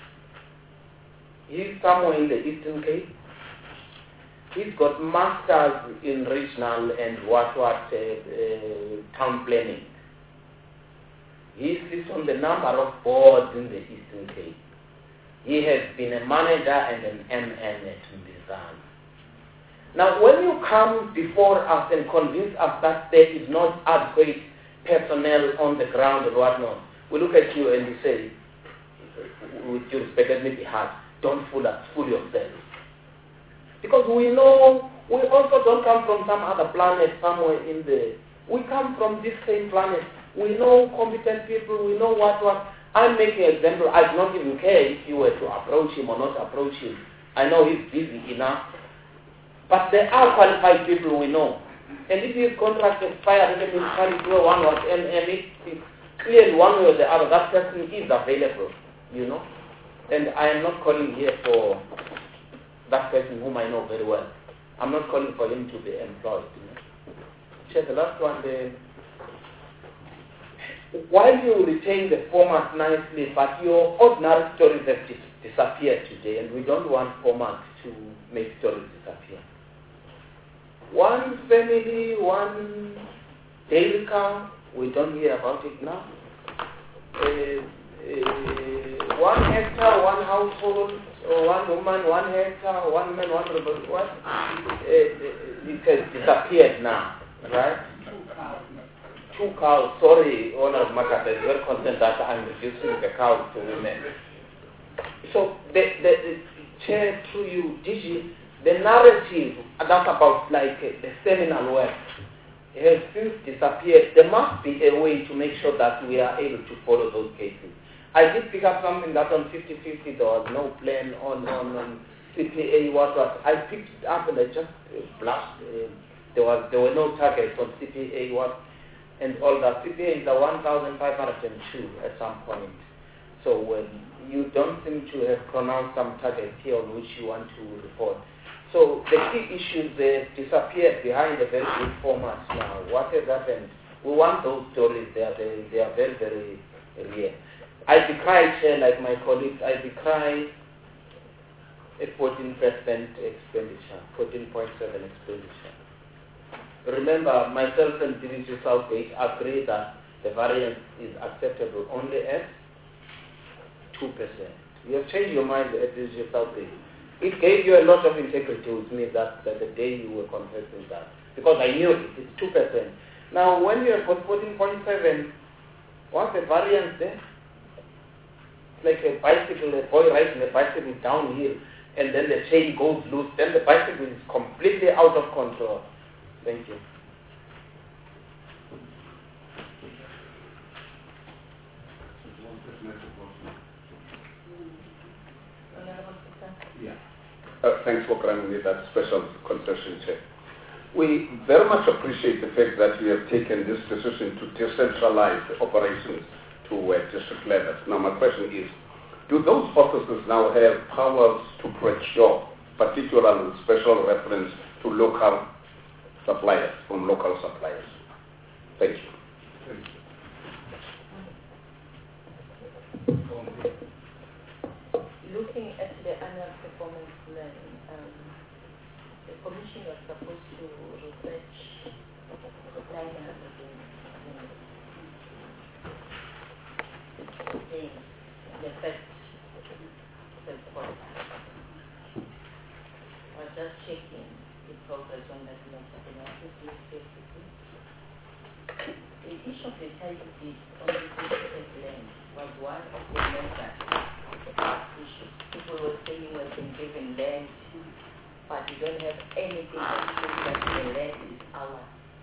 He's somewhere in the Eastern Cape. He's got masters in regional and town planning. He sits on the number of boards in the Eastern Cape. He has been a manager and an MN at Mbizana. Now, when you come before us and convince us that there is not adequate personnel on the ground and whatnot, we look at you and we say, with due respect, let me be hard, don't fool yourself. Because we know, we also don't come from some other planet somewhere in the, we come from this same planet. We know competent people, we know what. I'm making an example. I do not even care if you were to approach him or not approach him. I know he's busy enough. But there are qualified people we know. And if his contract expired, let me carry through one was it's clearly one way or the other, that person is available, you know. And I am not calling here for that person whom I know very well. I'm not calling for him to be employed, you know. Check the last one there. While you retain the format nicely, but your ordinary stories have disappeared today, and we don't want format to make stories disappear. One family, one daily cow, we don't hear about it now. 1 hectare, one household, or one woman, 1 hectare, one man, one rebel. What? It has disappeared now, right? 2 cows. Sorry, owner of Makata is very concerned that I'm reducing the cows to women. So the chair through you, DG, the narrative that's about like the seminal work has since disappeared. There must be a way to make sure that we are able to follow those cases. I did pick up something that on 50/50 there was no plan on CPA, what. I picked it up and I just blushed. there were no targets on CPA and all that. CPA is a 1,502 at some point. So you don't seem to have pronounced some targets here on which you want to report. So the key issues disappeared behind the very good format now. What has happened? We want those stories. They are very, very real. I decry, Chair, like my colleagues, I decry a 14% expenditure, 14.7 expenditure. Remember, myself and DDG Southgate agree that the variance is acceptable only at 2%. You have changed your mind at DDG Southgate. It gave you a lot of integrity with me that the day you were confessing that. Because I knew it's 2%. Now, when you have got 14.7, what's the variance there? It's like a bicycle, a boy riding a bicycle downhill, and then the chain goes loose, then the bicycle is completely out of control. Thank you. Yeah. Thanks for granting me that special concession, Chair. We very much appreciate the fact that you have taken this decision to decentralize the operations to district levels. Now my question is, do those officers now have powers to procure, particularly with special reference to local suppliers, from local suppliers? Thank you. Looking at the annual performance plan, the Commission was supposed to research 900 things in the first quarter. I was just checking the progress on that matter, and I think the issue of the title deed on the district land was one of the major issues. People were saying we've been given land, but we don't have anything that shows that the land is ours.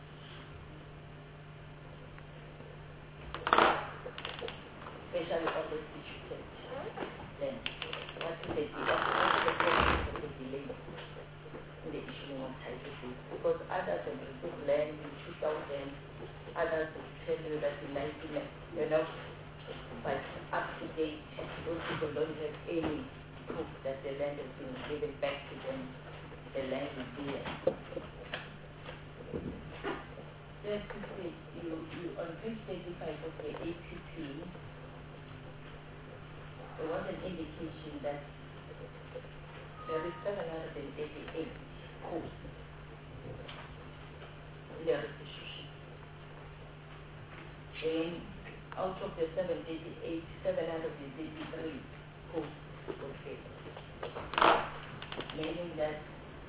Especially on the district land. What is the purpose of the delay in the issuing of title deeds? Because others have received land in 2000, others will tell you that in 1990, you're not quite up to date. Those people don't have any proof that the land has been given back to them. The land is there. Just to say, you on page 35 of the APP, there was an indication that there is 788 codes in the restitution. Then out of the 788, 783 codes were paid. Meaning that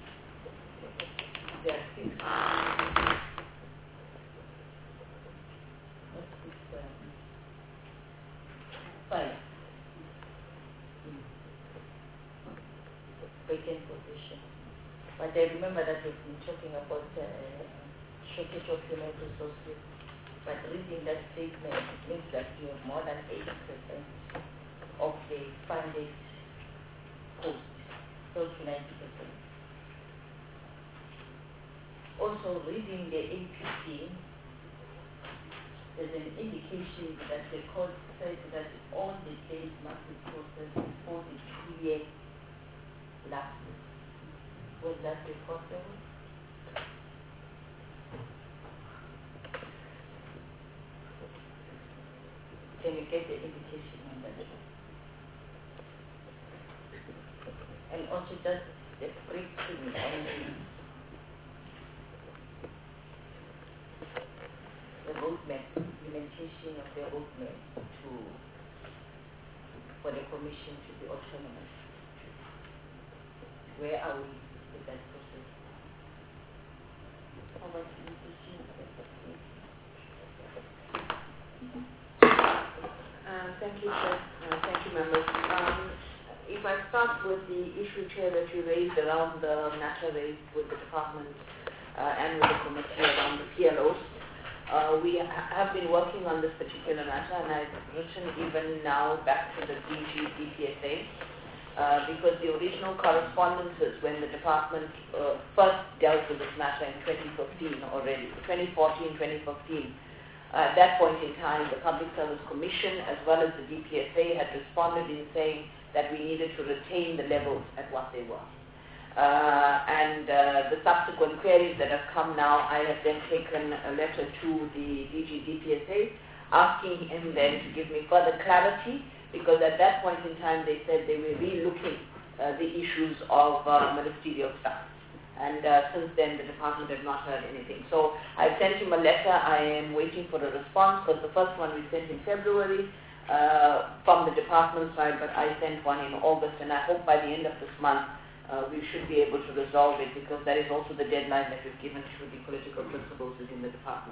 there are 6. Five. Vacant position. But I remember that we've been talking about shortage of human resources. But reading that statement, it means that you have more than 80% of the funded posts, close to 90%. Also, reading the APP, there's an indication that the court said that all the claims must be processed before the 2-year lapses. Was that possible? Can you get the indication on that? And also just the breakthrough on the roadmap, implementation of the roadmap for the Commission to be autonomous. Where are we with that process? How much indication? Thank you, Chair. Thank you, members. If I start with the issue, Chair, that you raised around the matter raised with the department and with the committee around the PLOs, we have been working on this particular matter, and I've written even now back to the DG DPSA because the original correspondences when the department first dealt with this matter in 2015 already, 2014, 2015, at that point in time, the Public Service Commission as well as the DPSA had responded in saying that we needed to retain the levels at what they were. The subsequent queries that have come now, I have then taken a letter to the DG DPSA asking him then to give me further clarity, because at that point in time they said they were re-looking the issues of ministerial staff. And since then the department have not heard anything. So I sent him a letter. I am waiting for a response, because the first one we sent in February from the department side, but I sent one in August, and I hope by the end of this month we should be able to resolve it, because that is also the deadline that we've given to the political principals within the department.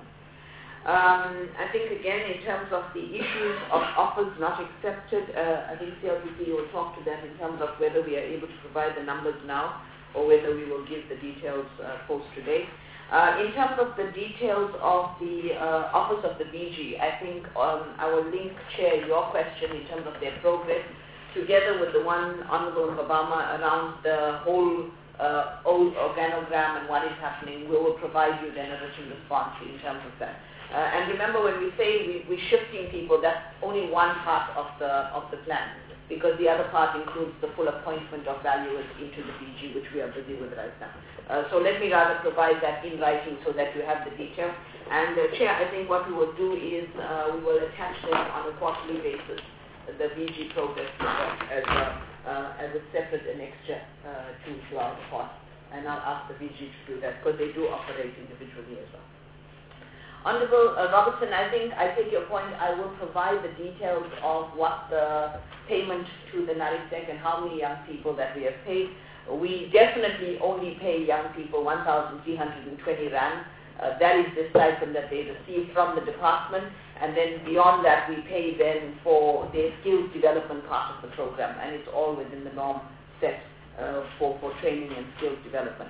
I think again in terms of the issues of offers not accepted, I think CLPC will talk to them in terms of whether we are able to provide the numbers now or whether we will give the details post today. In terms of the details of the Office of the BG, I think I will link, Chair, your question in terms of their progress together with the one Honorable Mbabama around the whole old organogram and what is happening. We will provide you then a written response in terms of that. And remember, when we say we're shifting people, that's only one part of the plan, because the other part includes the full appointment of valuers into the BG, which we are busy with right now. So let me rather provide that in writing so that you have the detail. And Chair, I think what we will do is we will attach them on a quarterly basis, the BG progress as a separate annexure to our report. And I'll ask the BG to do that, because they do operate individually as well. Honorable Robertson, I think I take your point. I will provide the details of what the payment to the NARISEC and how many young people that we have paid. We definitely only pay young people 1,320 Rand. That is the stipend that they receive from the department, and then beyond that we pay them for their skills development part of the program, and it's all within the norm set for training and skills development.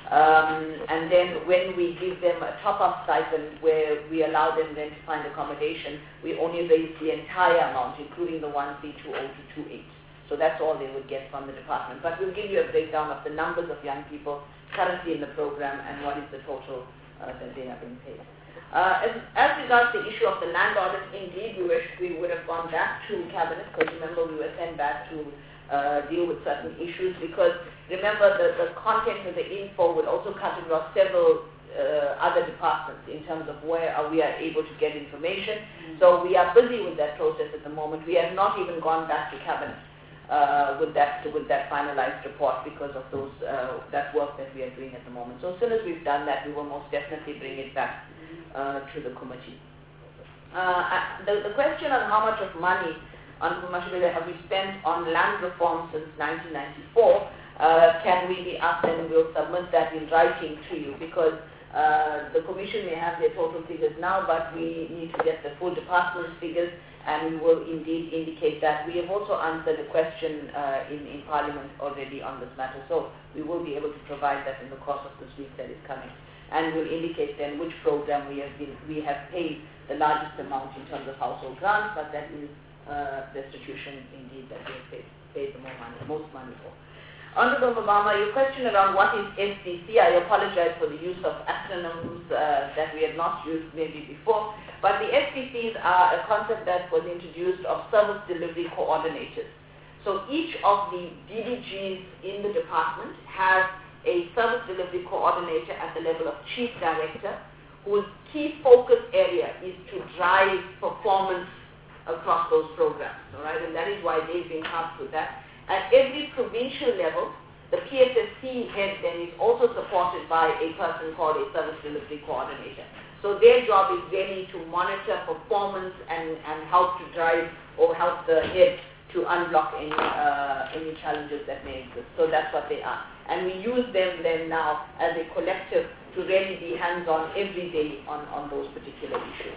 And then when we give them a top-up stipend where we allow them then to find accommodation, we only raise the entire amount, including the 1320 to 28. So that's all they would get from the department. But we'll give you a breakdown of the numbers of young people currently in the program and what is the total that they have been paid. As regards the issue of the land audit, indeed we wish we would have gone back to Cabinet, because remember we were sent back to deal with certain issues, because remember the content of the info would also cut across several other departments in terms of where we are able to get information. So we are busy with that process at the moment. We have not even gone back to Cabinet with that finalized report, because of those that work that we are doing at the moment. So as soon as we've done that, we will most definitely bring it back to the committee. The question on how much of money have we spent on land reform since 1994, can we be asked, and we'll submit that in writing to you, because the Commission may have their total figures now, but we need to get the full department's figures, and we will indeed indicate that. We have also answered a question in Parliament already on this matter, so we will be able to provide that in the course of this week that is coming. And we'll indicate then which program we have paid the largest amount in terms of household grants, but that is restitution indeed that we have paid the most money for. Honorable Obama, your question around what is SDC, I apologize for the use of acronyms that we had not used maybe before, but the SDCs are a concept that was introduced of service delivery coordinators. So each of the DDGs in the department has a service delivery coordinator at the level of chief director, whose key focus area is to drive performance across those programs, all right? And that is why they've been tasked with that. At every provincial level, the PSSC head then is also supported by a person called a service delivery coordinator. So their job is really to monitor performance and help to drive or help the head to unblock any challenges that may exist. So that's what they are. And we use them then now as a collective to really be hands-on every day on those particular issues.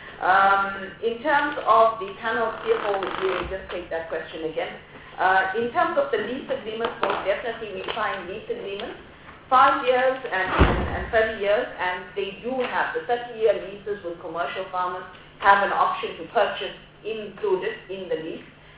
In terms of the panel CFO, we'll just take that question again. In terms of the lease agreements, most definitely we sign lease agreements, 5 years and 30 years, and they do have the 30-year leases with commercial farmers have an option to purchase included in the lease.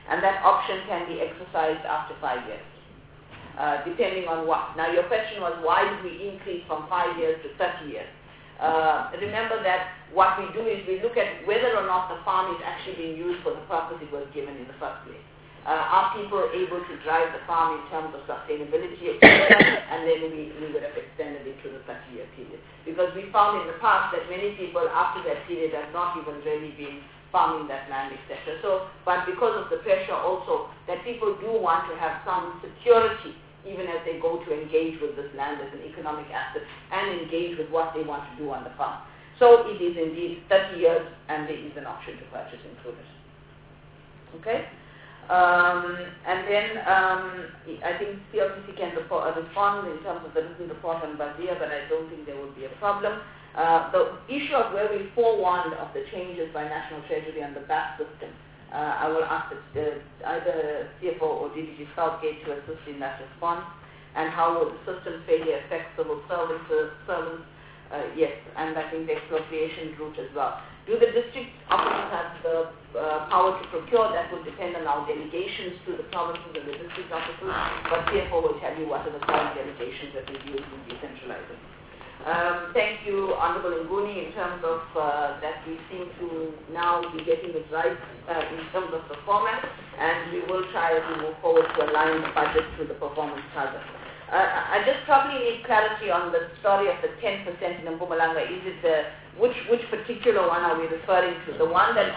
And that option can be exercised after 5 years, depending on what. Now your question was, why did we increase from 5 years to 30 years? Remember that what we do is we look at whether or not the farm is actually being used for the purpose it was given in the first place. Are people able to drive the farm in terms of sustainability, etc.? And then we would have extended it to the 30-year period. Because we found in the past that many people after that period have not even really been farming that land, etc. But because of the pressure also that people do want to have some security even as they go to engage with this land as an economic asset and engage with what they want to do on the farm. So it is indeed 30 years and there is an option to purchase included. Okay? And then I think CLCC can respond in terms of the written report on Bazia, but I don't think there would be a problem. The issue of where we forewarned of the changes by National Treasury on the BAS system, I will ask either CFO or DDG Southgate to assist in that response. And how would the system failure affect civil servants? Yes, and I think the expropriation route as well. Do the district officers have the power to procure? That will depend on our delegations to the provinces and the district officers, but CFO will tell you what are the current delegations that we've used in decentralizing. Thank you, Honorable Nguni, in terms of that we seem to now be getting it right in terms of the format, and we will try as we move forward to align the budget to the performance target. I just probably need clarity on the story of the 10% in Mpumalanga. Is it which particular one are we referring to? The one that...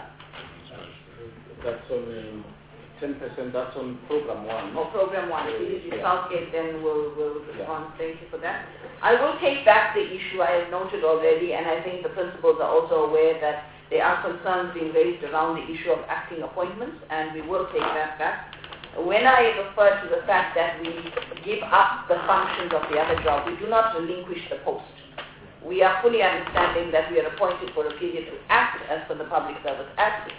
That's on 10%, that's on Program 1. Oh, Program 1. Yeah. Southgate then will respond. Thank you for that. I will take back the issue I have noted already, and I think the principals are also aware that there are concerns being raised around the issue of acting appointments, and we will take that back. When I refer to the fact that we give up the functions of the other job, we do not relinquish the post. We are fully understanding that we are appointed for a period to act as per the Public Service Act,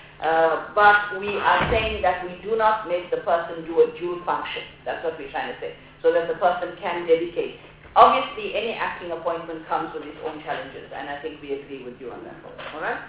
but we are saying that we do not make the person do a dual function. That's what we're trying to say, so that the person can dedicate. Obviously, any acting appointment comes with its own challenges, and I think we agree with you on that. All right?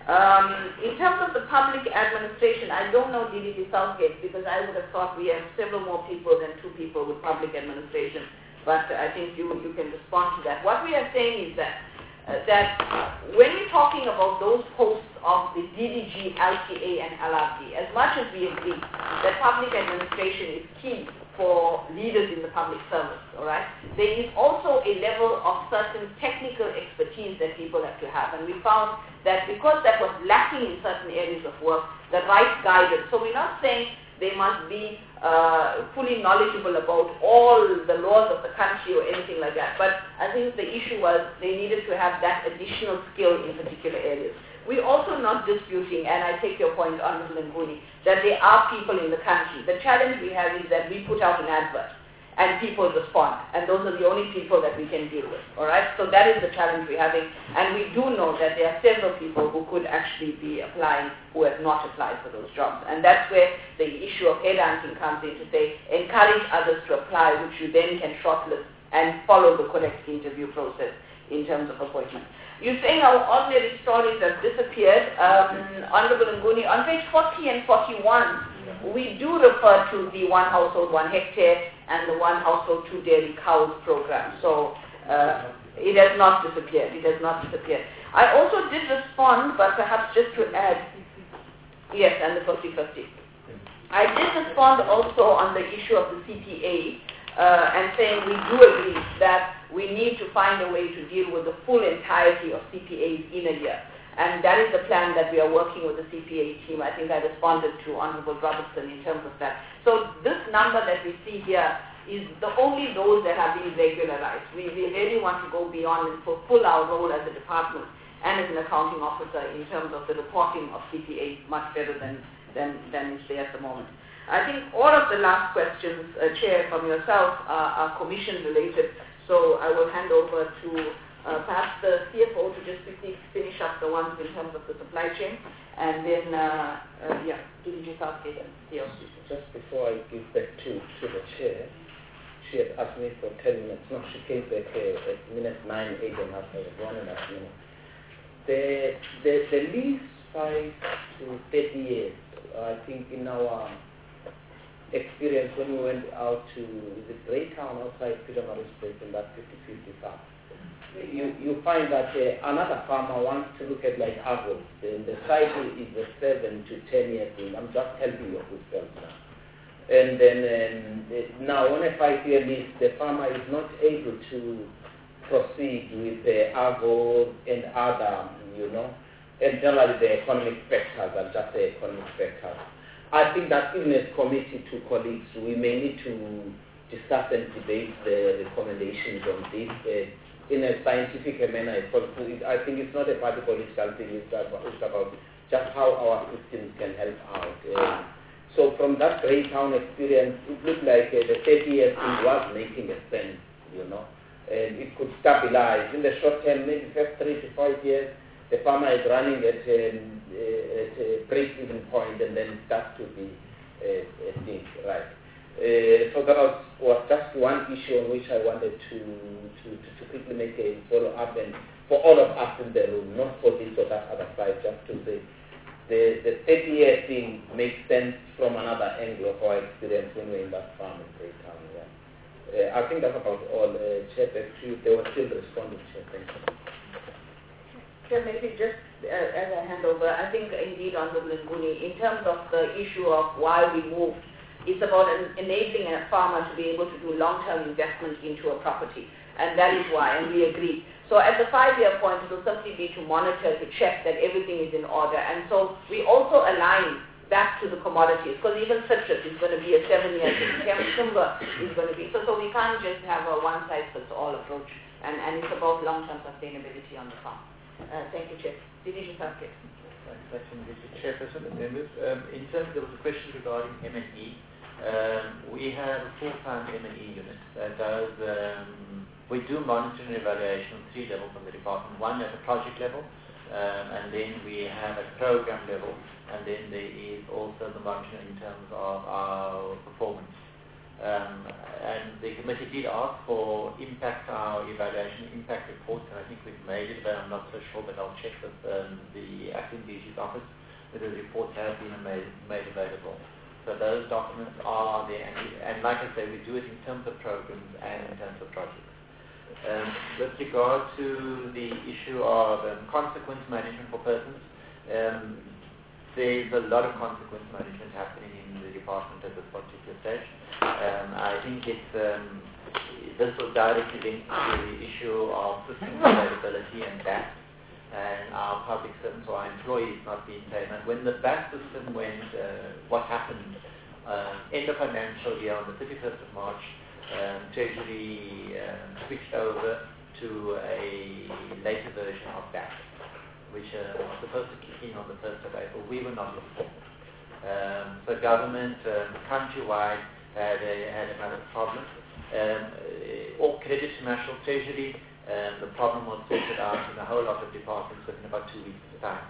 In terms of the public administration, I don't know DDG Southgate because I would have thought we have several more people than 2 people with public administration, but I think you can respond to that. What we are saying is that when we're talking about those posts of the DDG, LTA and LRT, as much as we agree that public administration is key for leaders in the public service, all right, there is also a level of certain technical expertise that people have to have. And we found that because that was lacking in certain areas of work, the right guidance. So we're not saying they must be fully knowledgeable about all the laws of the country or anything like that. But I think the issue was they needed to have that additional skill in particular areas. We're also not disputing, and I take your point, Honorable Nguni, that there are people in the country. The challenge we have is that we put out an advert and people respond, and those are the only people that we can deal with, all right? So that is the challenge we're having, and we do know that there are several people who could actually be applying who have not applied for those jobs, and that's where the issue of headhunting comes in to say, encourage others to apply, which you then can shortlist and follow the correct interview process in terms of appointment. You're saying our ordinary stories have disappeared. Honorable Nguni, on page 40 and 41, we do refer to the 1 household, 1 hectare and the 1 household, 2 dairy cows program. So it has not disappeared. It has not disappeared. I also did respond, but perhaps just to add, yes, and the 50-50. I did respond also on the issue of the CPA and saying we do agree that we need to find a way to deal with the full entirety of CPAs in a year. And that is the plan that we are working with the CPA team. I think I responded to Honorable Robertson in terms of that. So this number that we see here is only those that have been regularized. We really want to go beyond and fulfill our role as a department and as an accounting officer in terms of the reporting of CPAs much better than is there at the moment. I think all of the last questions, Chair, from yourself are commission related. So I will hand over to perhaps the CFO to just quickly finish up the ones in terms of the supply chain, and then, DDG Southgate and CLC. Just before I give back to the Chair, she had asked me for 10 minutes. No, she came back at minute 9, 8 and a half, 1.5 minutes. The lease 5 to 30 years, I think in our experience when we went out to the Greytown outside Peter Maris Place in that 50-50 farm, you find that another farmer wants to look at like apples, and the cycle is a 7 to 10 year thing. I'm just helping you with yourself now. And then now on a 5-year lease, the farmer is not able to proceed with the agro and other, and generally the economic factors are just the economic factors. I think that in a committee to colleagues, we may need to discuss and debate the recommendations on this in a scientific manner. I think it's not a party political thing, it's about just how our systems can help out. So from that Greytown experience, it looked like the 30 years thing was making a sense, and it could stabilize. In the short term, maybe first 3 to 5 years, the farmer is running at a break-even point, and then it starts to be a thing, right? So that was just one issue on which I wanted to quickly make a follow-up, and for all of us in the room, not for this or that other side, just to say the 30-year thing makes sense from another angle of our experience when we're in that farm in Greytown. Yeah. I think that's about all. Chair, back to you. They were still responding, Chair. Thank you. Chair, maybe just as I hand over, I think indeed, Honorable Nguni, in terms of the issue of why we moved, it's about enabling a farmer to be able to do long-term investment into a property. And that is why, and we agree. So at the 5-year point, it will simply be to monitor, to check that everything is in order. And so we also align back to the commodities, because even citrus is going to be a 7-year thing, timber is going to be. So we can't just have a one-size-fits-all approach. And it's about long-term sustainability on the farm. Thank you, Chair. Division Circuit. Thanks, Mr. Chairperson and members. In terms, there was a question regarding M&E. We have a full-time M&E unit that does, we do monitoring and evaluation on 3 levels on the department. One at the project level, and then we have at program level, and then there is also the monitoring in terms of our performance. And the committee did ask for our evaluation impact report, and I think we've made it, but I'm not so sure, but I'll check with the acting DG's office whether the reports have been made available. So those documents are there, and like I say, we do it in terms of programs and in terms of projects. With regard to the issue of consequence management for persons, there's a lot of consequence management happening in the department at this particular stage. I think this was directly linked to the issue of system availability and VAT, and our public servants or our employees not being paid. And when the VAT system went, what happened? End of financial year on the 31st of March, Treasury switched over to a later version of VAT, which was supposed to kick in on the 1st of April. We were not informed. So government countrywide had another problem. All credit to National Treasury, the problem was sorted out in a whole lot of departments within about 2 weeks' time.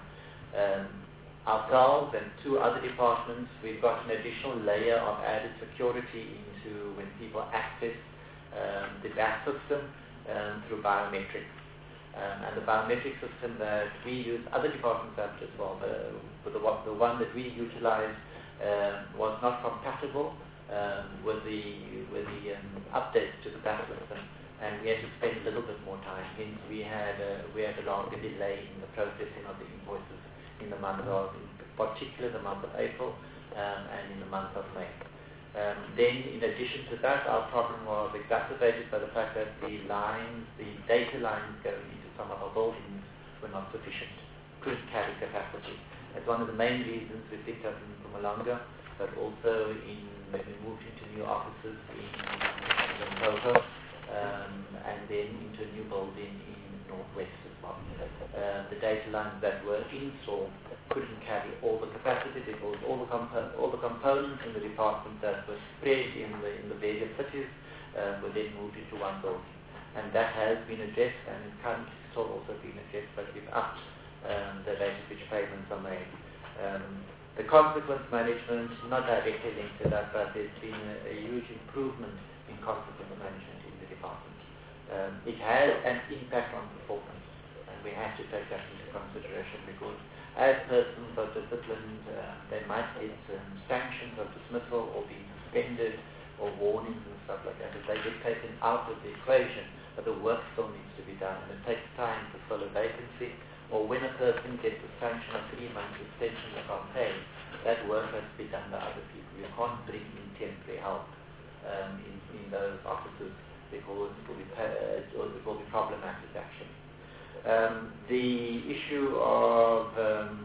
Ourselves and 2 other departments, we've got an additional layer of added security into when people access the VAT system through biometrics. And the biometric system that we use, other departments have as well, but the one that we utilized was not compatible with the updates to the VAT system, and we had to spend a little bit more time. Hence, we had a longer delay in the processing of the invoices in the month of, in particular, the month of April and in the month of May. Then, in addition to that, our problem was exacerbated by the fact that the data lines going into some of our buildings were not sufficient, couldn't carry capacity. That's one of the main reasons we picked up in Mpumalanga, but also when we moved into new offices in Limpopo, and then into a new building in Northwest as well. The data lines that were installed couldn't carry all the capacity because all the components in the department that were spread in the various cities were then moved into one building. And that has been addressed and currently still also being addressed, but we've upped the rate at which payments are made. The consequence management, not directly linked to that, but there's been a huge improvement in consequence management in the department. It has an impact on performance, and we have to take that into consideration because as persons are disciplined, they might get sanctions of dismissal or be suspended or warnings and stuff like that. If they get taken out of the equation, but the work still needs to be done, and it takes time to fill a vacancy. Or when a person gets a sanction of 3 months suspension without pay, that work has to be done by other people. You can't bring in temporary help in those offices because it will be problematic actually. The issue of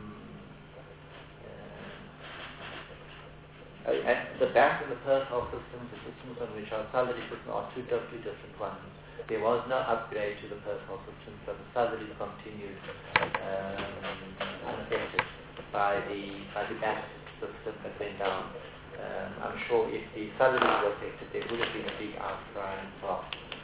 the bank and the personal systems, the systems on which our salary system are two totally different ones. There was no upgrade to the personal system, so the salaries continued unaffected by the bank system that went down. I'm sure if the salaries were affected, there would have been a big outcry as well.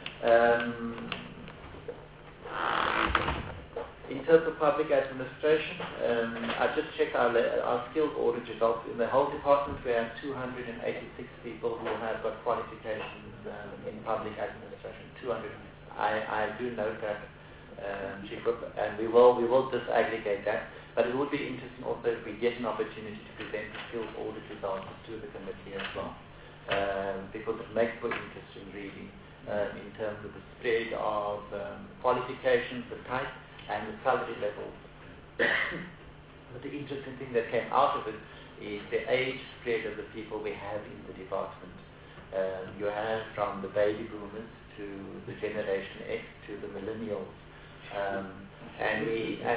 In terms of public administration, I just checked our skills audit results. In the whole department, we have 286 people who have got qualifications in public administration. 200. I do note that, Chief Whip, and we will disaggregate that. But it would be interesting also if we get an opportunity to present the skills audit results to the committee as well, because it makes for interesting reading in terms of the spread of qualifications, the type, and the salary levels. But the interesting thing that came out of it is the age spread of the people we have in the department. You have from the baby boomers to the Generation X to the millennials, and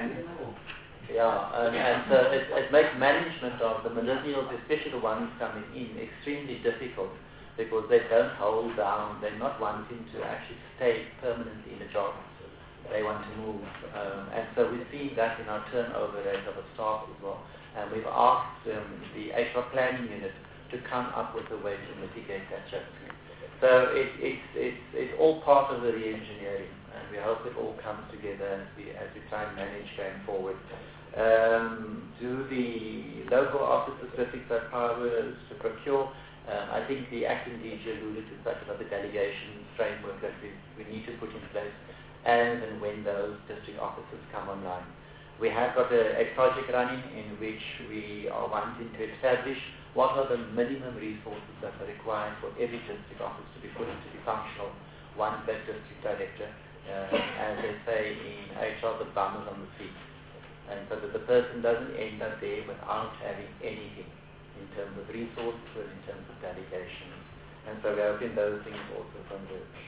so it makes management of the millennials, especially the ones coming in, extremely difficult because they don't hold down. They're not wanting to actually stay permanently in a job. They want to move, and so we see that in our turnover rate of the staff as well. And we've asked the HR planning unit to come up with a way to mitigate that risk. So it's all part of the re-engineering, and we hope it all comes together as we try and manage going forward. Do the local office specific powers to procure? I think the acting DG alluded to that about the delegation framework that we need to put in place as and when those district offices come online. We have got a project running in which we are wanting to establish what are the minimum resources that are required for every district office to be fully functional once that district director, as they say in HR, the bum is on the seat. And so that the person doesn't end up there without having anything in terms of resources or in terms of delegations. And so we're hoping those things also converge.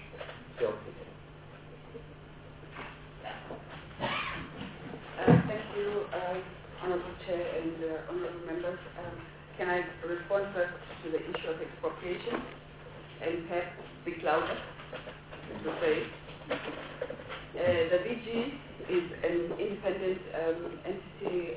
Thank you, Honourable Chair and Honourable Members. Can I respond first to the issue of expropriation and perhaps speak louder to say the VG is an independent entity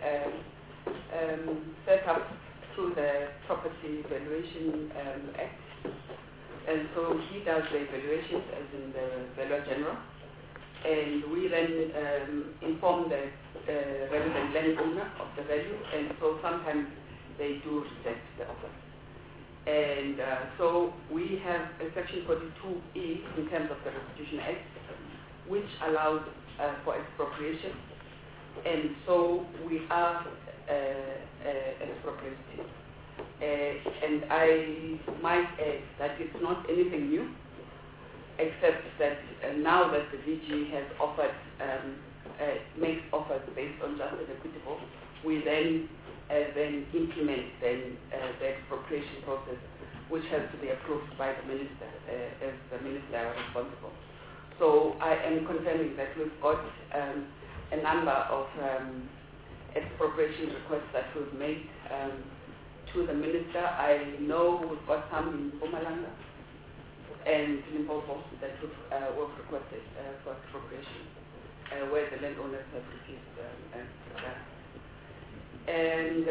set up through the Property Valuation Act, and so he does the evaluations as in the Valuer General, and we then inform the relevant landowner of the value, and so sometimes they do reject the offer. And so we have a section 42E in terms of the Restitution Act, which allows for expropriation, and so we are expropriating. And I might add that it's not anything new, except that now that the DG has offered, makes offers based on just and equitable, we then implement the expropriation process, which has to be approved by the minister, as the minister are responsible. So I am confirming that we've got a number of expropriation requests that we've made to the minister. I know we've got some in Mpumalanga and Limpopo that we've requested for expropriation, where the landowners have refused that. And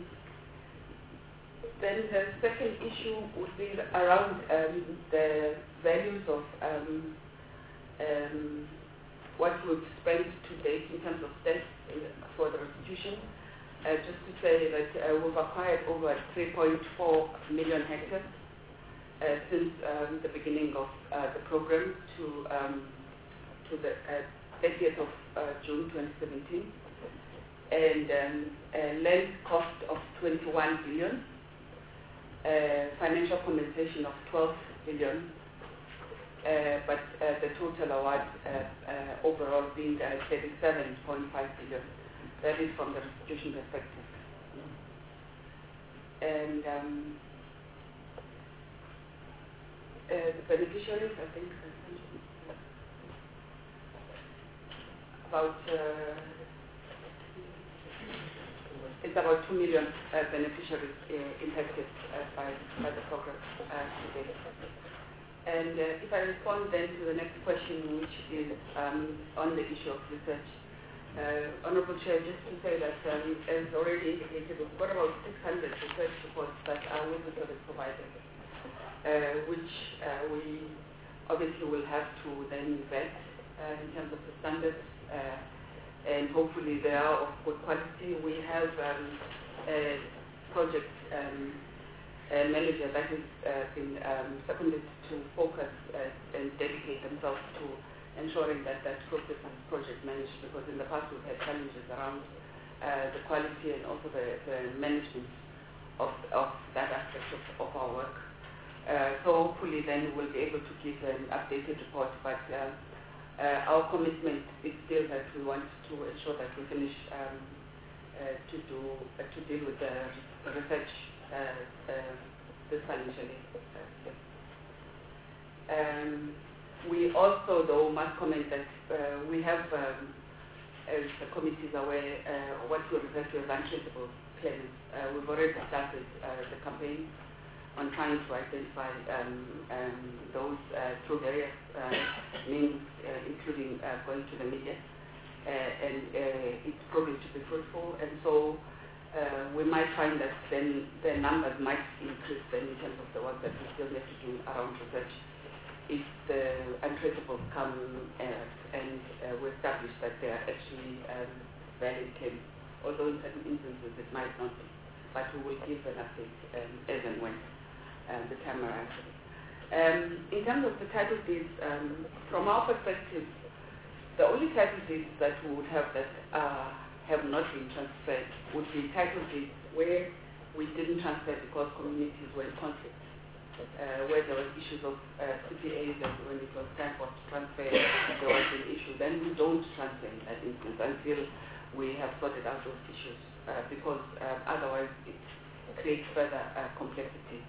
then the second issue would be around the values of what we've spent to date in terms of stamps for the restitution. Just to say that we've acquired over 3.4 million hectares since the beginning of the program to the 30th of June 2017, and a land cost of 21 billion, financial compensation of 12 billion, but the total award overall being 37.5 billion. That is from the restitution perspective. And the beneficiaries, I think, it's about 2 million beneficiaries impacted by the program today. And if I respond then to the next question, which is on the issue of research, Honorable Chair, just to say that as already indicated, we've got about 600 research reports that are with the service providers, which we obviously will have to then vet in terms of the standards, and hopefully they are of good quality. We have a project manager that has been seconded to focus and dedicate themselves to ensuring that that process is project managed, because in the past we've had challenges around the quality and also the management of that aspect of our work. So hopefully then we'll be able to give an updated report, but our commitment is still that we want to ensure that we finish to deal with the research this financial year. We also, though, must comment that we have, as the committee is aware, what we refer to as untraceable claims. We've already started the campaign on trying to identify those through various means, including going to the media, and it's proving to be fruitful. And so we might find that then the numbers might increase then in terms of the work that we still have to do around research. If the untraceables come and we establish that they are actually valid claims, although in certain instances it might not be, but we will give an update as and when the time arises. In terms of the title deeds, from our perspective, the only title deeds that we would have that have not been transferred would be title deeds where we didn't transfer because communities were in conflict. Where there were issues of CPAs, and when it was time for transfer, there was an issue. Then we don't transfer in that instance until we have sorted out those issues, because otherwise it creates further complexity.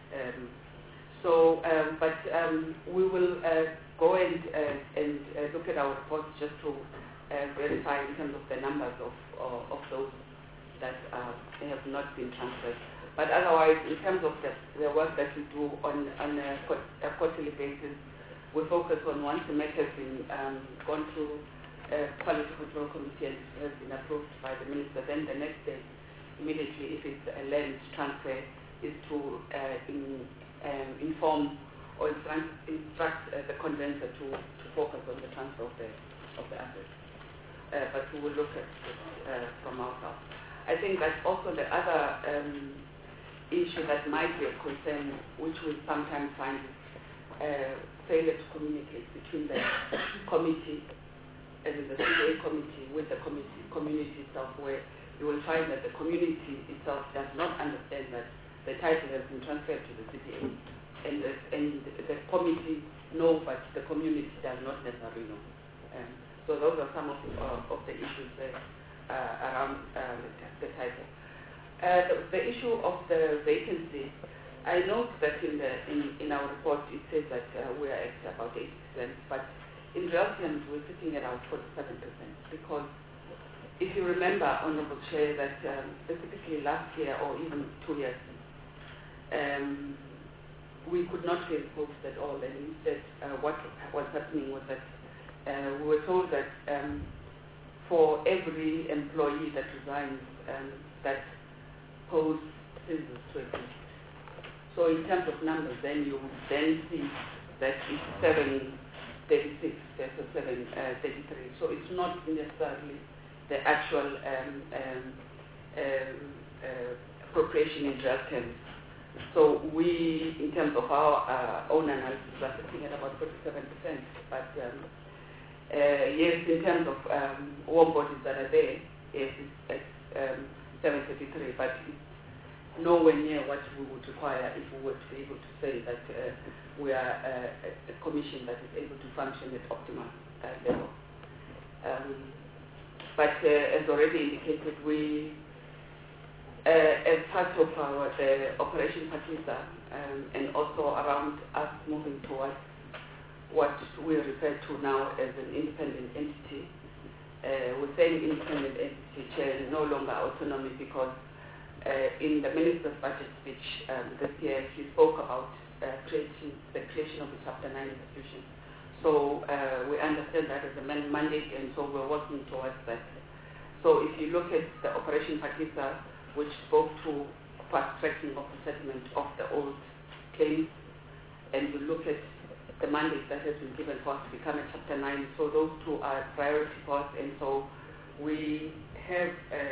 But we will go and look at our reports just to verify in terms of the numbers of those that have not been transferred. But otherwise, in terms of the work that we do on a quarterly basis, we focus on once the matter has been gone through a quality control committee and has been approved by the minister, then the next day, immediately, if it's a land transfer, is to inform or instruct the conveyancer to focus on the transfer of the assets. But we will look at it from ourselves. I think that also the other issue that might be of concern, which we sometimes find, is failure to communicate between the committee, as in the CPA committee, with the community itself, where you will find that the community itself does not understand that the title has been transferred to the CPA, and the committee know, but the community does not necessarily know. So those are some of the issues there around the title. The issue of the vacancy, I note that in our report it says that we are at about 80%, but in real terms we're sitting at around 47%, because if you remember, Honorable Chair, that specifically last year or even 2 years, we could not fill posts at all, and instead what was happening was that we were told that for every employee that resigns, that post ceases to exist. So in terms of numbers, then you would then see that it's 736 versus 733. So it's not necessarily the actual appropriation in real terms. So we, in terms of our own analysis, are sitting at about 47%, but Yes, in terms of warm bodies that are there, yes, it's at 733, but it's nowhere near what we would require if we were to be able to say that we are a commission that is able to function at optimal level. But as already indicated, we, as part of our Operation Pakisa, and also around us moving towards what we refer to now as an independent entity. We're saying independent entity, Chair, no longer autonomy, because in the Minister's budget speech this year, he spoke about the creation of a Chapter 9 institution. So we understand that as a mandate, and so we're working towards that. So if you look at the Operation Pakisa, which spoke to fast-tracking of the settlement of the old claims, and you look at the mandate that has been given for us to become a Chapter 9. So those two are priority for us, and so we have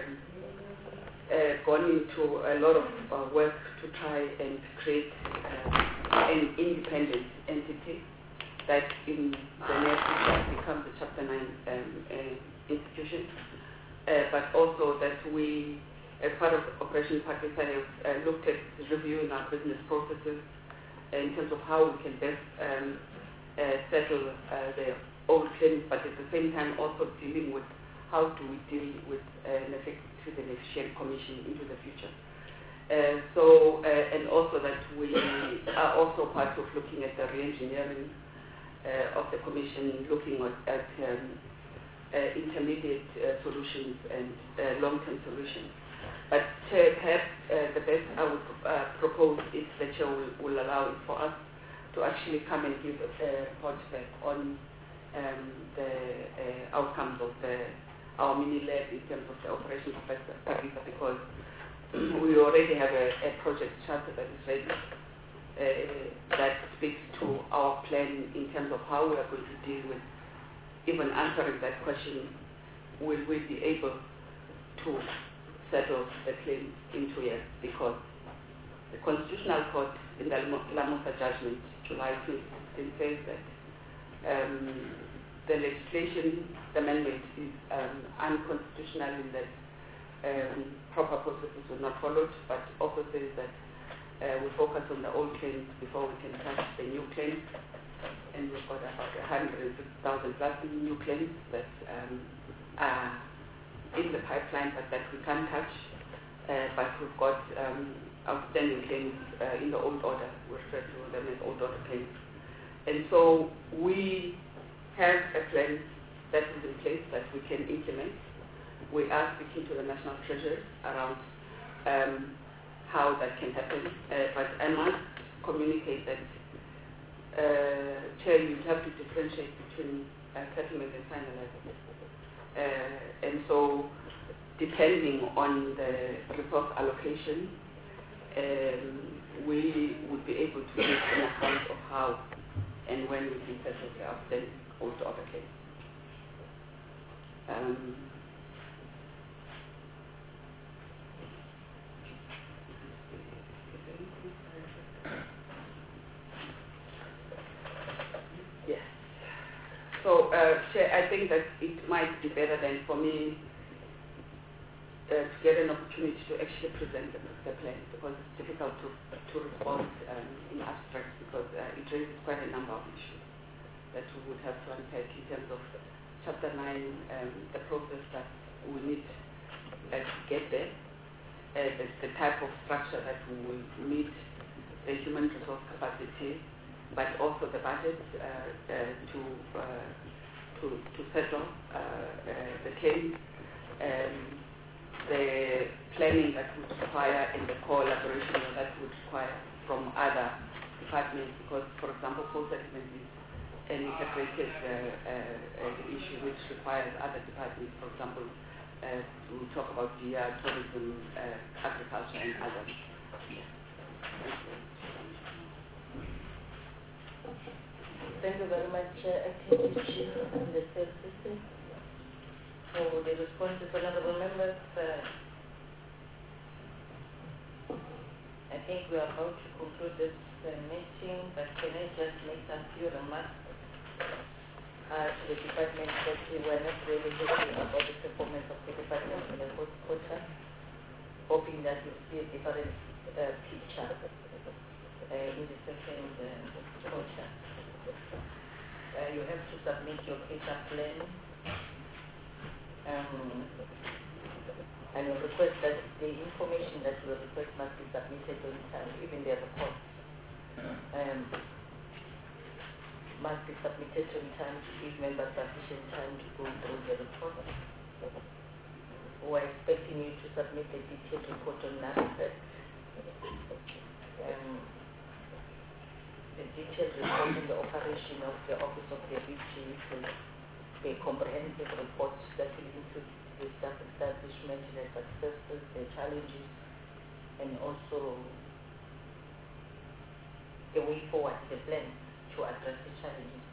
gone into a lot of work to try and create an independent entity that in the near future becomes a Chapter 9 institution, but also that we, as part of Operation Pakistan, have looked at reviewing our business processes in terms of how we can best settle the old claims, but at the same time also dealing with how do we deal with an effective and efficient commission into the future. And also that we are also part of looking at the re-engineering of the commission, looking at intermediate solutions and long-term solutions. But perhaps the best I would propose, if the Chair will allow it, for us to actually come and give a report back on the outcomes of our mini-lab in terms of the Operation Pakisa, because we already have a project charter that is ready that speaks to our plan in terms of how we are going to deal with even answering that question, will we be able to settle the claim in 2 years, because the Constitutional Court in the Lamusa judgment, July 2016, says that the legislation, the amendment is unconstitutional in that proper processes were not followed, but also says that we focus on the old claims before we can touch the new claims. And we've got about 106,000 plus new claims that are in the pipeline, but that we can't touch. But we've got outstanding claims in the old order. We refer to them as old order claims. And so we have a plan that is in place that we can implement. We are speaking to the National Treasury around how that can happen. But I must communicate that Chair, you have to differentiate between settlement and finalizing. And so, depending on the resource allocation, we would be able to give an account of how and when we can settle the outstanding old order claims. So, Chair, I think that it might be better than for me to get an opportunity to actually present the plan, because it's difficult to respond in abstract, because it raises quite a number of issues that we would have to unpack in terms of Chapter 9, the process that we need to get there, the type of structure that we will meet the human resource capacity, but also the budget to settle the claims, the planning that would require and the collaboration that would require from other departments, because, for example, post-settlement is an integrated issue which requires other departments. For example, we talk about GR, tourism, agriculture, and others. Thank you very much, Acting Chief and the State System, for the responses, honorable members. I think we are about to conclude this meeting, but can I just make some few remarks? to the department that we were not really happy about the performance of the department in the fourth quarter, hoping that we'll see a different picture in the second quarter. You have to submit your catch-up plan and request that the information that you request must be submitted on time, even the report must be submitted on time to give members sufficient time to go through the report. We're expecting you to submit a detailed report on NAFSET. The detailed report on the operation of the Office of the VP will be a comprehensive report that will include the staff establishment, the successes, the challenges, and also the way forward, the plan to address the challenges.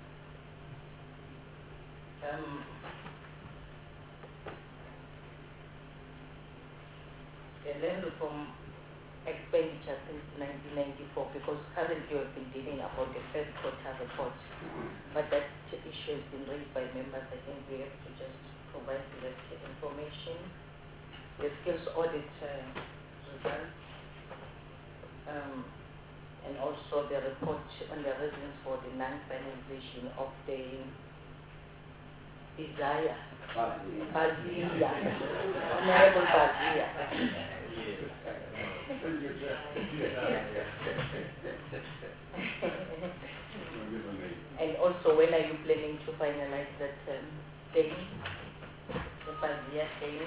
The land reform expenditure since 1994, because currently we've been dealing about the first quarter report, but that issue has been raised by members. I think we have to just provide the information, the skills audit results, and also the report on the reasons for the non-finalization of the desire. Bazia. Honorable Bazia. And also, when are you planning to finalize that thing, the Bazia thing?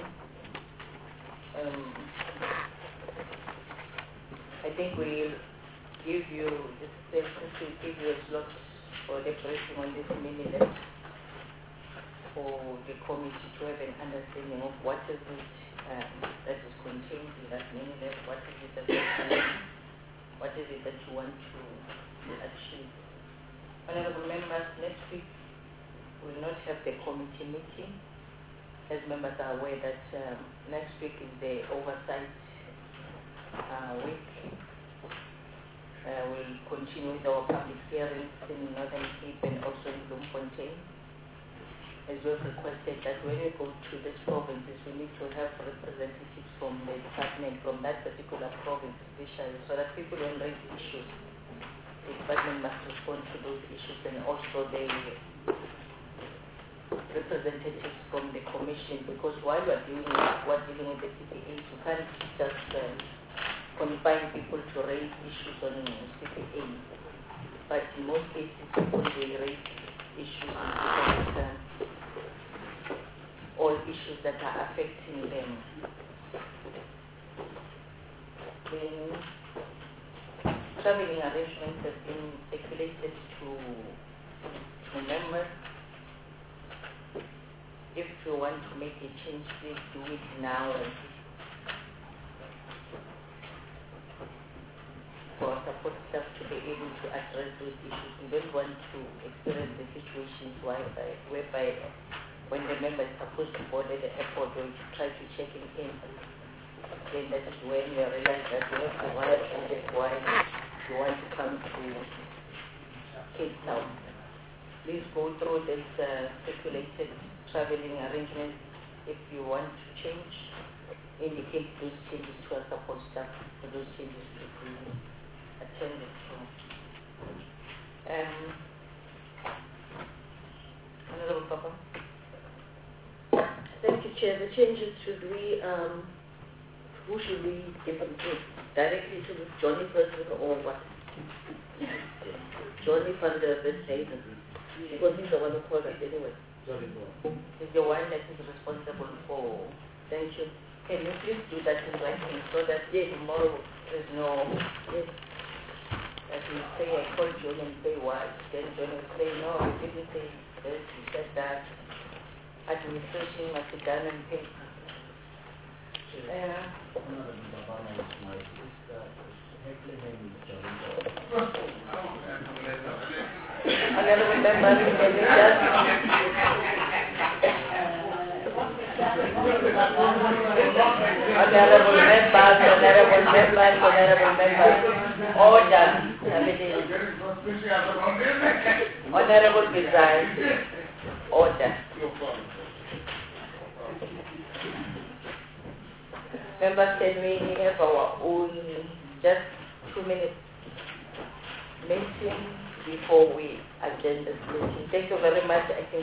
I think we'll give you this session to give you a slot for the briefing on this minute for the committee to have an understanding of what is it that is contained in that minute, what is it that what is it that you want to achieve. Honorable members, next week we will not have the committee meeting. As members are aware that next week is the oversight week. We'll continue with our public hearings in Northern Cape and also in Bloemfontein. As we have requested that when we go to these provinces, we need to have representatives from the department, from that particular province especially, so that people when raise issues, the department must respond to those issues, and also the representatives from the commission, because while we're dealing with the CPAs, you can't just confine people to raise issues on CPA. But in most cases, people they raise issues on all issues that are affecting them. Then traveling arrangements have been circulated to members. If you want to make a change, please do it now. For our support staff to be able to address those issues. We don't want to experience the situations whereby when the member is supposed to board at the airport or to try to check in, then that is when you realize that you have to wire and that's why you want to come to Cape Town. Please go through this circulated traveling arrangements. If you want to change, indicate those changes to our support staff for those changes to be attended to. Honorable Papa. Thank you, Chair. The changes should we, who should we give them to? Directly to Johnny President or what? Johnny van der Westhuizen. Because he's the one who called us anyway. He's the one that is responsible for. Thank you. Can you please do that in writing so that tomorrow there's no... Yes. That you say, I called John and say what? Then John will say, no, you didn't say this, you said that. Administration must be done on paper. Honorable members, can you just... Honorable members, order. Honorable Bizarre. Order. Members, can we have our own just 2 minutes meeting before we adjourn this meeting? Thank you very much. I think